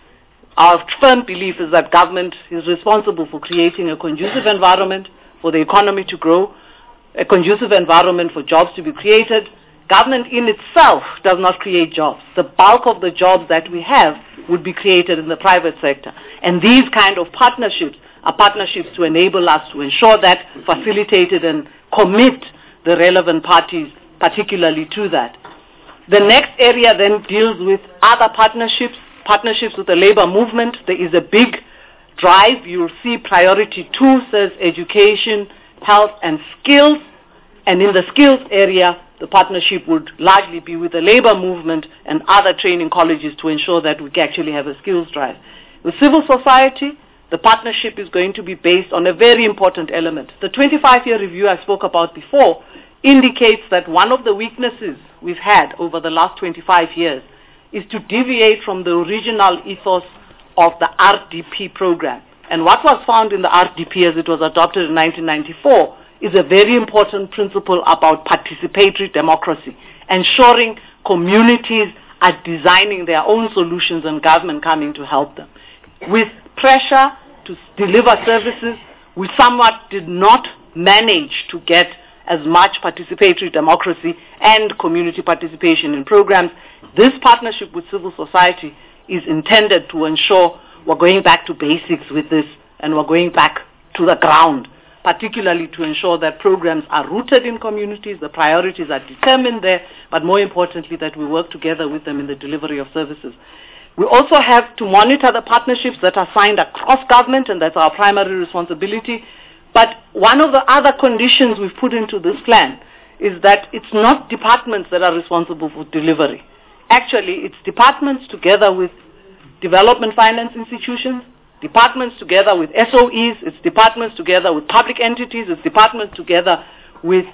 Our firm belief is that government is responsible for creating a conducive environment for the economy to grow, a conducive environment for jobs to be created. Government in itself does not create jobs. The bulk of the jobs that we have would be created in the private sector. And these kind of partnerships are partnerships to enable us to ensure that, facilitated and commit the relevant parties particularly to that. The next area then deals with other partnerships, partnerships with the labor movement. There is a big drive. You'll see priority two says education, health and skills, and in the skills area the partnership would largely be with the labor movement and other training colleges to ensure that we actually have a skills drive. With civil society, the partnership is going to be based on a very important element. The twenty-five year review I spoke about before indicates that one of the weaknesses we've had over the last twenty-five years is to deviate from the original ethos of the R D P program. And what was found in the R D P as it was adopted in nineteen ninety-four is a very important principle about participatory democracy, ensuring communities are designing their own solutions and government coming to help them. With pressure to deliver services, we somewhat did not manage to get as much participatory democracy and community participation in programs. This partnership with civil society is intended to ensure we're going back to basics with this, and we're going back to the ground, particularly to ensure that programs are rooted in communities, the priorities are determined there, but more importantly that we work together with them in the delivery of services. We also have to monitor the partnerships that are signed across government, and that's our primary responsibility. But one of the other conditions we've put into this plan is that it's not departments that are responsible for delivery. Actually, it's departments together with development finance institutions, departments together with S O Es, it's departments together with public entities, it's departments together with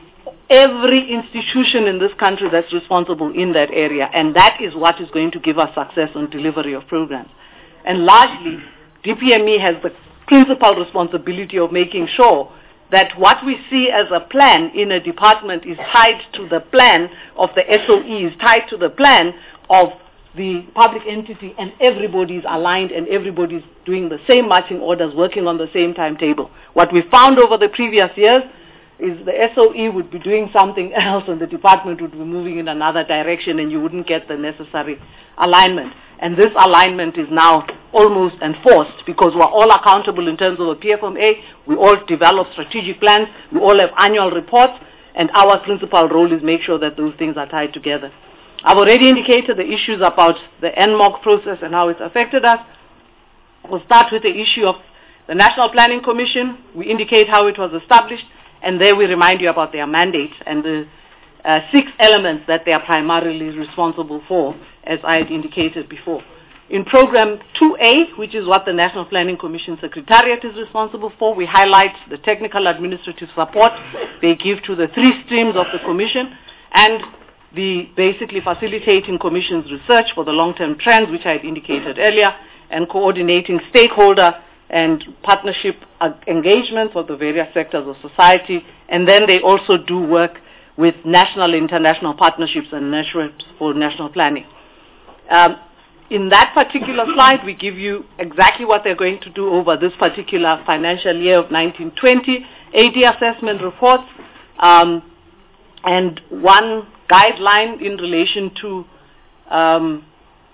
every institution in this country that's responsible in that area, and that is what is going to give us success on delivery of programs. And largely, D P M E has the principal responsibility of making sure that what we see as a plan in a department is tied to the plan of the S O Es, tied to the plan of the public entity, and everybody is aligned and everybody is doing the same marching orders, working on the same timetable. What we found over the previous years is the S O E would be doing something else and the department would be moving in another direction, and you wouldn't get the necessary alignment. And this alignment is now almost enforced because we're all accountable in terms of the P F M A. We all develop strategic plans. We all have annual reports, and our principal role is make sure that those things are tied together. I've already indicated the issues about the N M O G process and how it's affected us. We'll start with the issue of the National Planning Commission. We indicate how it was established, and there we remind you about their mandate and the uh, six elements that they are primarily responsible for, as I had indicated before. In Program two A, which is what the National Planning Commission Secretariat is responsible for, we highlight the technical administrative support they give to the three streams of the Commission, and the basically facilitating Commission's research for the long-term trends, which I had indicated earlier, and coordinating stakeholder and partnership uh, engagements of the various sectors of society. And then they also do work with national and international partnerships and networks for national planning. Um, in that particular slide, we give you exactly what they're going to do over this particular financial year of nineteen twenty, A D assessment reports, um, and one guideline in relation to um,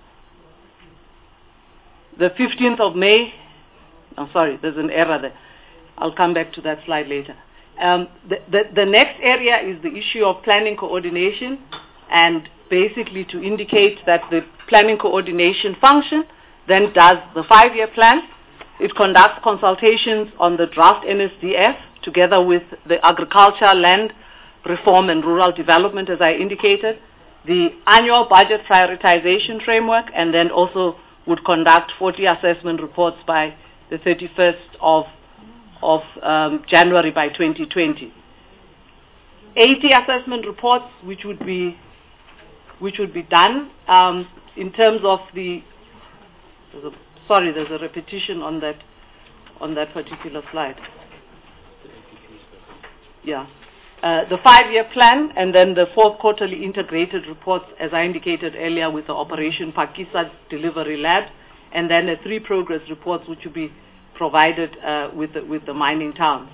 the fifteenth of May. I'm sorry, there's an error there. I'll come back to that slide later. Um, the, the, the next area is the issue of planning coordination, and basically to indicate that the planning coordination function then does the five-year plan. It conducts consultations on the draft N S D F together with the agriculture, land reform and rural development, as I indicated, the annual budget prioritization framework, and then also would conduct forty assessment reports by the thirty-first of, of um, January by twenty twenty. eighty assessment reports which would be which would be done um, in terms of the there's a, sorry there's a repetition on that on that particular slide. Yeah. Uh, the five-year plan, and then the fourth quarterly integrated reports, as I indicated earlier, with the Operation Pakisa Delivery Lab, and then the three progress reports which will be provided uh, with, the, with the mining towns.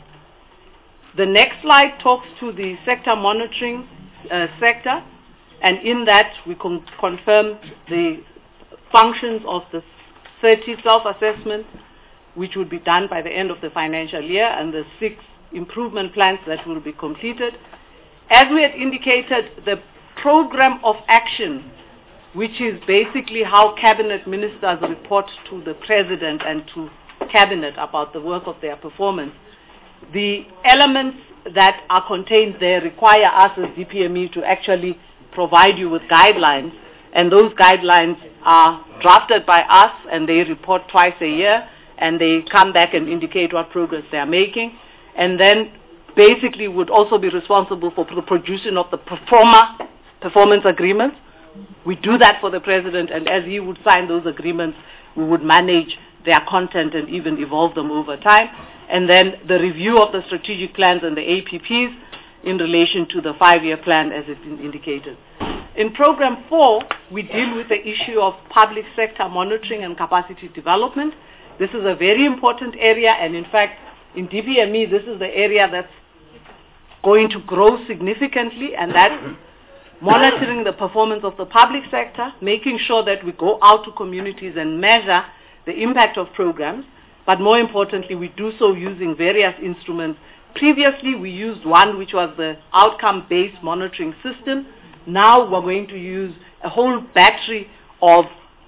The next slide talks to the sector monitoring uh, sector, and in that we con confirm the functions of the thirty self-assessments, which would be done by the end of the financial year, and the six improvement plans that will be completed. As we had indicated, the program of action, which is basically how cabinet ministers report to the president and to cabinet about the work of their performance, the elements that are contained there require us as D P M E to actually provide you with guidelines, and those guidelines are drafted by us, and they report twice a year, and they come back and indicate what progress they are making, and then basically would also be responsible for the producing of the performer, performance agreements. We do that for the president, and as he would sign those agreements, we would manage their content and even evolve them over time. And then the review of the strategic plans and the A P Ps in relation to the five-year plan as it's indicated. In program four, we deal with the issue of public sector monitoring and capacity development. This is a very important area, and in fact, in D P M E, this is the area that's going to grow significantly, and that's monitoring the performance of the public sector, making sure that we go out to communities and measure the impact of programs, but more importantly, we do so using various instruments. Previously, we used one which was the outcome-based monitoring system. Now we're going to use a whole battery of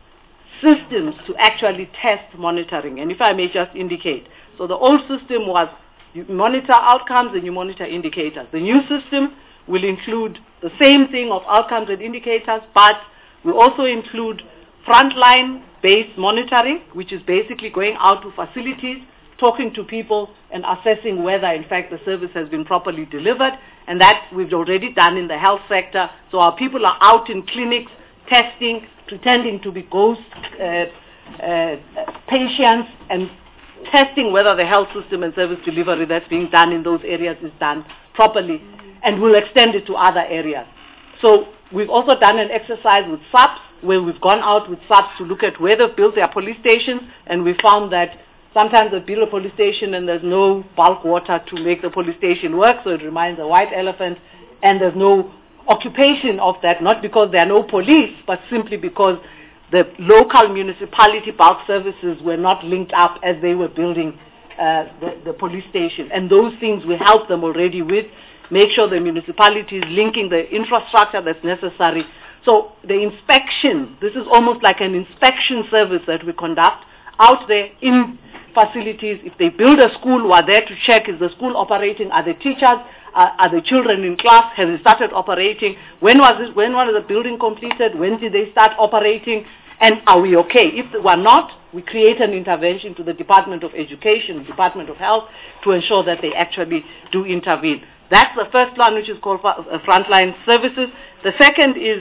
systems to actually test monitoring. And if I may just indicate, so the old system was you monitor outcomes and you monitor indicators. The new system will include the same thing of outcomes and indicators, but we also include frontline-based monitoring, which is basically going out to facilities, talking to people, and assessing whether, in fact, the service has been properly delivered. And that we've already done in the health sector. So our people are out in clinics, testing, pretending to be ghost uh, uh, patients, and testing whether the health system and service delivery that's being done in those areas is done properly, and we'll extend it to other areas. So we've also done an exercise with S A Ps, where we've gone out with S A Ps to look at where they've built their police stations, and we found that sometimes they build a police station and there's no bulk water to make the police station work, so it remains a white elephant, and there's no occupation of that, not because there are no police, but simply because the local municipality bulk services were not linked up as they were building uh, the, the police station. And those things we help them already with, make sure the municipality is linking the infrastructure that's necessary. So the inspection, this is almost like an inspection service that we conduct out there in facilities. If they build a school, we're there to check, is the school operating? Are the teachers, uh, are the children in class? Have they started operating? When was it, when was the building completed? When did they start operating? And are we okay? If we're not, we create an intervention to the Department of Education, Department of Health, to ensure that they actually do intervene. That's the first one, which is called frontline services. The second is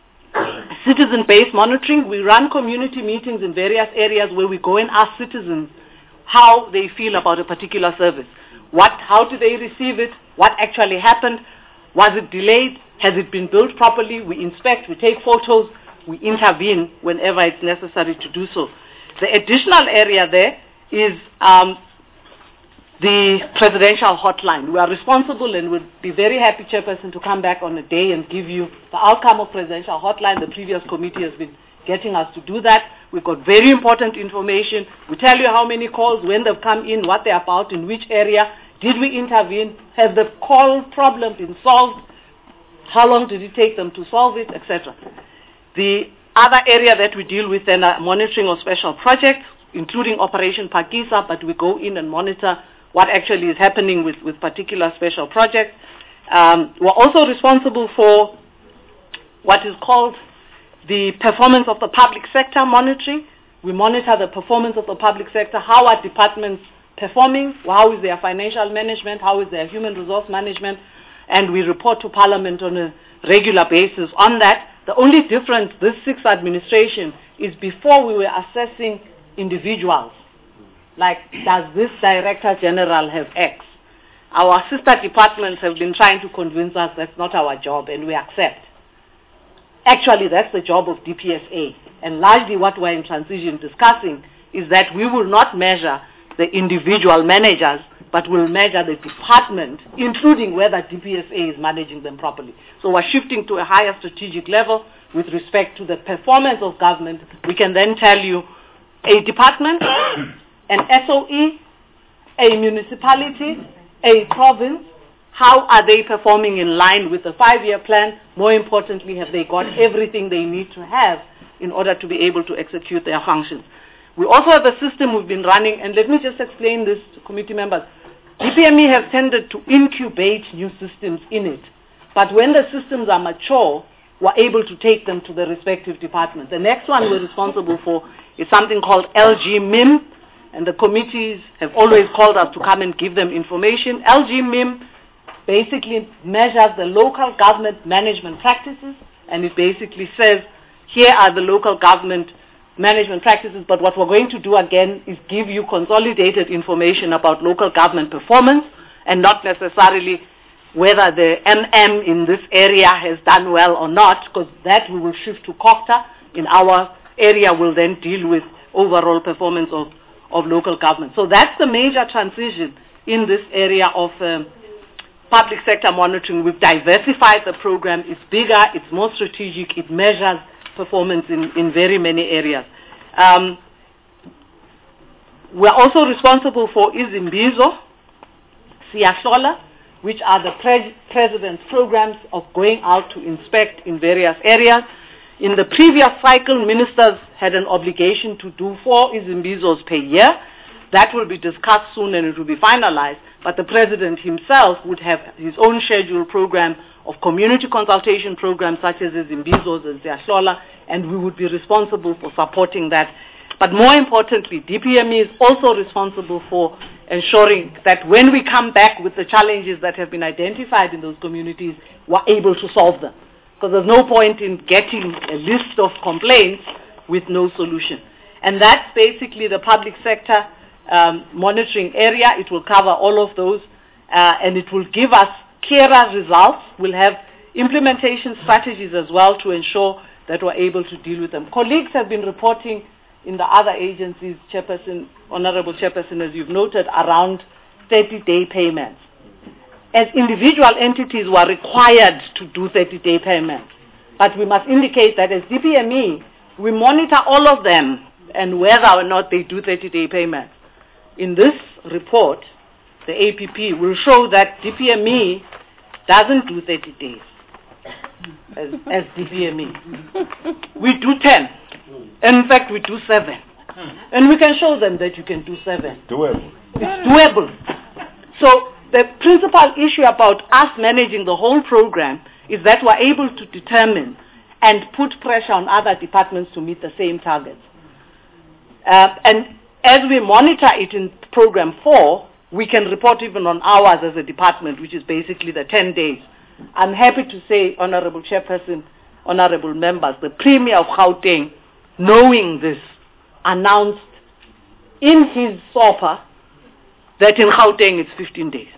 citizen-based monitoring. We run community meetings in various areas where we go and ask citizens how they feel about a particular service. What, how do they receive it? What actually happened? Was it delayed? Has it been built properly? We inspect, we take photos, we intervene whenever it's necessary to do so. The additional area there is um, the presidential hotline. We are responsible and would be very happy, Chairperson, to come back on a day and give you the outcome of presidential hotline. The previous committee has been getting us to do that. We've got very important information. We tell you how many calls, when they've come in, what they're about, in which area. Did we intervene? Has the call problem been solved? How long did it take them to solve it, et cetera. The other area that we deal with then are monitoring of special projects, including Operation Pakisa, but we go in and monitor what actually is happening with, with particular special projects. Um, we're also responsible for what is called the performance of the public sector monitoring. We monitor the performance of the public sector. How are departments performing? How is their financial management? How is their human resource management? And we report to Parliament on a regular basis on that. The only difference this sixth administration is before we were assessing individuals. Like, does this Director General have X? Our sister departments have been trying to convince us that's not our job, and we accept. Actually, that's the job of D P S A. And largely what we're in transition discussing is that we will not measure the individual managers, but we'll measure the department, including whether D P S A is managing them properly. So we're shifting to a higher strategic level with respect to the performance of government. We can then tell you a department, an S O E, a municipality, a province, how are they performing in line with the five-year plan? More importantly, have they got everything they need to have in order to be able to execute their functions? We also have a system we've been running, and let me just explain this to committee members. D P M E has tended to incubate new systems in it, but when the systems are mature, we're able to take them to the respective departments. The next one we're responsible for is something called L G M I M, and the committees have always called us to come and give them information. L G M I M basically measures the local government management practices, and it basically says, here are the local government management practices, but what we're going to do again is give you consolidated information about local government performance and not necessarily whether the M M in this area has done well or not, because that we will shift to COGTA. In our area, will then deal with overall performance of, of local government. So that's the major transition in this area of um, public sector monitoring. We've diversified the program. It's bigger, it's more strategic, it measures performance in, in very many areas. Um, we're also responsible for Izimbizo, Siyahlola, which are the pre president's programs of going out to inspect in various areas. In the previous cycle, ministers had an obligation to do four Izimbizos per year. That will be discussed soon and it will be finalized, but the president himself would have his own scheduled program of community consultation programs such as Izimbizos and Siyahlola, and we would be responsible for supporting that. But more importantly, D P M E is also responsible for ensuring that when we come back with the challenges that have been identified in those communities, we're able to solve them. Because there's no point in getting a list of complaints with no solution. And that's basically the public sector um, monitoring area. It will cover all of those, uh, and it will give us clearer results. We'll have implementation strategies as well to ensure that we're able to deal with them. Colleagues have been reporting in the other agencies, Chairperson, Honorable Chairperson, as you've noted, around thirty-day payments. As individual entities were required to do thirty-day payments, but we must indicate that as D P M E, we monitor all of them and whether or not they do thirty-day payments. In this report, the A P P will show that D P M E doesn't do thirty days as, as D P M E. We do ten. In fact, we do seven. And we can show them that you can do seven. Doable. It's doable. So the principal issue about us managing the whole program is that we're able to determine and put pressure on other departments to meet the same targets. Uh, and as we monitor it in program four, we can report even on ours as a department, which is basically the ten days. I'm happy to say, Honorable Chairperson, Honorable Members, the Premier of Gauteng, knowing this, announced in his S O P A that in Gauteng it's fifteen days,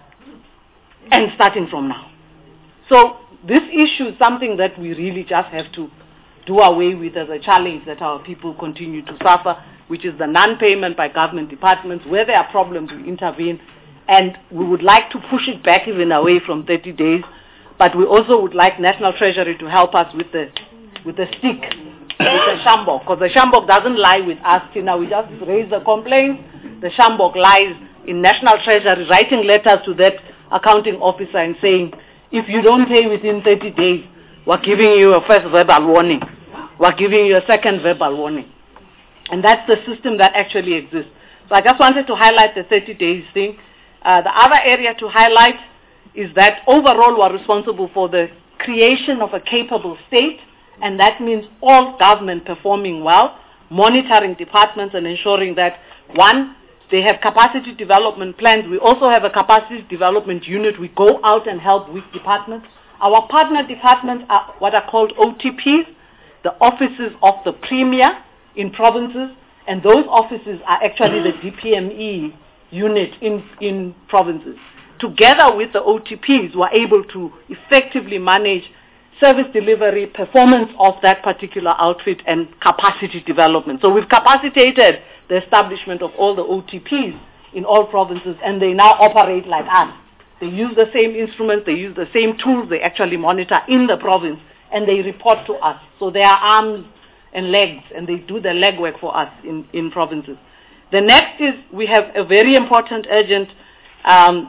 and starting from now. So this issue is something that we really just have to do away with as a challenge that our people continue to suffer, which is the non-payment by government departments. Where there are problems, we intervene, and we would like to push it back even away from thirty days, but we also would like National Treasury to help us with the, with the stick, with the Shambok, because the Shambok doesn't lie with us. You know, we just raise the complaint, the Shambok lies in National Treasury writing letters to that accounting officer and saying, if you don't pay within thirty days, we're giving you a first verbal warning. We're giving you a second verbal warning. And that's the system that actually exists. So I just wanted to highlight the thirty days thing. Uh, the other area to highlight is that overall we're responsible for the creation of a capable state, and that means all government performing well, monitoring departments and ensuring that, one, they have capacity development plans. We also have a capacity development unit. We go out and help weak departments. Our partner departments are what are called O T Ps, the offices of the premier in provinces, and those offices are actually the D P M E unit in, in provinces. Together with the O T Ps, we're able to effectively manage service delivery, performance of that particular outfit, and capacity development. So we've capacitated the establishment of all the O T Ps in all provinces, and they now operate like us. They use the same instruments, they use the same tools, they actually monitor in the province, and they report to us. So they are arms and legs, and they do the legwork for us in, in provinces. The next is we have a very important, urgent um,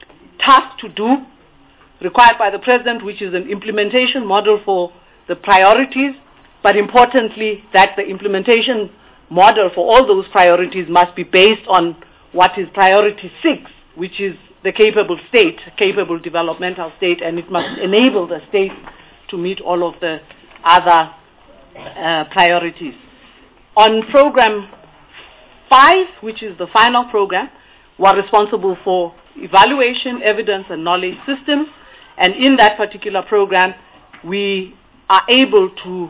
task to do, required by the President, which is an implementation model for the priorities, but importantly, that the implementation model for all those priorities must be based on what is priority six, which is the capable state, capable developmental state, and it must enable the state to meet all of the other uh, priorities. On program five, which is the final program, we're responsible for evaluation, evidence, and knowledge systems, and in that particular program, we are able to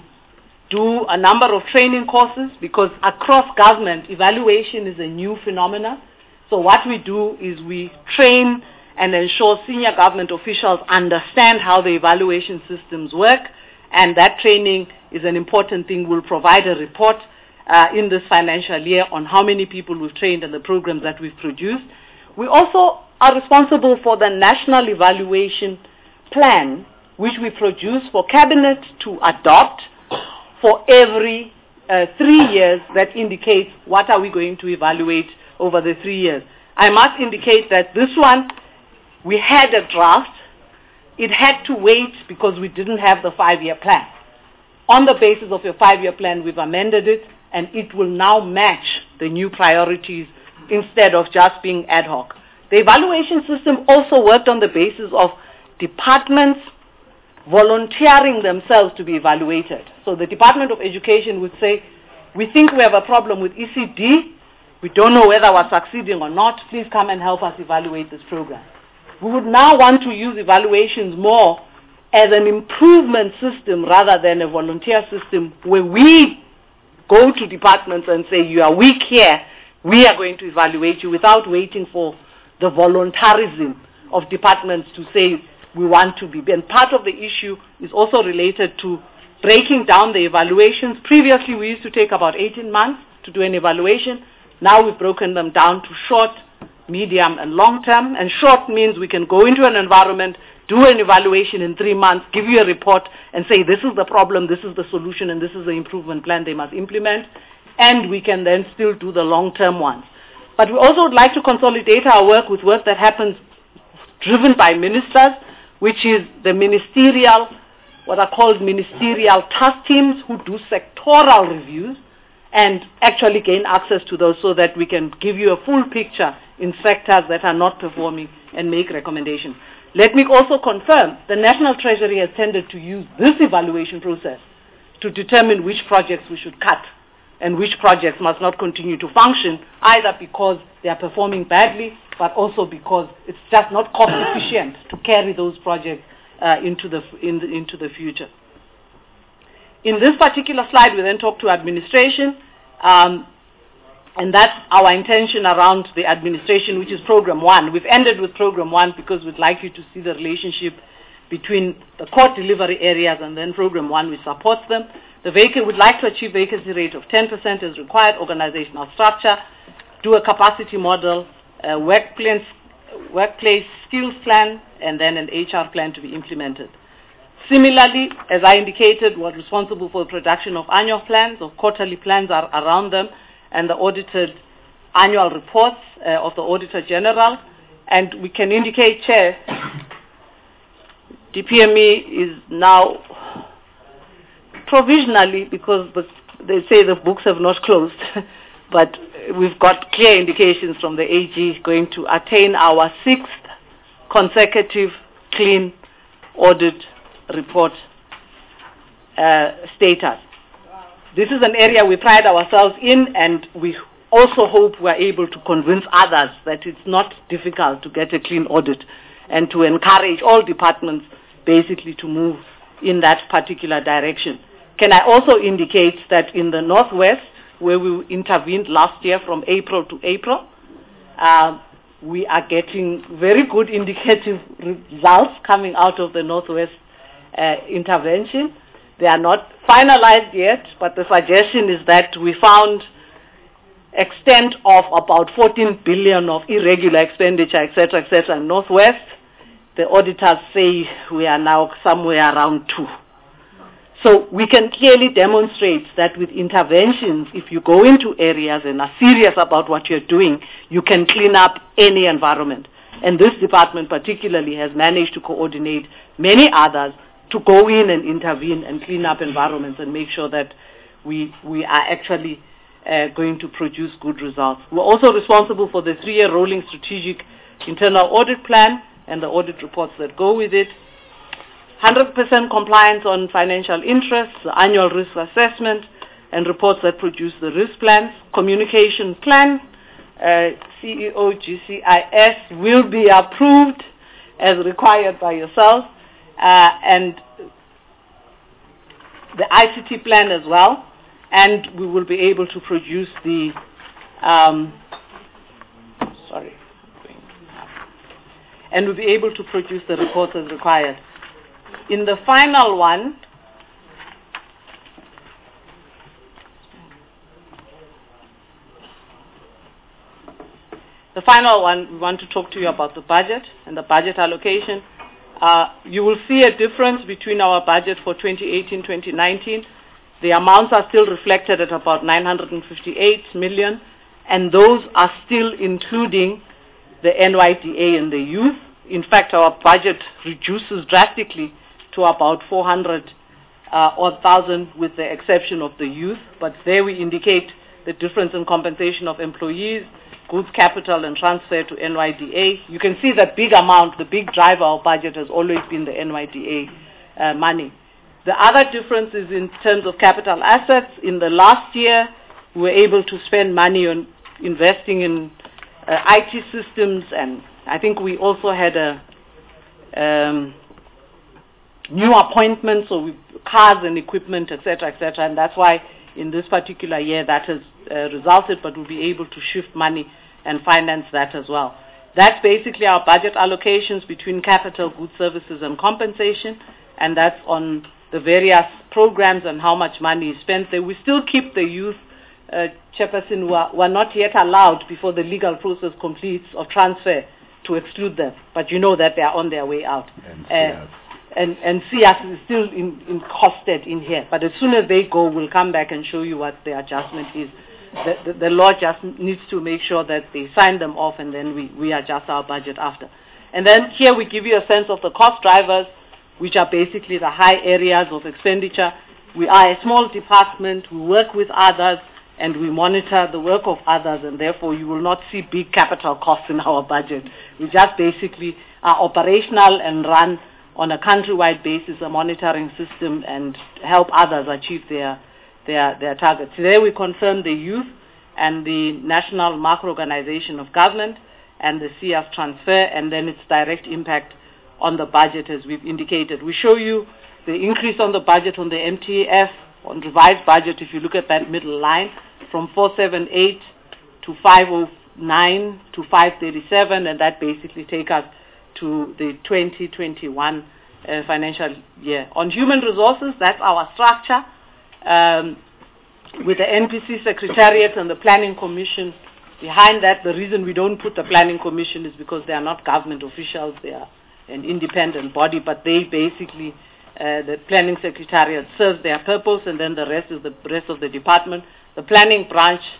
do a number of training courses because across government, evaluation is a new phenomenon. So what we do is we train and ensure senior government officials understand how the evaluation systems work, and that training is an important thing. We'll provide a report uh, in this financial year on how many people we've trained and the programs that we've produced. We also are responsible for the national evaluation plan, which we produce for Cabinet to adopt for every uh, three years that indicates what are we going to evaluate over the three years. I must indicate that this one, we had a draft. It had to wait because we didn't have the five-year plan. On the basis of your five-year plan, we've amended it, and it will now match the new priorities instead of just being ad hoc. The evaluation system also worked on the basis of departments volunteering themselves to be evaluated. So the Department of Education would say, we think we have a problem with E C D, we don't know whether we're succeeding or not, please come and help us evaluate this program. We would now want to use evaluations more as an improvement system rather than a volunteer system where we go to departments and say, you are weak here, we are going to evaluate you without waiting for the voluntarism of departments to say we want to be. And part of the issue is also related to breaking down the evaluations. Previously, we used to take about eighteen months to do an evaluation. Now we've broken them down to short, medium, and long term. And short means we can go into an environment, do an evaluation in three months, give you a report, and say this is the problem, this is the solution, and this is the improvement plan they must implement. And we can then still do the long-term ones. But we also would like to consolidate our work with work that happens driven by ministers, which is the ministerial, what are called ministerial task teams who do sectoral reviews and actually gain access to those so that we can give you a full picture in sectors that are not performing and make recommendations. Let me also confirm the National Treasury has tended to use this evaluation process to determine which projects we should cut and which projects must not continue to function, either because they are performing badly, but also because it's just not cost efficient to carry those projects uh, into, the, in the, into the future. In this particular slide, we then talk to administration, um, and that's our intention around the administration, which is program one. We've ended with program one because we'd like you to see the relationship between the core delivery areas and then program one, which supports them. The vacancy would like to achieve vacancy rate of ten percent as required, organizational structure, do a capacity model, a workplace, workplace skills plan, and then an H R plan to be implemented. Similarly, as I indicated, we're responsible for the production of annual plans or quarterly plans are around them, and the audited annual reports uh, of the Auditor General, and we can indicate, Chair, D P M E is now provisionally, because the, they say the books have not closed, but we've got clear indications from the A G going to attain our sixth consecutive clean audit report uh, status. This is an area we pride ourselves in, and we also hope we're able to convince others that it's not difficult to get a clean audit, and to encourage all departments basically to move in that particular direction. Can I also indicate that in the Northwest, where we intervened last year from April to April, uh, we are getting very good indicative results coming out of the Northwest uh, intervention. They are not finalized yet, but the suggestion is that we found extent of about fourteen billion of irregular expenditure, et cetera, et cetera, in Northwest. The auditors say we are now somewhere around two. So we can clearly demonstrate that with interventions, if you go into areas and are serious about what you're doing, you can clean up any environment. And this department particularly has managed to coordinate many others to go in and intervene and clean up environments and make sure that we, we are actually uh, going to produce good results. We're also responsible for the three-year rolling strategic internal audit plan and the audit reports that go with it. one hundred percent compliance on financial interests, the annual risk assessment, and reports that produce the risk plans. Communication plan, uh, C E O G C I S will be approved as required by yourself, uh, and the I C T plan as well, and we will be able to produce the, um, sorry, and we'll be able to produce the reports as required. In the final one, the final one, we want to talk to you about the budget and the budget allocation. Uh, you will see a difference between our budget for twenty eighteen twenty nineteen. The amounts are still reflected at about nine hundred fifty-eight million, and those are still including the N Y D A and the youth. In fact, our budget reduces drastically to about four hundred uh, odd thousand, with the exception of the youth. But there we indicate the difference in compensation of employees, goods capital, and transfer to N Y D A. You can see that big amount, the big driver of budget has always been the N Y D A uh, money. The other difference is in terms of capital assets. In the last year, we were able to spend money on investing in uh, I T systems, and I think we also had a um, new appointments, so we, cars and equipment, et cetera, et cetera, and that's why in this particular year that has uh, resulted, but we'll be able to shift money and finance that as well. That's basically our budget allocations between capital, goods, services, and compensation, and that's on the various programs and how much money is spent there. We still keep the youth, uh, Chairperson, who are, who are not yet allowed before the legal process completes of transfer to exclude them, but you know that they are on their way out. And uh, And, and C S is still in, in costed in here. But as soon as they go, we'll come back and show you what the adjustment is. The, the, the law just needs to make sure that they sign them off, and then we, we adjust our budget after. And then here we give you a sense of the cost drivers, which are basically the high areas of expenditure. We are a small department. We work with others, and we monitor the work of others, and therefore you will not see big capital costs in our budget. We just basically are operational and run on a countrywide basis a monitoring system and help others achieve their their their targets. Today we confirm the youth and the National Macro Organization of Government and the C F transfer, and then its direct impact on the budget as we've indicated. We show you the increase on the budget on the M T F, on revised budget, if you look at that middle line, from four seventy-eight to five oh nine to five thirty-seven, and that basically take us to the twenty twenty-one uh, financial year. On human resources, that's our structure, um, with the N P C Secretariat and the Planning Commission behind that. The reason we don't put the Planning Commission is because they are not government officials, they are an independent body, but they basically, uh, the Planning Secretariat serves their purpose, and then the rest is the rest of the department. The planning branch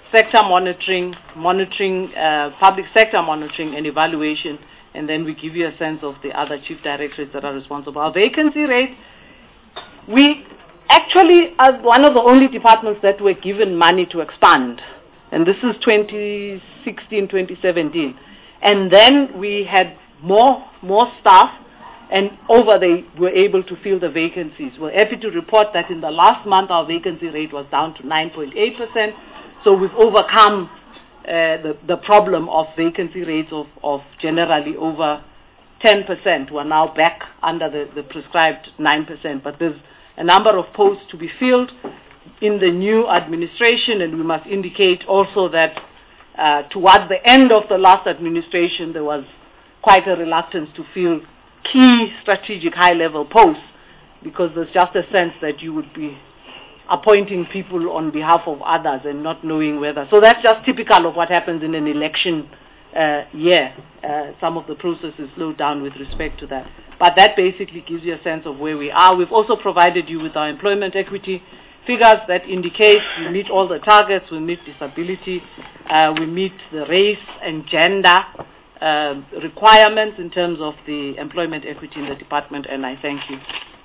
sector monitoring, monitoring, uh, public sector monitoring and evaluation, and then we give you a sense of the other chief directorates that are responsible. Our vacancy rate, we actually are one of the only departments that were given money to expand, and this is twenty sixteen, twenty seventeen. And then we had more, more staff, and over they were able to fill the vacancies. We're happy to report that in the last month our vacancy rate was down to nine point eight percent, so we've overcome uh, the, the problem of vacancy rates of, of generally over ten percent. We're now back under the, the prescribed nine percent, but there's a number of posts to be filled in the new administration, and we must indicate also that uh, towards the end of the last administration there was quite a reluctance to fill key strategic high-level posts, because there's just a sense that you would be appointing people on behalf of others and not knowing whether. So that's just typical of what happens in an election uh, year. Uh, some of the processes slow down with respect to that. But that basically gives you a sense of where we are. We've also provided you with our employment equity figures that indicate we meet all the targets, we meet disability, uh, we meet the race and gender uh, requirements in terms of the employment equity in the department, and I thank you.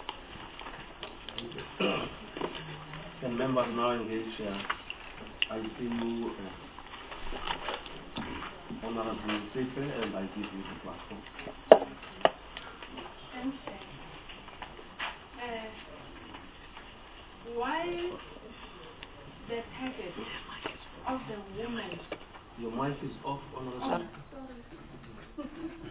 Can members now engage? Uh, I see you, uh, Honorable Sepe, and I give you the platform. Thank you. Uh, why the target of the woman? Your mic is off, Honorable. Oh,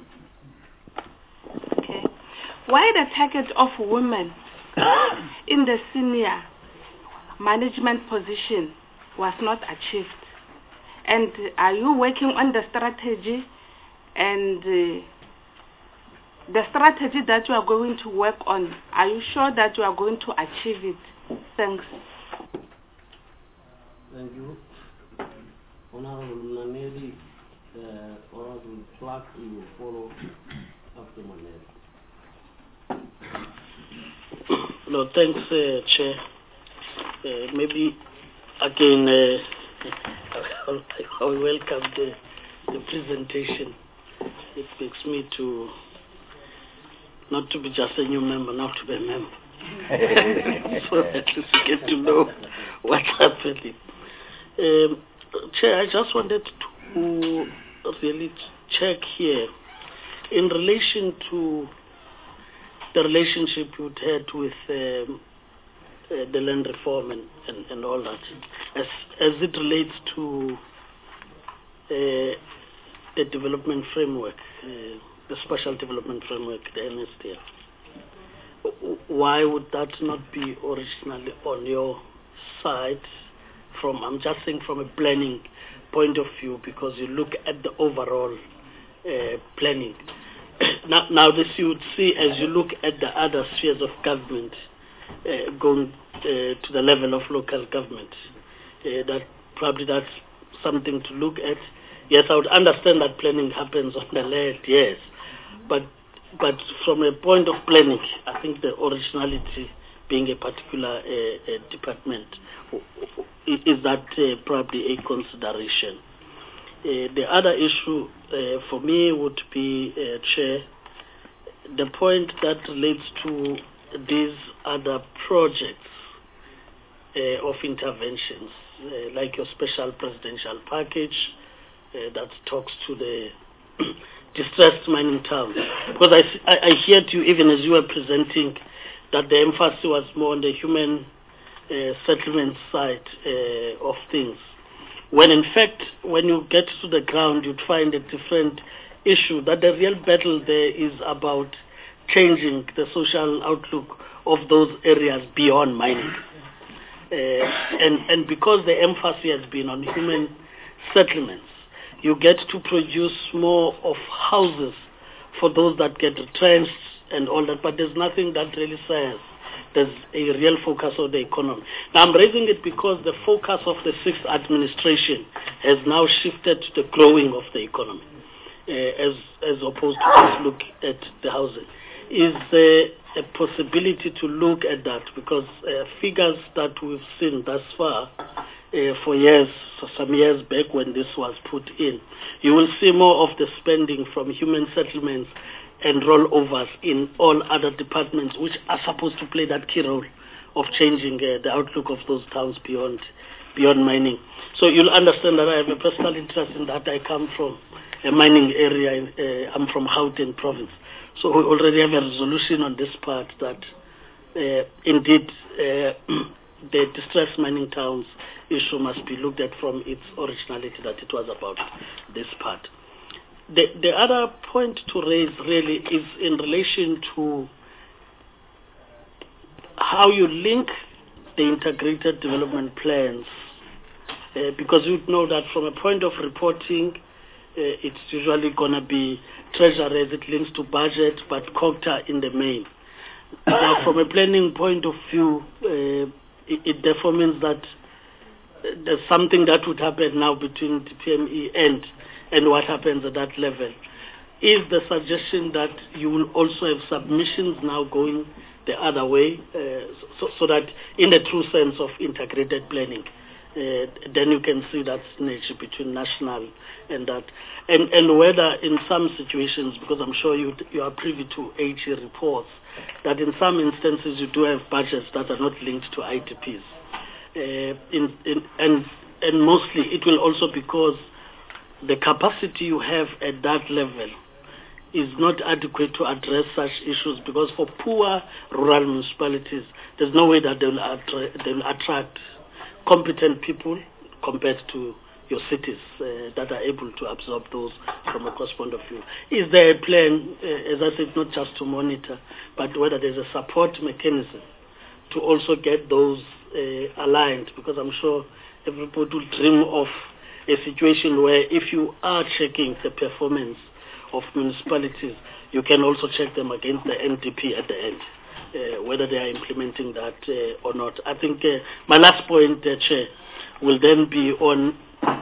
okay. Why the target of women in the senior management position was not achieved? And are you working on the strategy and uh, the strategy that you are going to work on? Are you sure that you are going to achieve it? Thanks. Thank you. Honorable Nanedi, uh, Honorable Clark, you will follow after Manedi. No, thanks, uh, Chair. Uh, maybe again, uh, I welcome the, the presentation. It makes me to not to be just a new member, not to be a member. So at least you get to know what's happening. Um, Chair, I just wanted to really check here in relation to the relationship you'd had with um, uh, the land reform and, and, and all that, as as it relates to uh, the development framework, uh, the special development framework, the N S D F. Why would that not be originally on your side? From I'm just saying from a planning point of view, because you look at the overall uh, planning. now, now this you would see as you look at the other spheres of government uh, going uh, to the level of local government. Uh, that probably that's something to look at. Yes, I would understand that planning happens on the land, yes, but but from a point of planning, I think the originality being a particular uh, uh, department, is that uh, probably a consideration. Uh, the other issue uh, for me would be, uh, Chair, the point that relates to these other projects uh, of interventions, uh, like your special presidential package uh, that talks to the distressed mining towns. Because I, I, I heard you, even as you were presenting, that the emphasis was more on the human uh, settlement side uh, of things. When in fact, when you get to the ground, you'd find a different issue, that the real battle there is about changing the social outlook of those areas beyond mining. Uh, and, and because the emphasis has been on human settlements, you get to produce more of houses for those that get retrenched and all that, but there's nothing that really says there's a real focus on the economy. Now I'm raising it because the focus of the sixth administration has now shifted to the growing of the economy, uh, as as opposed to just look at the housing. Is uh, a possibility to look at that, because uh, figures that we've seen thus far uh, for years, for some years back when this was put in, you will see more of the spending from human settlements and rollovers in all other departments, which are supposed to play that key role of changing uh, the outlook of those towns beyond beyond mining. So you'll understand that I have a personal interest in that. I come from a mining area. In, uh, I'm from Gauteng province. So we already have a resolution on this part that uh, indeed uh, the distressed mining towns issue must be looked at from its originality, that it was about this part. The, the other point to raise really is in relation to how you link the integrated development plans, uh, because you know that from a point of reporting, uh, it's usually going to be treasury as it links to budget, but COGTA in the main. Now, from a planning point of view, uh, it, it therefore means that there's something that would happen now between the P M E and and what happens at that level. Is the suggestion that you will also have submissions now going the other way, uh, so, so that in the true sense of integrated planning, uh, then you can see that synergy between national and that, and, and whether in some situations, because I'm sure you you are privy to H E reports, that in some instances you do have budgets that are not linked to I T Ps. Uh, in, in, and, and mostly it will also because the capacity you have at that level is not adequate to address such issues, because for poor rural municipalities, there's no way that they will, attra- they will attract competent people compared to your cities uh, that are able to absorb those from a cost point of view. Is there a plan, uh, as I said, not just to monitor, but whether there's a support mechanism to also get those uh, aligned? Because I'm sure everybody will dream of a situation where if you are checking the performance of municipalities, you can also check them against the N D P at the end, uh, whether they are implementing that uh, or not. I think uh, my last point, uh, Chair, will then be on,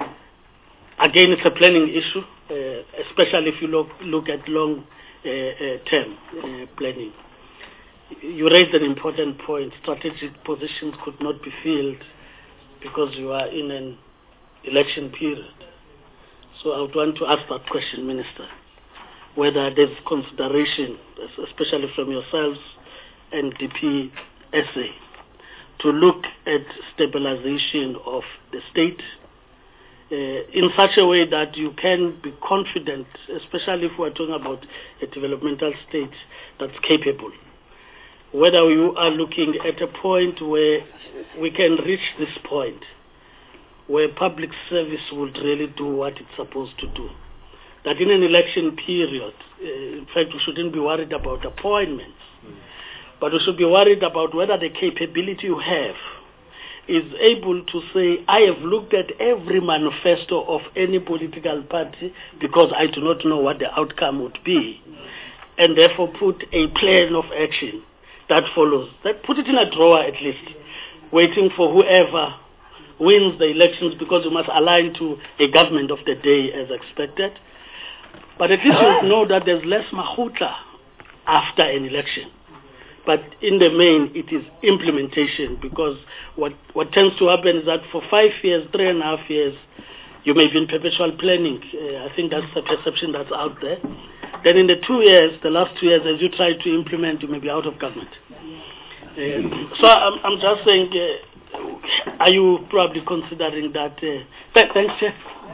again, it's a planning issue, uh, especially if you look, look at long uh, uh, term uh, planning. You raised an important point. Strategic positions could not be filled because you are in an election period. So I would want to ask that question, Minister, whether there's consideration, especially from yourselves and D P S A, to look at stabilization of the state uh, in such a way that you can be confident, especially if we're talking about a developmental state that's capable. Whether you are looking at a point where we can reach this point, where public service would really do what it's supposed to do. That in an election period, uh, in fact, we shouldn't be worried about appointments, mm. but we should be worried about whether the capability you have is able to say, I have looked at every manifesto of any political party because I do not know what the outcome would be, and therefore put a plan of action that follows. That put it in a drawer at least, waiting for whoever wins the elections, because you must align to a government of the day as expected. But at least you know that there's less mahutla after an election. But in the main, it is implementation, because what, what tends to happen is that for five years, three and a half years, you may be in perpetual planning. Uh, I think that's the perception that's out there. Then in the two years, the last two years, as you try to implement, you may be out of government. Uh, so I'm, I'm just saying, uh, are you probably considering that? Uh, th- thanks, Chair.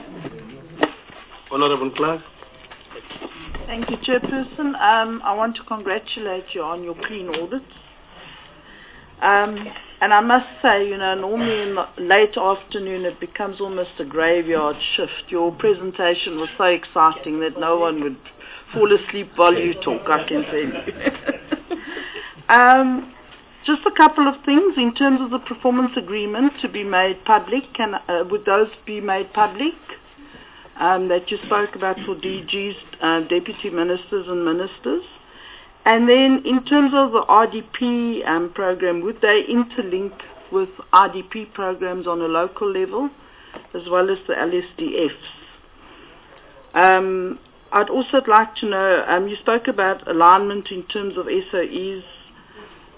Honorable Clark. Thank you, Chairperson. Um, I want to congratulate you on your clean audits. Um, and I must say, you know, normally in the late afternoon it becomes almost a graveyard shift. Your presentation was so exciting that no one would fall asleep while you talk, I can tell you. um, just a couple of things in terms of the performance agreement to be made public. Can, uh, would those be made public? Um, that you spoke about for D Gs, uh, deputy ministers and ministers. And then in terms of the R D P um, program, would they interlink with R D P programs on a local level as well as the L S D Fs? Um, I'd also like to know, um, you spoke about alignment in terms of S O Es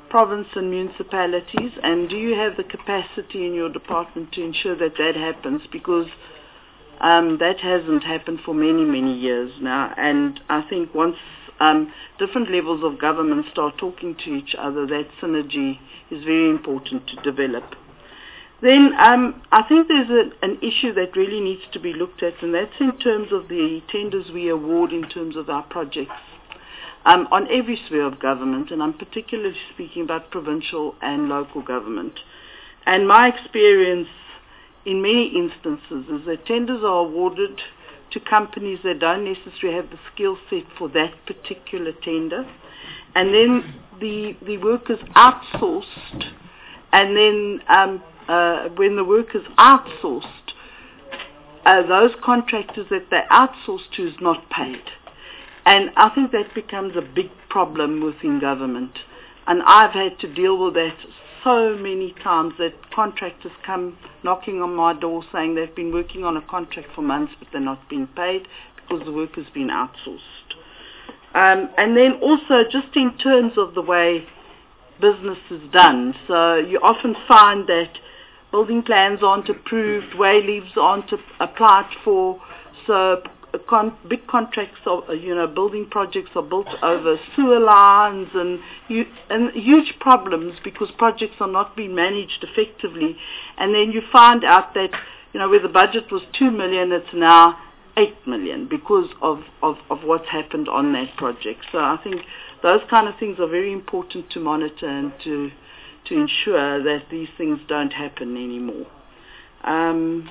province and municipalities, and do you have the capacity in your department to ensure that that happens? Because um, that hasn't happened for many, many years now, and I think once um, different levels of government start talking to each other, that synergy is very important to develop. Then um, I think there's a, an issue that really needs to be looked at, and that's in terms of the tenders we award in terms of our projects. Um, on every sphere of government, and I'm particularly speaking about provincial and local government. And my experience in many instances is that tenders are awarded to companies that don't necessarily have the skill set for that particular tender, and then the, the work is outsourced, and then um, uh, when the work is outsourced, uh, those contractors that they outsource to is not paid. And I think that becomes a big problem within government. And I've had to deal with that so many times, that contractors come knocking on my door saying they've been working on a contract for months but they're not being paid because the work has been outsourced. Um, and then also just in terms of the way business is done. So you often find that building plans aren't approved, way leaves aren't applied for, so Con big contracts, or you know, building projects are built over sewer lines, and, you, and huge problems because projects are not being managed effectively. And then you find out that, you know, where the budget was two million, it's now eight million because of, of, of what's happened on that project. So I think those kind of things are very important to monitor and to to ensure that these things don't happen anymore. Um,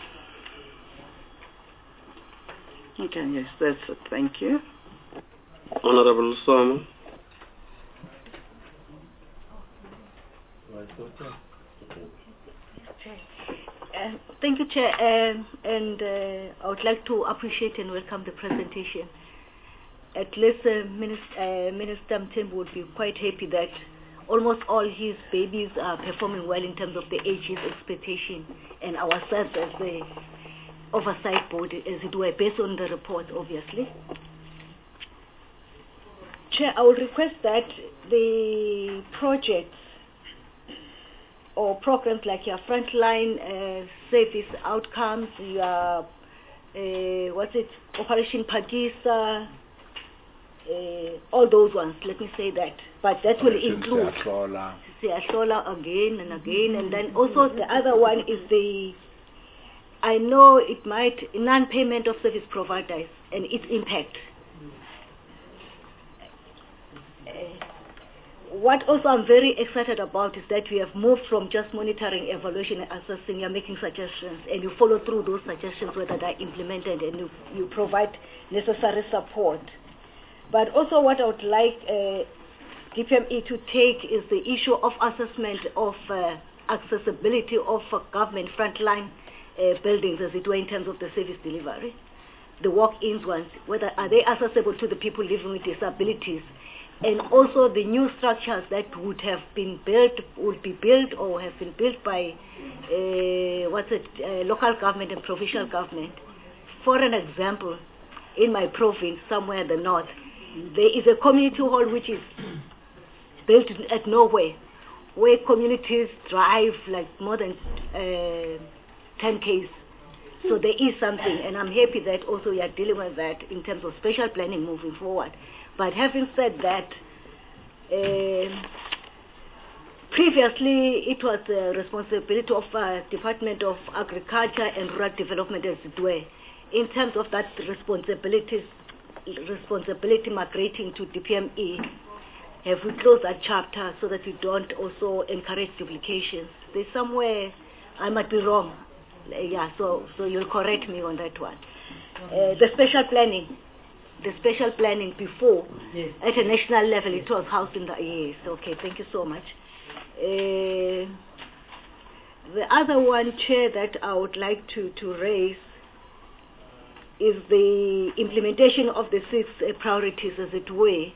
Okay, yes, that's it. Thank you. Honorable Soma. Uh, thank you, Chair, uh, and uh, I would like to appreciate and welcome the presentation. At least uh, Minister, uh, Minister Mthembu would be quite happy that almost all his babies are performing well in terms of the age's expectation, and ourselves as the oversight board, as it were, based on the report, obviously. Chair, I would request that the projects or programs like your frontline uh, service outcomes, your, uh, what's it, Operation Pagisa, uh, all those ones, let me say that. But that will include Siyasola again and again, and then also the other one is the, I know it might, non-payment of service providers and its impact. Uh, what also I'm very excited about is that we have moved from just monitoring, evaluation, and assessing. You're making suggestions and you follow through those suggestions whether they're implemented, and you, you provide necessary support. But also what I would like uh, D P M E to take is the issue of assessment of uh, accessibility of uh, government frontline Uh, buildings, as it were, in terms of the service delivery, the walk-ins ones, whether are they accessible to the people living with disabilities, and also the new structures that would have been built, would be built or have been built by uh, what's it, uh, local government and provincial government. For an example, in my province, somewhere in the north, there is a community hall which is built at nowhere, where communities drive like more than uh, ten Ks. So there is something, and I'm happy that also we are dealing with that in terms of special planning moving forward. But having said that, uh, previously it was the responsibility of uh, Department of Agriculture and Rural Development, as it were, in terms of that responsibility, responsibility migrating to D P M E. Have we closed that chapter so that we don't also encourage duplications? There's somewhere I might be wrong. Yeah, so so you'll correct me on that one. Uh, the special planning, the special planning before, yes, at a national level, it was housed in the yes. Okay, thank you so much. Uh, the other one, Chair, that I would like to to raise is the implementation of the six uh, priorities, as it were.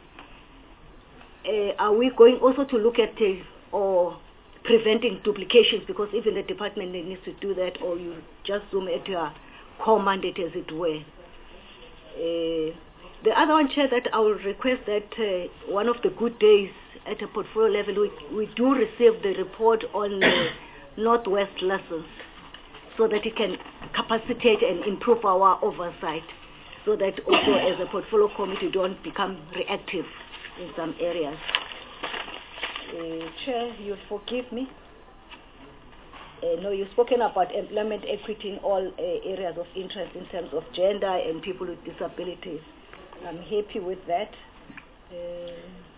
Uh, are we going also to look at uh, or preventing duplications, because even the department needs to do that, or you just zoom at your core mandate, as it were. Uh, the other one, Chair, that I will request that uh, one of the good days at a portfolio level, we, we do receive the report on the Northwest lessons so that it can capacitate and improve our oversight, so that also as a portfolio committee don't become reactive in some areas. Uh, Chair, you forgive me. Uh, no, you've spoken about employment equity in all uh, areas of interest in terms of gender and people with disabilities. I'm happy with that. Uh,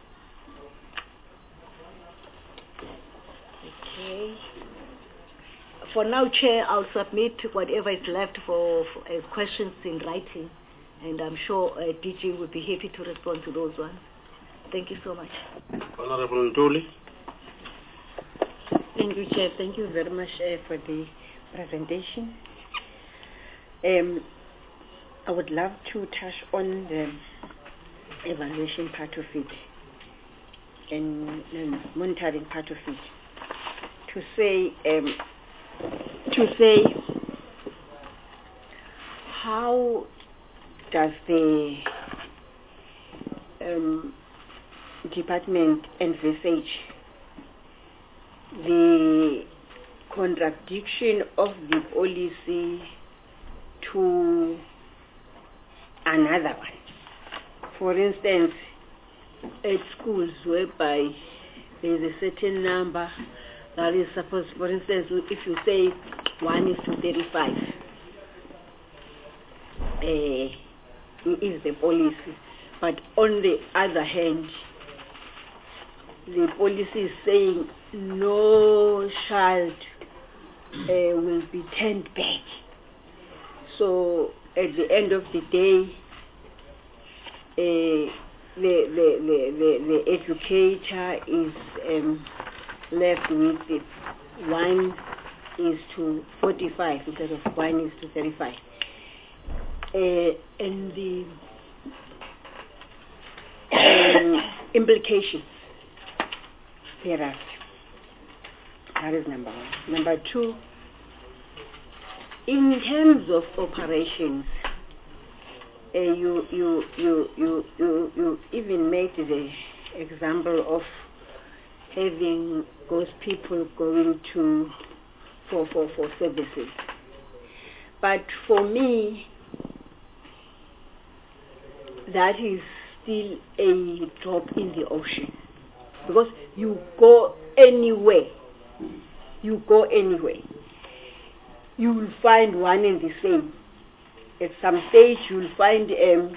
okay. For now, Chair, I'll submit whatever is left for, for uh, questions in writing, and I'm sure uh, D G will be happy to respond to those ones. Thank you so much. Honorable Ntuli. Thank you, Chair. Thank you very much uh, for the presentation. Um, I would love to touch on the evaluation part of it and, and monitoring part of it. To say, um, to say, how does the um, department envisage the contradiction of the policy to another one? For instance, at schools whereby there is a certain number that is supposed, for instance, if you say one is to thirty-five, uh, is the policy. But on the other hand, the policy is saying no child uh, will be turned back. So at the end of the day, uh, the, the, the, the, the educator is um, left with it. One is to forty-five instead of one is to thirty-five. Uh, and the um, implications thereafter. That is number one. Number two, in terms of operations, uh, you, you, you, you, you, you even made the example of having those people going to for, for, for services. But for me, that is still a drop in the ocean, because you go anywhere, you go anywhere, you will find one and the same. At some stage, you will find um,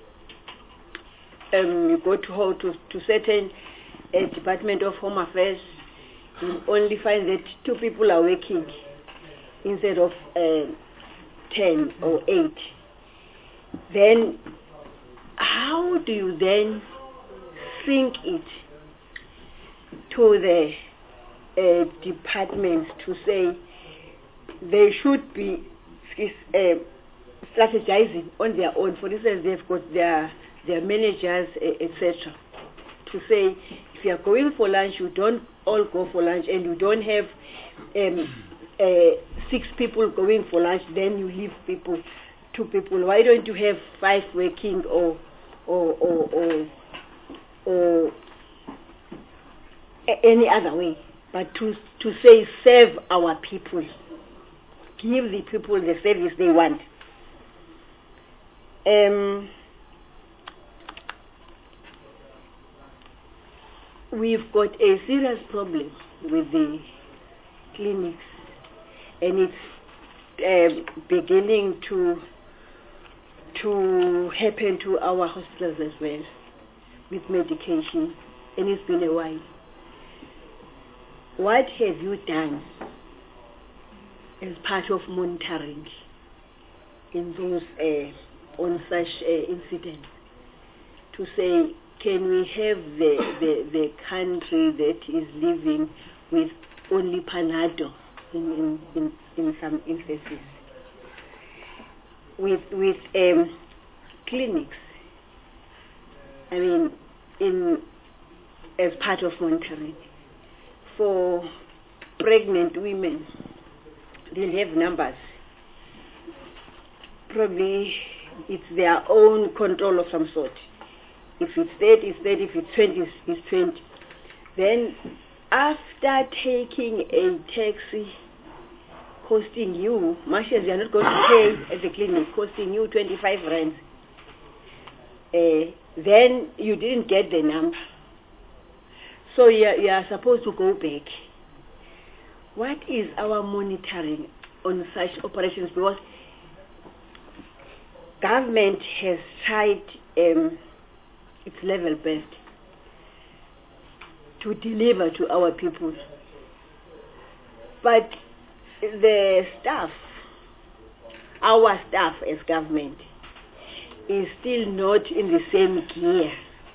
um, you go to ho- to, to certain uh, Department of Home Affairs, you will only find that two people are working instead of uh, ten or eight. Then how do you then sync it to the uh, departments to say they should be uh, strategizing on their own? For instance, they've got their their managers, uh, et cetera, to say if you are going for lunch, you don't all go for lunch, and you don't have um, uh, six people going for lunch, then you leave people, two people. Why don't you have five working or or or or, or a- any other way? But to to say serve our people, give the people the service they want. Um, we've got a serious problem with the clinics, and it's uh, beginning to to happen to our hospitals as well, with medication, and it's been a while. What have you done as part of monitoring in those uh, on such uh, incidents to say, can we have the, the, the country that is living with only Panado in, in, in, in some instances? With with um, clinics, I mean, in as part of monitoring for pregnant women, they'll have numbers. Probably it's their own control of some sort. If it's thirty, it's thirty. If it's twenty, it's twenty. then after taking a taxi costing you, much as you're not going to pay at the clinic, costing you twenty-five rands, uh, then you didn't get the number. So you are, you are supposed to go back. What is our monitoring on such operations? Because government has tried um, its level best to deliver to our people. But the staff, our staff as government, is still not in the same gear.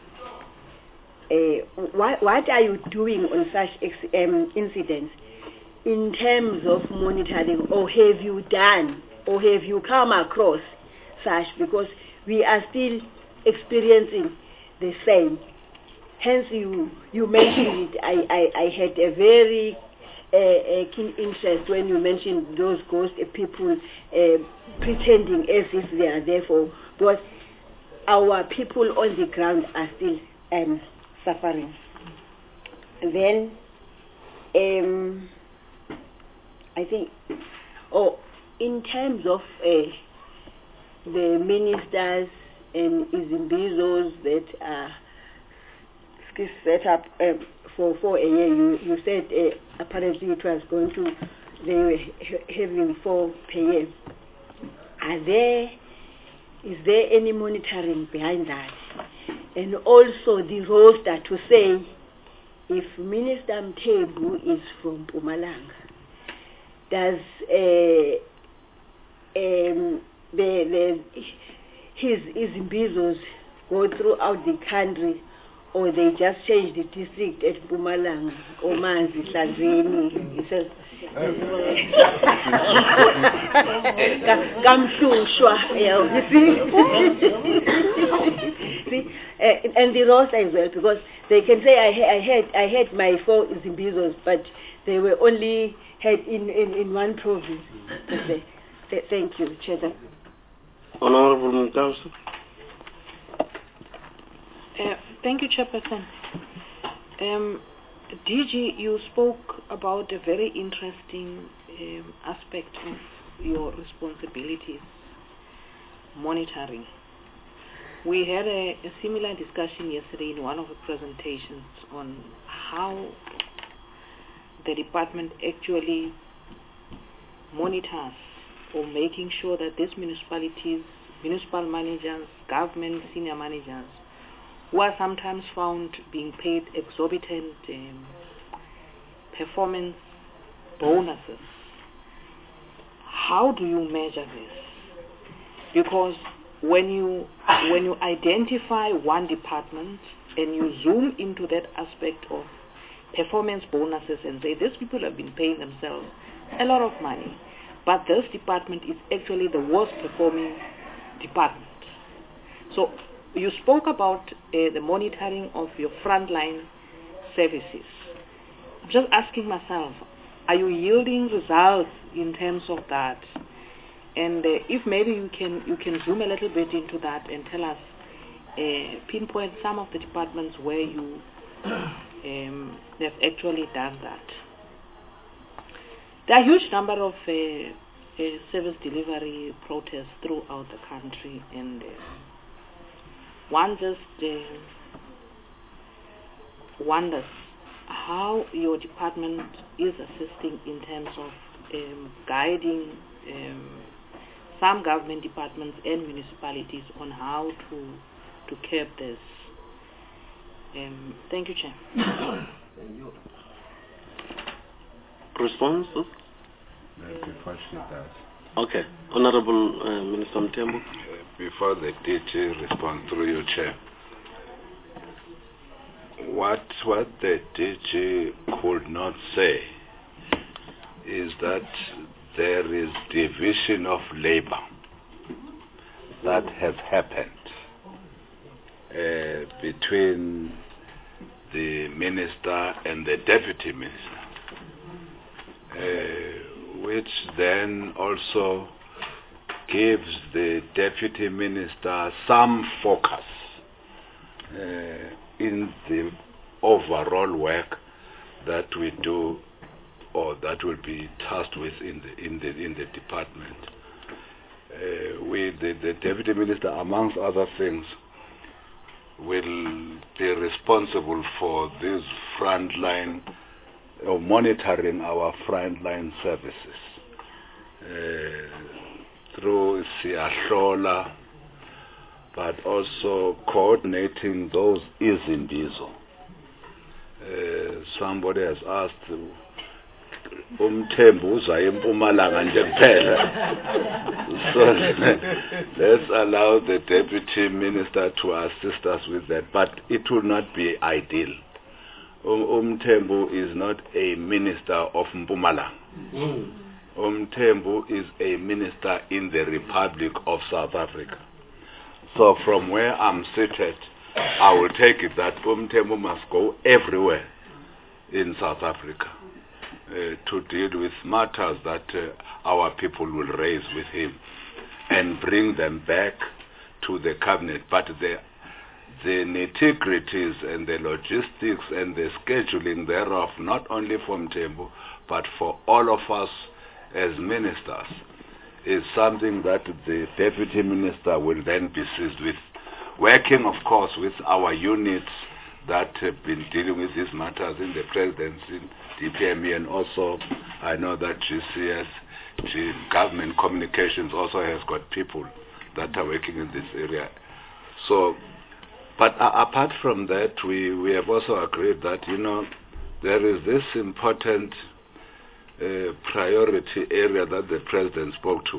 Uh, what, what are you doing on such ex- um, incidents in terms of monitoring, or have you done, or have you come across such? Because we are still experiencing the same. Hence, you you mentioned it. I, I, I had a very uh, uh, keen interest when you mentioned those ghost people uh, pretending as if they are there for, because our people on the ground are still um, suffering. And then, um, I think, oh, in terms of uh, the ministers and Izimbizos that are set up uh, for for a year, you, you said uh, apparently it was going to, they were ha- having four per year. Are there, is there any monitoring behind that? And also the roster to say, if Minister Mthembu is from Mpumalanga, does uh, um, the, the, his Izimbizos go throughout the country, or they just change the district at Mpumalanga, Omanzi, Hlanzeni? He says, Kamhlushwa, you see? See? Uh, and the roster as well, because they can say, I, ha- I had I had my four Zimbizos, but they were only had in, in, in one province. Th- th- thank you, Chair. Honorable Council. Uh, thank you, Chairperson. Um, D G, you spoke about a very interesting um, aspect of your responsibilities, monitoring. We had a, a similar discussion yesterday in one of the presentations on how the department actually monitors or making sure that these municipalities, municipal managers, government senior managers, who are sometimes found being paid exorbitant um, performance bonuses. How do you measure this? Because when you when you identify one department and you zoom into that aspect of performance bonuses and say these people have been paying themselves a lot of money, but this department is actually the worst performing department. So you spoke about uh, the monitoring of your frontline services. I'm just asking myself, are you yielding results in terms of that? And uh, if maybe you can you can zoom a little bit into that and tell us, uh, pinpoint some of the departments where you um, have actually done that. There are a huge number of uh, uh, service delivery protests throughout the country, and uh, one just uh, wonders how your department is assisting in terms of um, guiding um, some government departments and municipalities on how to to curb this. Um, thank you, Chair. Thank you. Responses? Before she does. Okay. Honorable uh, Minister Mthembu. Before the D G responds through you, Chair. What, what the D G could not say is that there is division of labor that has happened uh, between the minister and the deputy minister, uh, which then also gives the deputy minister some focus uh, in the overall work that we do or that will be tasked with in the in the in the department. Uh, we the, the Deputy Minister, amongst other things, will be responsible for this frontline or monitoring our frontline services uh, through Siahlola, but also coordinating those izindizo. Uh, somebody has asked, umthembu uza eMpumalanga nje kuphela. So let's allow the Deputy Minister to assist us with that, but it will not be ideal. Um, Umthembu is not a minister of Mpumalanga. Mm. Umthembu is a minister in the Republic of South Africa. So from where I'm seated, I will take it that Umthembu must go everywhere in South Africa uh, to deal with matters that uh, our people will raise with him and bring them back to the cabinet. But the, the nitty-gritties and the logistics and the scheduling thereof, not only for Umthembu, but for all of us as ministers, is something that the Deputy Minister will then be seized with, working, of course, with our units that have been dealing with these matters in the presidency, D P M E, and also I know that G C S, G Government Communications, also has got people that are working in this area. So, but uh, apart from that, we, we have also agreed that, you know, there is this important Uh, priority area that the President spoke to,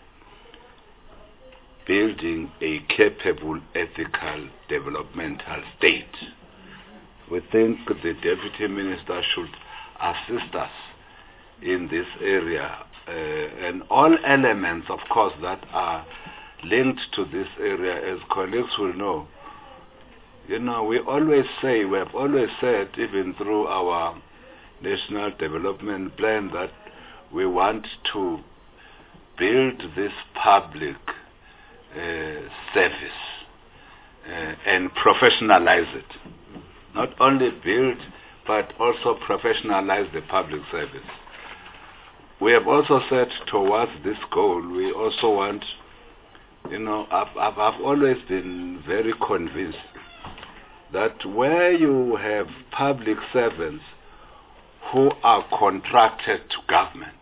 building a capable, ethical, developmental state. We think the Deputy Minister should assist us in this area, uh, and all elements, of course, that are linked to this area, as colleagues will know. You know, we always say, we have always said, even through our National Development Plan, that we want to build this public uh, service uh, and professionalize it. Not only build, but also professionalize the public service. We have also said towards this goal, we also want, you know, I've, I've, I've always been very convinced that where you have public servants who are contracted to government,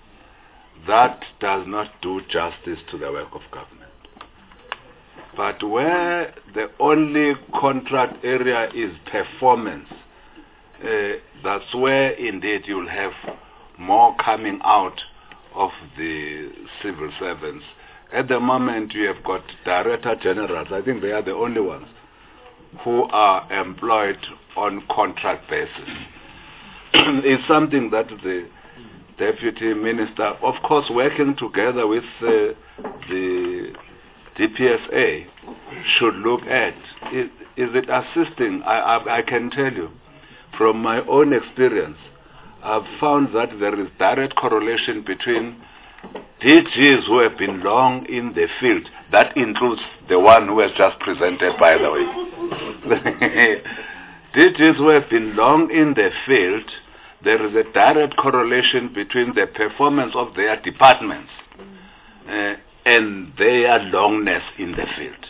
that does not do justice to the work of government. But where the only contract area is performance, uh, that's where indeed you'll have more coming out of the civil servants. At the moment you have got director generals, I think they are the only ones, who are employed on contract basis. It's something that the Deputy Minister, of course working together with uh, the D P S A, should look at. Is, is it assisting? I, I, I can tell you, from my own experience, I've found that there is direct correlation between D Gs who have been long in the field, that includes the one who has just presented, by the way. D Gs who have been long in the field, there is a direct correlation between the performance of their departments uh, and their longness in the field.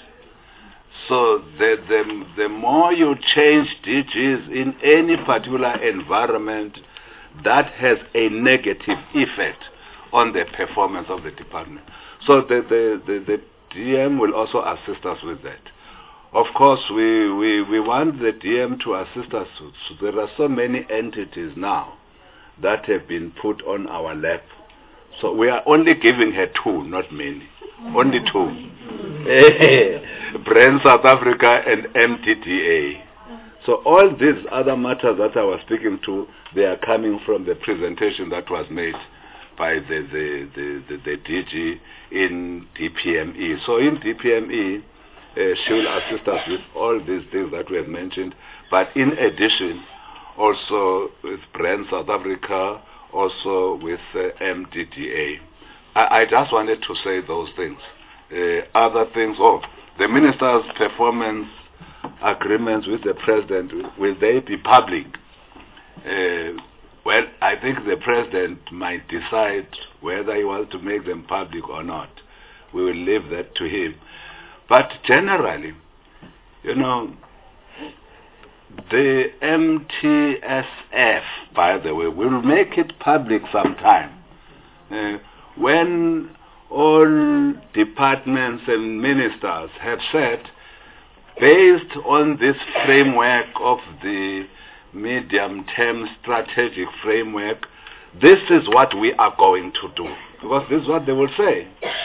So the, the, the more you change D Gs in any particular environment, that has a negative effect on the performance of the department. So the, the, the, the D M will also assist us with that. Of course, we, we, we want the D M to assist us. So there are so many entities now that have been put on our lap. So we are only giving her two, not many. Only two. Brand South Africa and M T D A. So all these other matters that I was speaking to, they are coming from the presentation that was made by the, the, the, the, the D G in D P M E. So in D P M E, Uh, she will assist us with all these things that we have mentioned, but in addition, also with Brand South Africa, also with uh, M D D A. I, I just wanted to say those things. Uh, other things, oh, the minister's performance agreements with the president, will they be public? Uh, well, I think the president might decide whether he wants to make them public or not. We will leave that to him. But generally, you know, the M T S F, by the way, will make it public sometime. Uh, when all departments and ministers have said, based on this framework of the medium-term strategic framework, this is what we are going to do. Because this is what they will say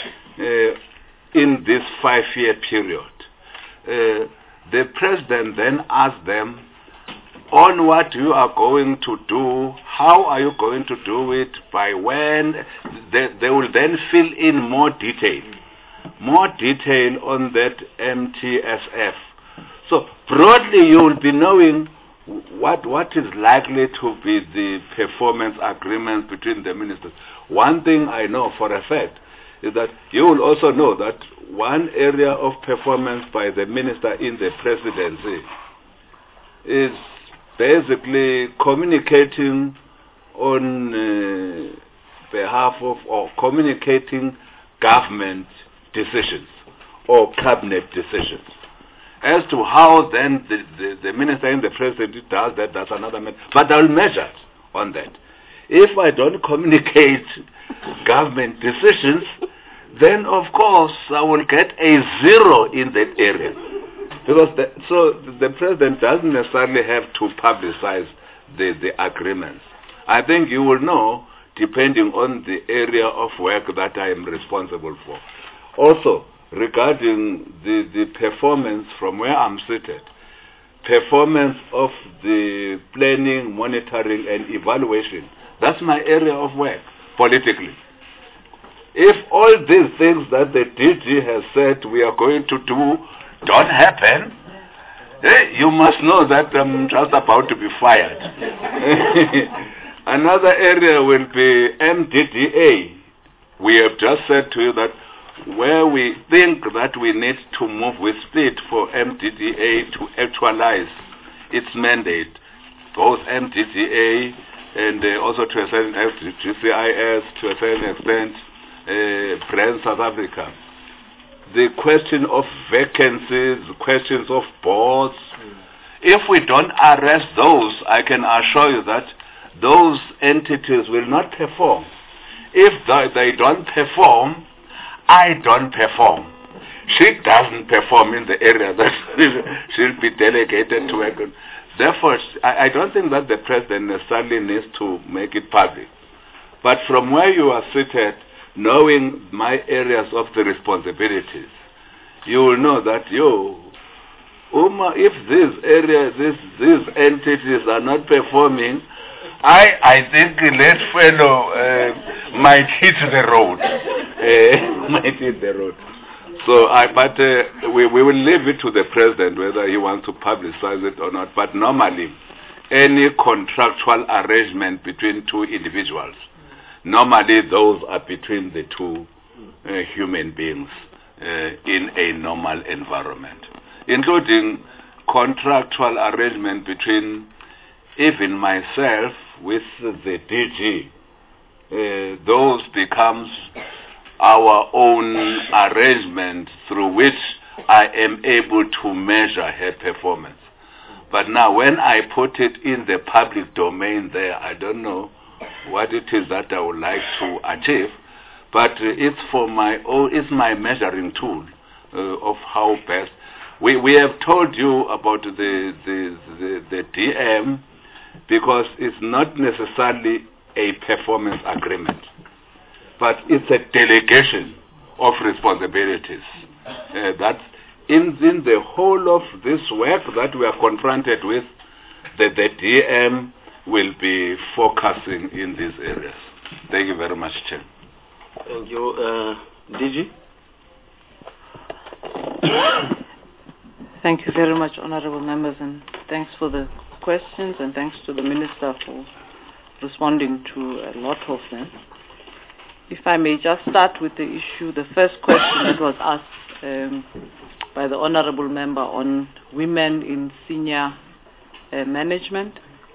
uh, in this five-year period. Uh, the president then asks them, on what you are going to do, how are you going to do it, by when, they, they will then fill in more detail, more detail on that M T S F. So broadly you will be knowing what what is likely to be the performance agreement between the ministers. One thing I know for a fact is that you will also know that one area of performance by the minister in the presidency is basically communicating on uh, behalf of, or communicating government decisions or cabinet decisions. As to how then the, the, the minister and the president does that, that's another matter. But I'll measure on that. If I don't communicate government decisions, then of course I will get a zero in that area. Because the, so the president doesn't necessarily have to publicize the, the agreements. I think you will know depending on the area of work that I am responsible for. Also, regarding the, the performance from where I'm seated, performance of the planning, monitoring and evaluation, that's my area of work politically. If all these things that the D G has said we are going to do don't happen, eh, you must know that I'm just about to be fired. Another area will be M D D A. We have just said to you that where we think that we need to move with speed for M D D A to actualize its mandate, both M D D A and uh, also to a certain extent G C I S, to a certain extent uh, Brand South Africa. The question of vacancies, questions of boards, if we don't address those, I can assure you that those entities will not perform. If they don't perform, I don't perform. She doesn't perform in the area that she'll be delegated to work on. Therefore, I, I don't think that the president necessarily needs to make it public. But from where you are seated, knowing my areas of the responsibilities, you will know that you, Uma, if these areas, these, these entities are not performing, I, I think that fellow uh, might hit the road. Uh, might hit the road. So, I, but uh, we, we will leave it to the president whether he wants to publicize it or not. But normally, any contractual arrangement between two individuals, normally those are between the two uh, human beings uh, in a normal environment, including contractual arrangement between even myself with the D G. Uh, those becomes our own arrangement through which I am able to measure her performance. But now when I put it in the public domain there, I don't know what it is that I would like to achieve, but uh, it's for my own, it's my measuring tool uh, of how best. We we have told you about the the the, the D M because it's not necessarily a performance agreement, but it's a delegation of responsibilities. Uh, that in in the whole of this work that we are confronted with, the, the D M will be focusing in these areas. Thank you very much, Chair. Thank you. Uh, D G? Thank you very much, honorable members, and thanks for the questions, and thanks to the Minister for responding to a lot of them. If I may just start with the issue, the first question that was asked um, by the Honourable Member on women in senior uh, management.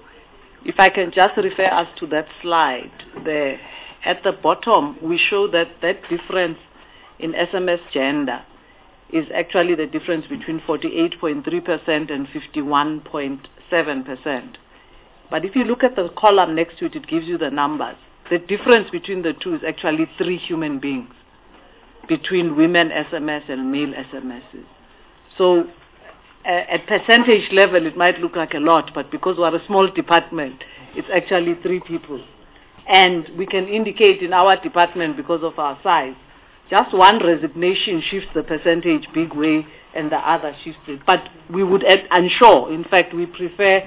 If I can just refer us to that slide, the, at the bottom we show that that difference in S M S gender is actually the difference between forty-eight point three percent and fifty-one point seven percent. But if you look at the column next to it, it gives you the numbers. The difference between the two is actually three human beings, between women S M S and male S M Ss. So uh, at percentage level, it might look like a lot, but because we're a small department, it's actually three people. And we can indicate in our department, because of our size, just one resignation shifts the percentage big way and the other shifts it. But we would add, ensure, in fact, we prefer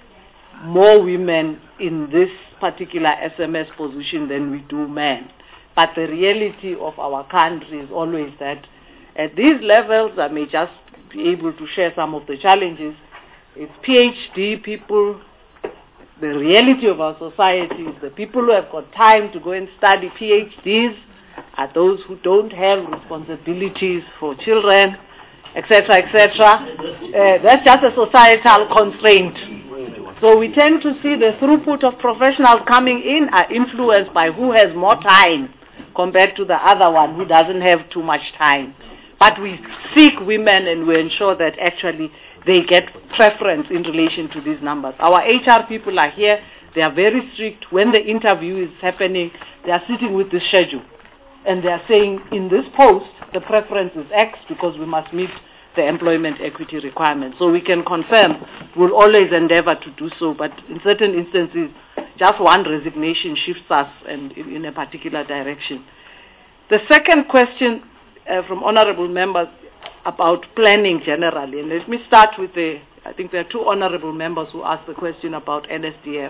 more women in this particular S M S position than we do men. But the reality of our country is always that at these levels, I may just be able to share some of the challenges. It's PhD people. The reality of our society is the people who have got time to go and study PhDs are those who don't have responsibilities for children, et cetera, et cetera. Uh, that's just a societal constraint. So we tend to see the throughput of professionals coming in are influenced by who has more time compared to the other one who doesn't have too much time. But we seek women and we ensure that actually they get preference in relation to these numbers. Our H R people are here. They are very strict. When the interview is happening, they are sitting with the schedule. And they are saying, in this post, the preference is X because we must meet the employment equity requirements. So we can confirm we'll always endeavor to do so, but in certain instances, just one resignation shifts us and in, in a particular direction. The second question uh, from honorable members about planning generally, and let me start with the, I think there are two honorable members who asked the question about N S D F.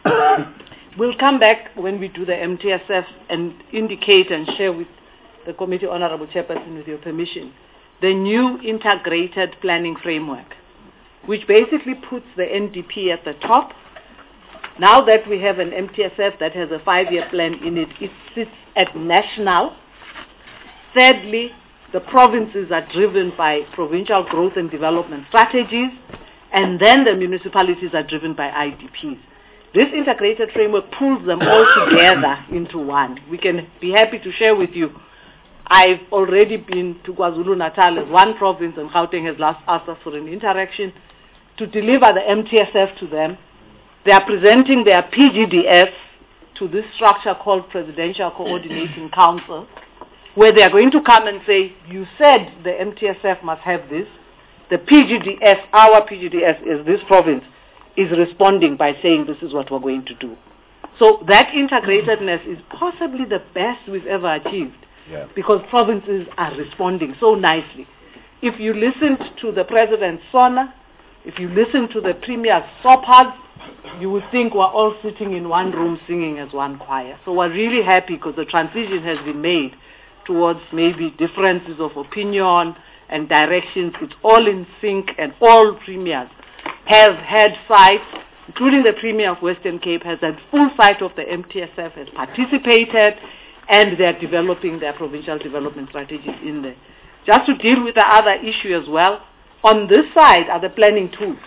We'll come back when we do the M T S F and indicate and share with the committee, honorable chairperson, with your permission, the new integrated planning framework, which basically puts the N D P at the top. Now that we have an M T S F that has a five-year plan in it, it sits at national. Thirdly, the provinces are driven by provincial growth and development strategies, and then the municipalities are driven by I D Ps. This integrated framework pulls them all together into one. We can be happy to share with you. I've already been to KwaZulu-Natal as one province, and Gauteng has last asked us for an interaction to deliver the M T S F to them. They are presenting their P G D S to this structure called Presidential Coordinating Council, where they are going to come and say, you said the M T S F must have this. The P G D S, our P G D S is this province, is responding by saying this is what we're going to do. So that integratedness is possibly the best we've ever achieved. Yeah. Because provinces are responding so nicely. If you listened to the President's SONA, if you listen to the Premier's SOPAs, you would think we're all sitting in one room singing as one choir. So we're really happy because the transition has been made towards maybe differences of opinion and directions. It's all in sync, and all Premiers have had sight, including the Premier of Western Cape has had full sight of the M T S F, has participated, and they're developing their provincial development strategies in there. Just to deal with the other issue as well, on this side are the planning tools,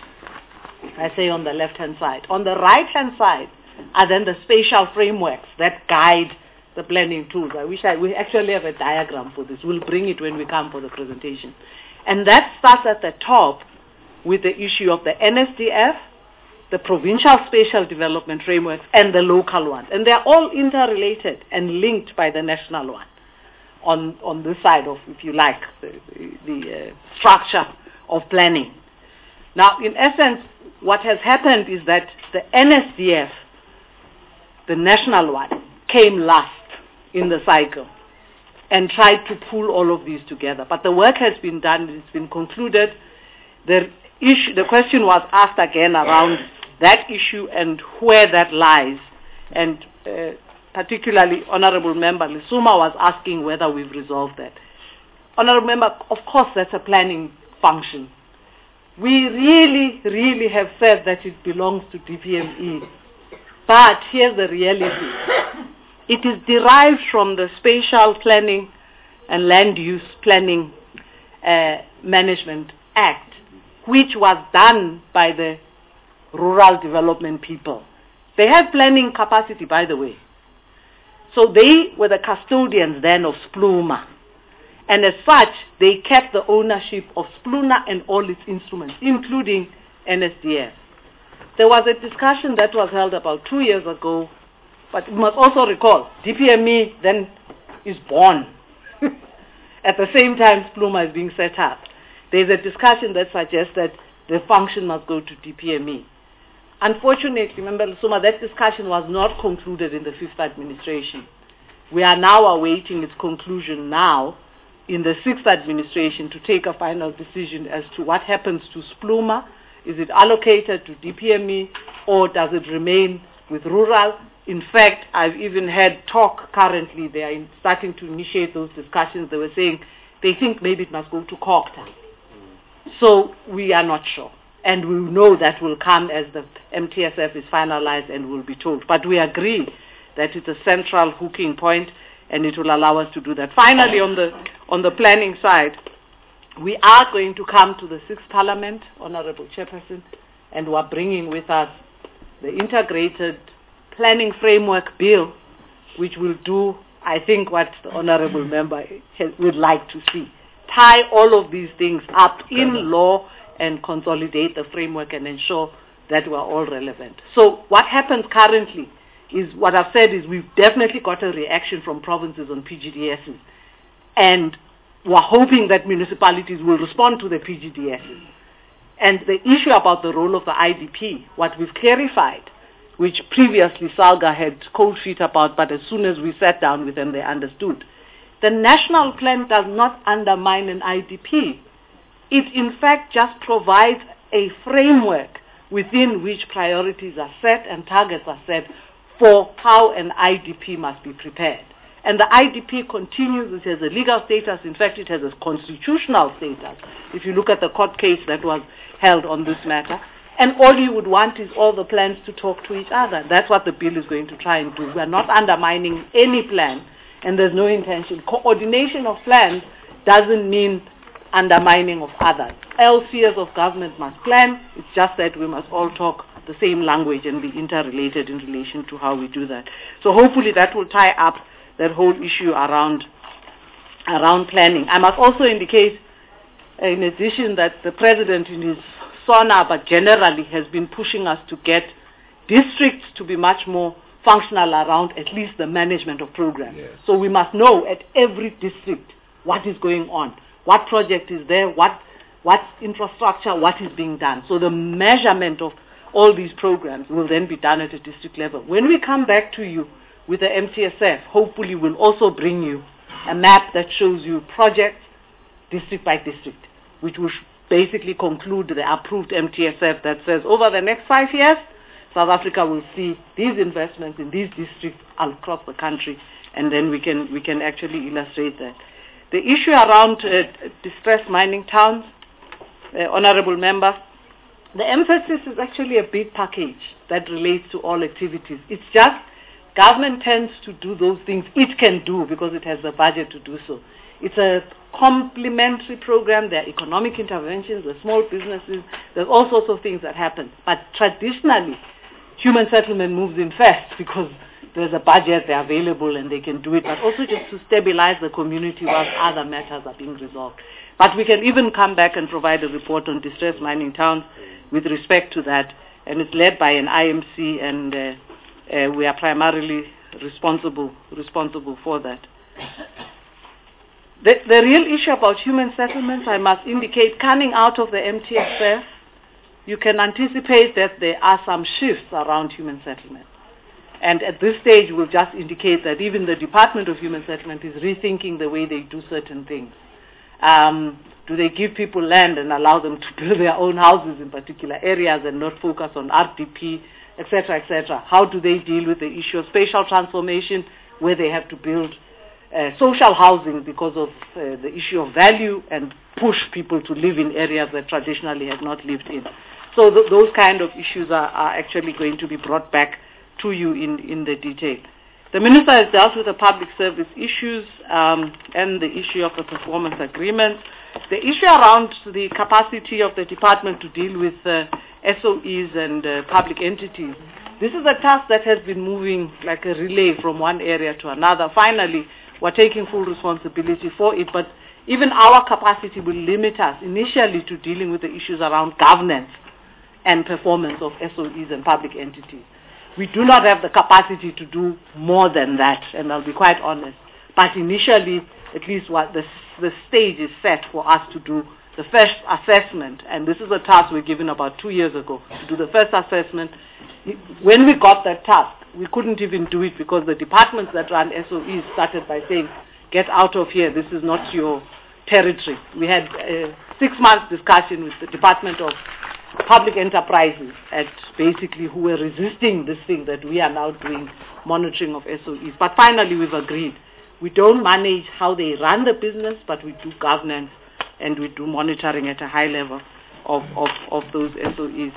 I say on the left-hand side. On the right-hand side are then the spatial frameworks that guide the planning tools. I wish I, we actually have a diagram for this. We'll bring it when we come for the presentation. And that starts at the top with the issue of the N S D F, the provincial spatial development frameworks, and the local ones. And they're all interrelated and linked by the national one on, on this side of, if you like, the, the, the uh, structure of planning. Now, in essence, what has happened is that the N S D F, the national one, came last in the cycle and tried to pull all of these together. But the work has been done, it's been concluded. The issue, the question was asked again around that issue and where that lies, and uh, particularly Honorable Member Lisuma was asking whether we've resolved that. Honorable Member, of course that's a planning function. We really, really have said that it belongs to D P M E, but here's the reality. It is derived from the spatial planning and land use planning uh, Management Act, which was done by the rural development people. They have planning capacity, by the way. So they were the custodians then of Spluma. And as such, they kept the ownership of Spluna and all its instruments, including N S D F. There was a discussion that was held about two years ago, but you must also recall, D P M E then is born. At the same time, Spluma is being set up. There's a discussion that suggests that the function must go to D P M E. Unfortunately, remember, Suma, that discussion was not concluded in the fifth administration. We are now awaiting its conclusion now in the sixth administration to take a final decision as to what happens to Spluma. Is it allocated to D P M E or does it remain with rural? In fact, I've even had talk currently, they are in, starting to initiate those discussions. They were saying they think maybe it must go to Kokta. So we are not sure. And we know that will come as the M T S F is finalized and will be told. But we agree that it's a central hooking point and it will allow us to do that. Finally, on the, on the planning side, we are going to come to the sixth Parliament, Honorable Chairperson, and we are bringing with us the Integrated Planning Framework Bill, which will do, I think, what the Honorable Member has, would like to see. Tie all of these things up in law and consolidate the framework and ensure that we're all relevant. So what happens currently is, what I've said is we've definitely got a reaction from provinces on P G D Ss. And we're hoping that municipalities will respond to the P G D Ss. And the issue about the role of the I D P, what we've clarified, which previously Salga had cold feet about, but as soon as we sat down with them, they understood. The national plan does not undermine an I D P. It, in fact, just provides a framework within which priorities are set and targets are set for how an I D P must be prepared. And the I D P continues, it has a legal status, in fact it has a constitutional status, if you look at the court case that was held on this matter. And all you would want is all the plans to talk to each other. That's what the bill is going to try and do. We are not undermining any plan, and there's no intention. Coordination of plans doesn't mean undermining of others. All spheres of government must plan. It's just that we must all talk the same language and be interrelated in relation to how we do that. So hopefully that will tie up that whole issue around around planning. I must also indicate, uh, in addition, that the President in his SONA, but generally has been pushing us to get districts to be much more functional around at least the management of programs. Yes. So we must know at every district what is going on, what project is there, what what infrastructure, what is being done. So the measurement of all these programs will then be done at a district level. When we come back to you with the M T S F, hopefully we'll also bring you a map that shows you projects district by district, which will basically conclude the approved M T S F that says over the next five years, South Africa will see these investments in these districts across the country, and then we can we can actually illustrate that. The issue around uh, distressed mining towns, uh, Honourable Member, the emphasis is actually a big package that relates to all activities. It's just government tends to do those things it can do because it has the budget to do so. It's a complementary program. There are economic interventions, there are small businesses, there's all sorts of things that happen. But traditionally, human settlement moves in first because there's a budget, they're available and they can do it, but also just to stabilize the community while other matters are being resolved. But we can even come back and provide a report on distressed mining towns with respect to that, and it's led by an I M C, and uh, uh, we are primarily responsible responsible for that. The, the real issue about human settlements, I must indicate, coming out of the M T S F, you can anticipate that there are some shifts around human settlement. And at this stage, we'll just indicate that even the Department of Human Settlement is rethinking the way they do certain things. Um, do they give people land and allow them to build their own houses in particular areas and not focus on R D P, et cetera, et cetera? How do they deal with the issue of spatial transformation, where they have to build uh, social housing because of uh, the issue of value and push people to live in areas that traditionally have not lived in? So th those kind of issues are, are actually going to be brought back to you in, in the detail. The Minister has dealt with the public service issues um, and the issue of the performance agreement. The issue around the capacity of the department to deal with uh, S O Es and uh, public entities, this is a task that has been moving like a relay from one area to another. Finally, we're taking full responsibility for it, but even our capacity will limit us initially to dealing with the issues around governance and performance of S O Es and public entities. We do not have the capacity to do more than that, and I'll be quite honest. But initially, at least what the, the stage is set for us to do the first assessment, and this is a task we were given about two years ago, to do the first assessment. When we got that task, we couldn't even do it because the departments that run S O Es started by saying, get out of here, this is not your territory. We had a six months discussion with the Department of Public Enterprises at basically who were resisting this thing that we are now doing monitoring of S O Es. But finally we've agreed. We don't manage how they run the business, but we do governance and we do monitoring at a high level of, of, of those S O Es.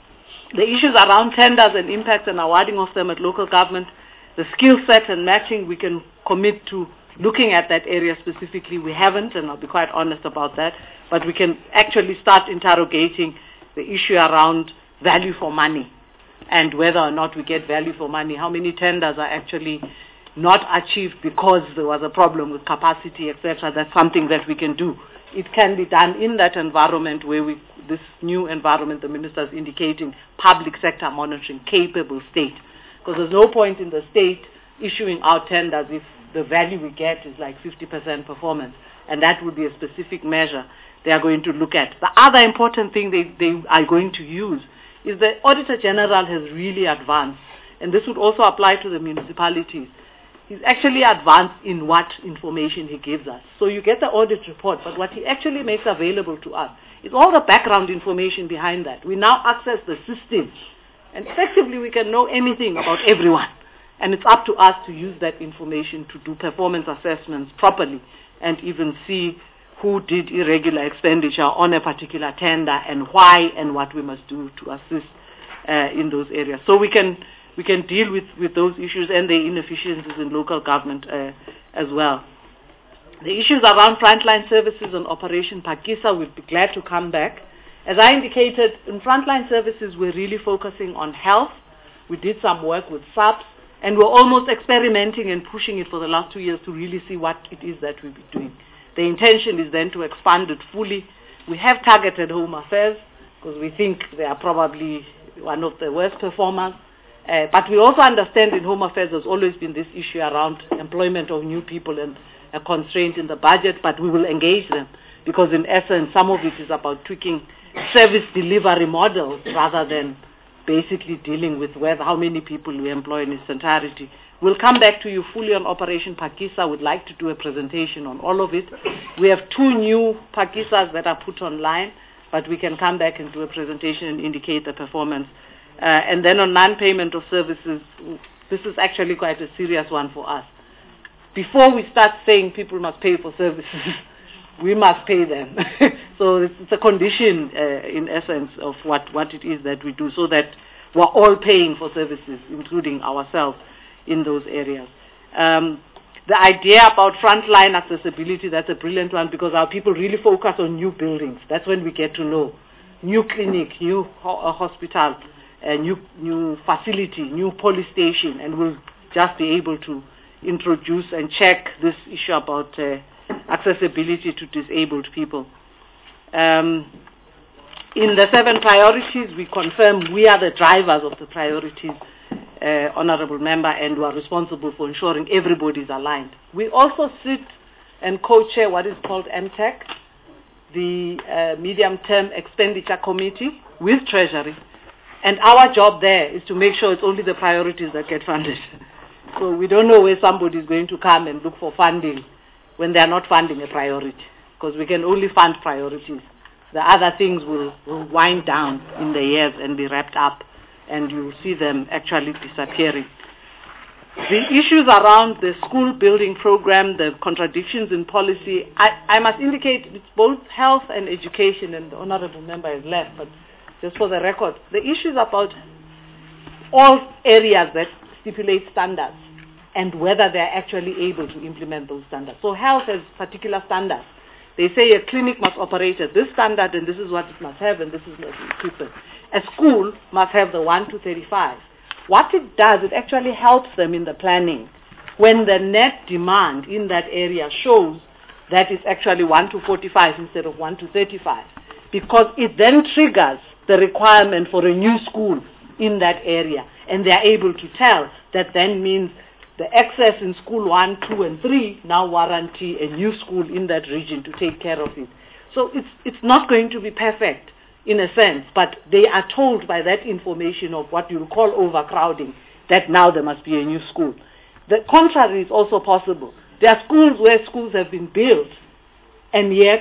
The issues around tenders and impact and awarding of them at local government, the skill set and matching, we can commit to looking at that area specifically. We haven't, and I'll be quite honest about that, but we can actually start interrogating the issue around value for money and whether or not we get value for money. How many tenders are actually not achieved because there was a problem with capacity, et cetera. That's something that we can do. It can be done in that environment where we, this new environment the minister is indicating, public sector monitoring, capable state. Because there's no point in the state issuing out tenders if the value we get is like fifty percent performance. And that would be a specific measure they are going to look at. The other important thing they, they are going to use is the Auditor General has really advanced. And this would also apply to the municipalities. He's actually advanced in what information he gives us. So you get the audit report, but what he actually makes available to us is all the background information behind that. We now access the system, and effectively we can know anything about everyone. And it's up to us to use that information to do performance assessments properly and even see who did irregular expenditure on a particular tender and why and what we must do to assist uh, in those areas. So we can we can deal with, with those issues and the inefficiencies in local government uh, as well. The issues around frontline services and Operation Phakisa, we'll be glad to come back. As I indicated, in frontline services, we're really focusing on health. We did some work with S A P S, and we're almost experimenting and pushing it for the last two years to really see what it is that we'll be doing. The intention is then to expand it fully. We have targeted Home Affairs because we think they are probably one of the worst performers. Uh, but we also understand in Home Affairs there's always been this issue around employment of new people and a constraint in the budget, but we will engage them because in essence some of it is about tweaking service delivery models rather than basically dealing with whether how many people we employ in its entirety. We'll come back to you fully on Operation Phakisa. We'd like to do a presentation on all of it. We have two new Phakisas that are put online, but we can come back and do a presentation and indicate the performance. Uh, and then on non-payment of services, this is actually quite a serious one for us. Before we start saying people must pay for services, we must pay them. So it's, it's a condition, uh, in essence, of what, what it is that we do, so that we're all paying for services, including ourselves, in those areas. Um, the idea about frontline accessibility, that's a brilliant one because our people really focus on new buildings. That's when we get to know. New clinic, new ho- uh, hospital, a new new facility, new police station, and we'll just be able to introduce and check this issue about uh, accessibility to disabled people. Um, in the seven priorities, we confirm we are the drivers of the priorities, uh, Honorable Member, and we are responsible for ensuring everybody is aligned. We also sit and co-chair what is called M TEC, the uh, Medium-Term Expenditure Committee with Treasury. And our job there is to make sure it's only the priorities that get funded. So we don't know where somebody is going to come and look for funding when they are not funding a priority, because we can only fund priorities. The other things will, will wind down in the years and be wrapped up, and you'll see them actually disappearing. The issues around the school building program, the contradictions in policy, I, I must indicate it's both health and education, and the Honourable Member is left, but just for the record, the issues about all areas that stipulate standards and whether they're actually able to implement those standards. So health has particular standards They say a clinic must operate at this standard and this is what it must have and this is what it equip it. A school must have the one to thirty-five. What it does, it actually helps them in the planning. When the net demand in that area shows that it's actually one to forty-five instead of one to thirty-five, because it then triggers the requirement for a new school in that area, and they're able to tell that then means the excess in school one, two, and three now warranty a new school in that region to take care of it. So it's it's not going to be perfect in a sense, but they are told by that information of what you call overcrowding that now there must be a new school. The contrary is also possible. There are schools where schools have been built, and yet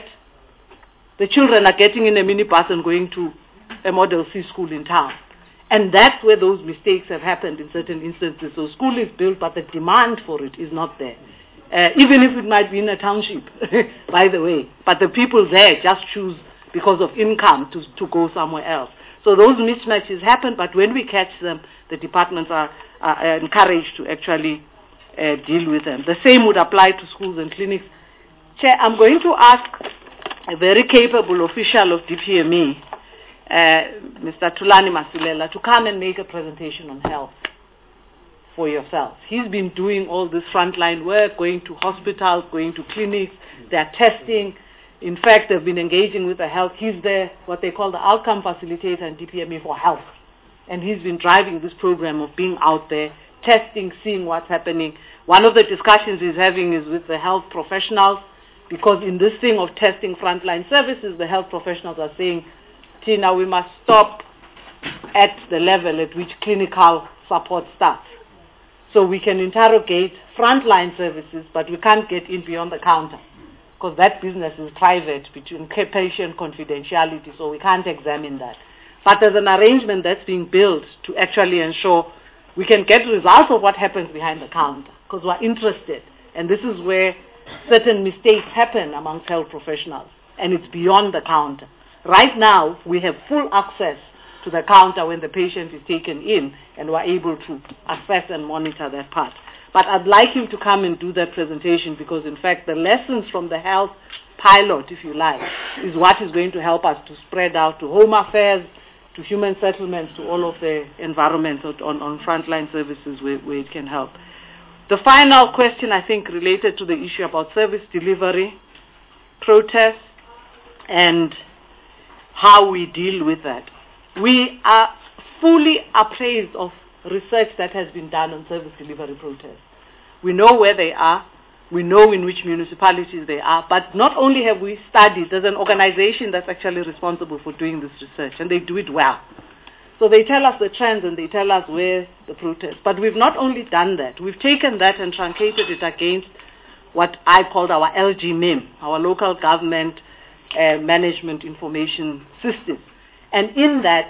the children are getting in a minibus and going to a Model C school in town. And that's where those mistakes have happened in certain instances. So school is built, but the demand for it is not there. Uh, even if it might be in a township, by the way. But the people there just choose because of income to, to go somewhere else. So those mismatches happen, but when we catch them, the departments are, are encouraged to actually uh, deal with them. The same would apply to schools and clinics. Chair, I'm going to ask a very capable official of D P M E, uh, Mister Thulani Masilela, to come and make a presentation on health for yourself. He's been doing all this frontline work, going to hospitals, going to clinics, they're testing. In fact, they've been engaging with the health. He's the, what they call the outcome facilitator in D P M E for health. And he's been driving this program of being out there, testing, seeing what's happening. One of the discussions he's having is with the health professionals, because in this thing of testing frontline services, the health professionals are saying, Tina, we must stop at the level at which clinical support starts. So we can interrogate frontline services, but we can't get in beyond the counter, because that business is private between patient confidentiality, so we can't examine that. But there's an arrangement that's being built to actually ensure we can get results of what happens behind the counter, because we're interested. And this is where certain mistakes happen amongst health professionals, and it's beyond the counter. Right now, we have full access to the counter when the patient is taken in, and we're able to assess and monitor that part. But I'd like him to come and do that presentation, because in fact the lessons from the health pilot, if you like, is what is going to help us to spread out to home affairs, to human settlements, to all of the environments on, on frontline services where, where it can help. The final question, I think, related to the issue about service delivery, protests, and how we deal with that. We are fully appraised of research that has been done on service delivery protests. We know where they are, we know in which municipalities they are, but not only have we studied, there's an organization that's actually responsible for doing this research, and they do it well. So they tell us the trends and they tell us where the protests. But we've not only done that, we've taken that and truncated it against what I called our L G M I M, our local government uh, management information system. And in that,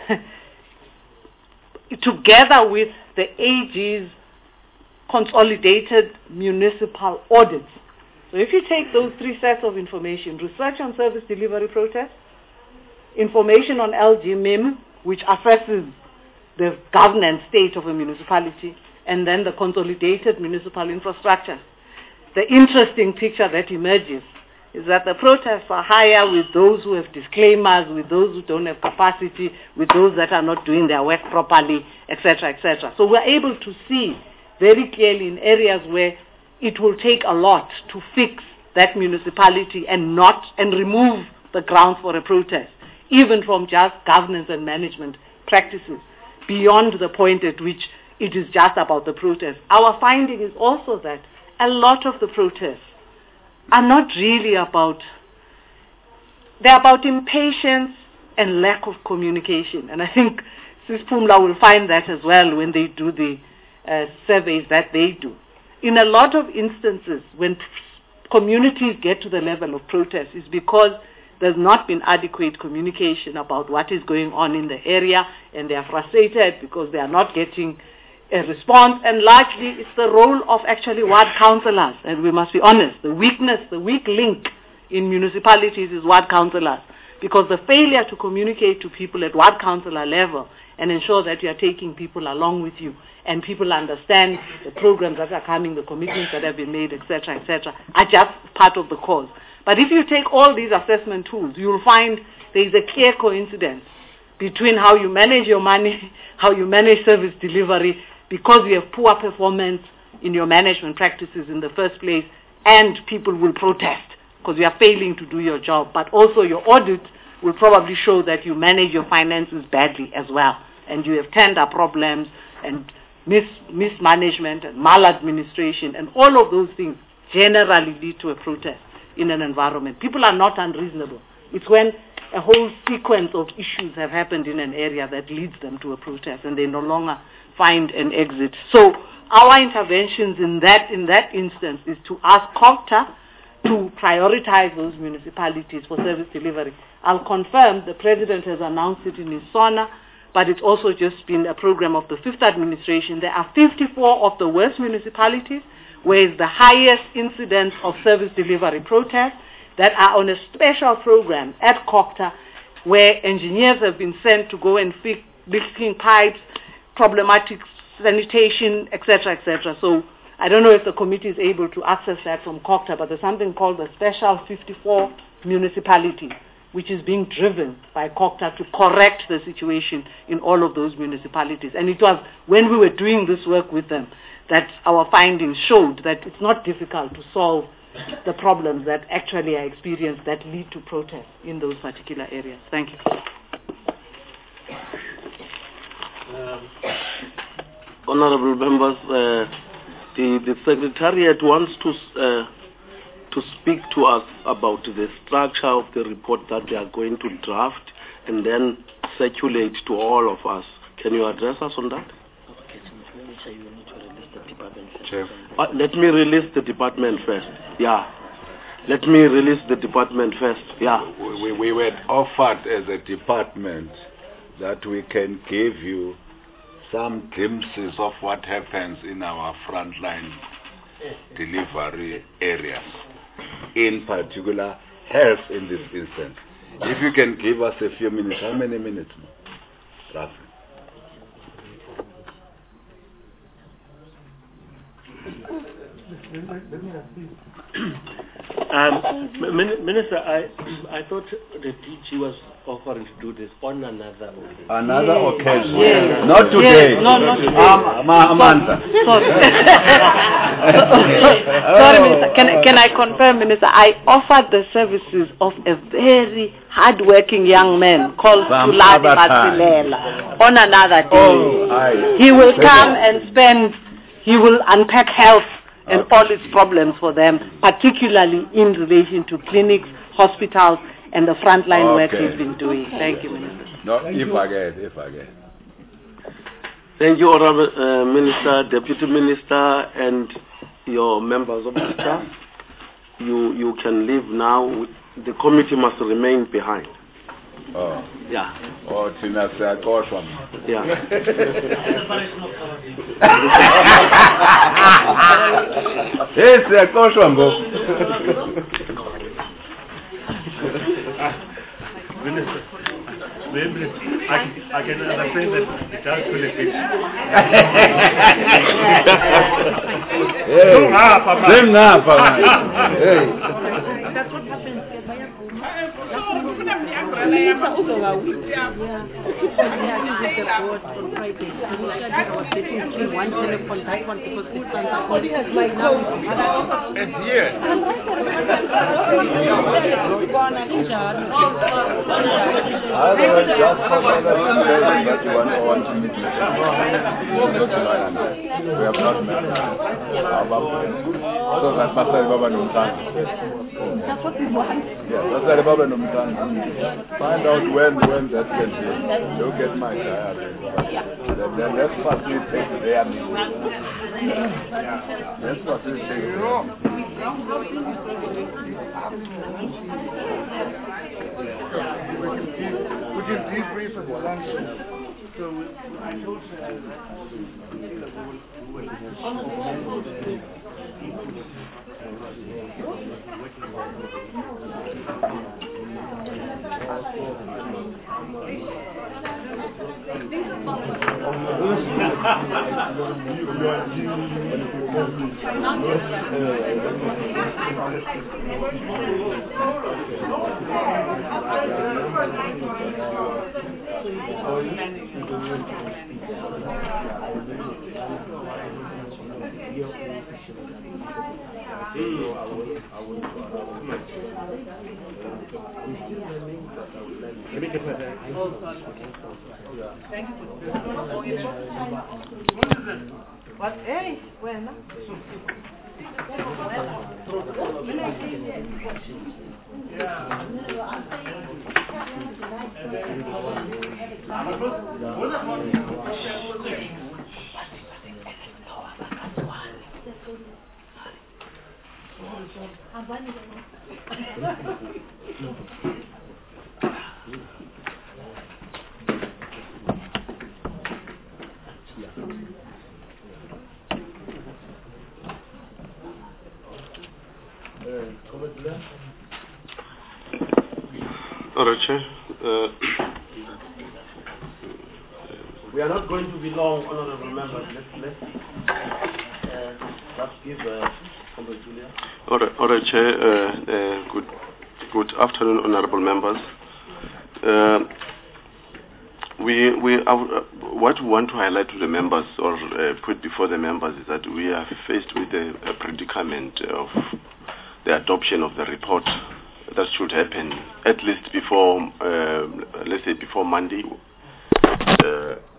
together with the A G's consolidated municipal audits. So if you take those three sets of information, research on service delivery protests, information on L G M I M, which assesses the governance state of a municipality, and then the consolidated municipal infrastructure. The interesting picture that emerges is that the protests are higher with those who have disclaimers, with those who don't have capacity, with those that are not doing their work properly, et cetera, et cetera. So we're able to see very clearly in areas where it will take a lot to fix that municipality and not and remove the grounds for a protest, even from just governance and management practices, beyond the point at which it is just about the protest. Our finding is also that a lot of the protests are not really about, they're about impatience and lack of communication. And I think Sis Pumla will find that as well when they do the uh, surveys that they do. In a lot of instances, when communities get to the level of protest, it's because there's not been adequate communication about what is going on in the area, and they are frustrated because they are not getting a response, and largely it's the role of actually ward councillors, and we must be honest, the weakness, the weak link in municipalities is ward councillors, because the failure to communicate to people at ward councillor level and ensure that you are taking people along with you and people understand the programs that are coming, the commitments that have been made, et cetera, et cetera, are just part of the cause. But if you take all these assessment tools, you'll find there is a clear coincidence between how you manage your money, how you manage service delivery, because you have poor performance in your management practices in the first place, and people will protest because you are failing to do your job. But also your audit will probably show that you manage your finances badly as well, and you have tender problems and mis mismanagement and maladministration, and all of those things generally lead to a protest in an environment. People are not unreasonable. It's when a whole sequence of issues have happened in an area that leads them to a protest, and they no longer find an exit. So our interventions in that in that instance is to ask COGTA to prioritize those municipalities for service delivery. I'll confirm the President has announced it in his SONA, but it's also just been a program of the fifth administration. There are fifty-four of the worst municipalities where is the highest incidence of service delivery protests that are on a special program at COGTA, where engineers have been sent to go and fix leaking pipes, problematic sanitation, et cetera, et cetera. So I don't know if the committee is able to access that from COGTA, but there's something called the Special fifty-four Municipalities, which is being driven by COGTA to correct the situation in all of those municipalities. And it was when we were doing this work with them that our findings showed that it's not difficult to solve the problems that actually are experienced that lead to protests in those particular areas. Thank you. Um, honorable members, uh, the, the Secretariat wants to uh, to speak to us about the structure of the report that we are going to draft and then circulate to all of us. Can you address us on that? Chair. Uh, let me release the department first. Yeah. Let me release the department first. Yeah. We, we were offered as a department that we can give you some glimpses of what happens in our frontline delivery areas, in particular health in this instance. If you can give us a few minutes. How many minutes? Roughly. Um, Min- Minister, I I thought the D G was offering to do this on another occasion. Another Yes. occasion. Yes. Not today. Yes. No, not today. Um, Ma- Amanda. Sorry. Sorry, Minister. Can, I- can I confirm, Minister? I offered the services of a very hard-working young man called Some Tulani other time. Masilela on another day. Oh, aye. He will Very come good. and spend, he will unpack health and all its problems for them, particularly in relation to clinics, hospitals, and the frontline work Okay. he's been doing. Thank you, Minister. No, if I get, if I get. Thank you, Honorable uh, Minister, Deputy Minister, and your members of the staff. You you can leave now. The committee must remain behind. Oh. Yeah. Oh, Tina Sakoshwam. Yeah. Yes, Sakoshwam. Minister, Minister, I, I can understand that it does feel a bit. Hey, them now, Papa. Hey. That's what happens. Minister Ugawa, yeah. The board on Friday. And we started our setting three, one telephone, that one because the funds are going right now. And here. Otherwise, just for another that you want to want to meet me. We have not met. So that's Pastor Baba Numtang. That's what we want. Yeah, Pastor Baba Numtang. Find out when when that can be. Look at my child. Then, then let's facilitate their meeting. Let's facilitate their Would you debrief at the lunch? So I told you. What? Hey, when? Alright, Chair. Uh, we are not going to be long, honorable members. Let's let's uh, let's give uh, Honorable Julia. Alright, alright, Chair. Uh, uh, good, good afternoon, honorable members. Uh, we we uh, what we want to highlight to the members or uh, put before the members is that we are faced with a, a predicament of the adoption of the report that should happen at least before, uh, let's say, before Monday. Uh,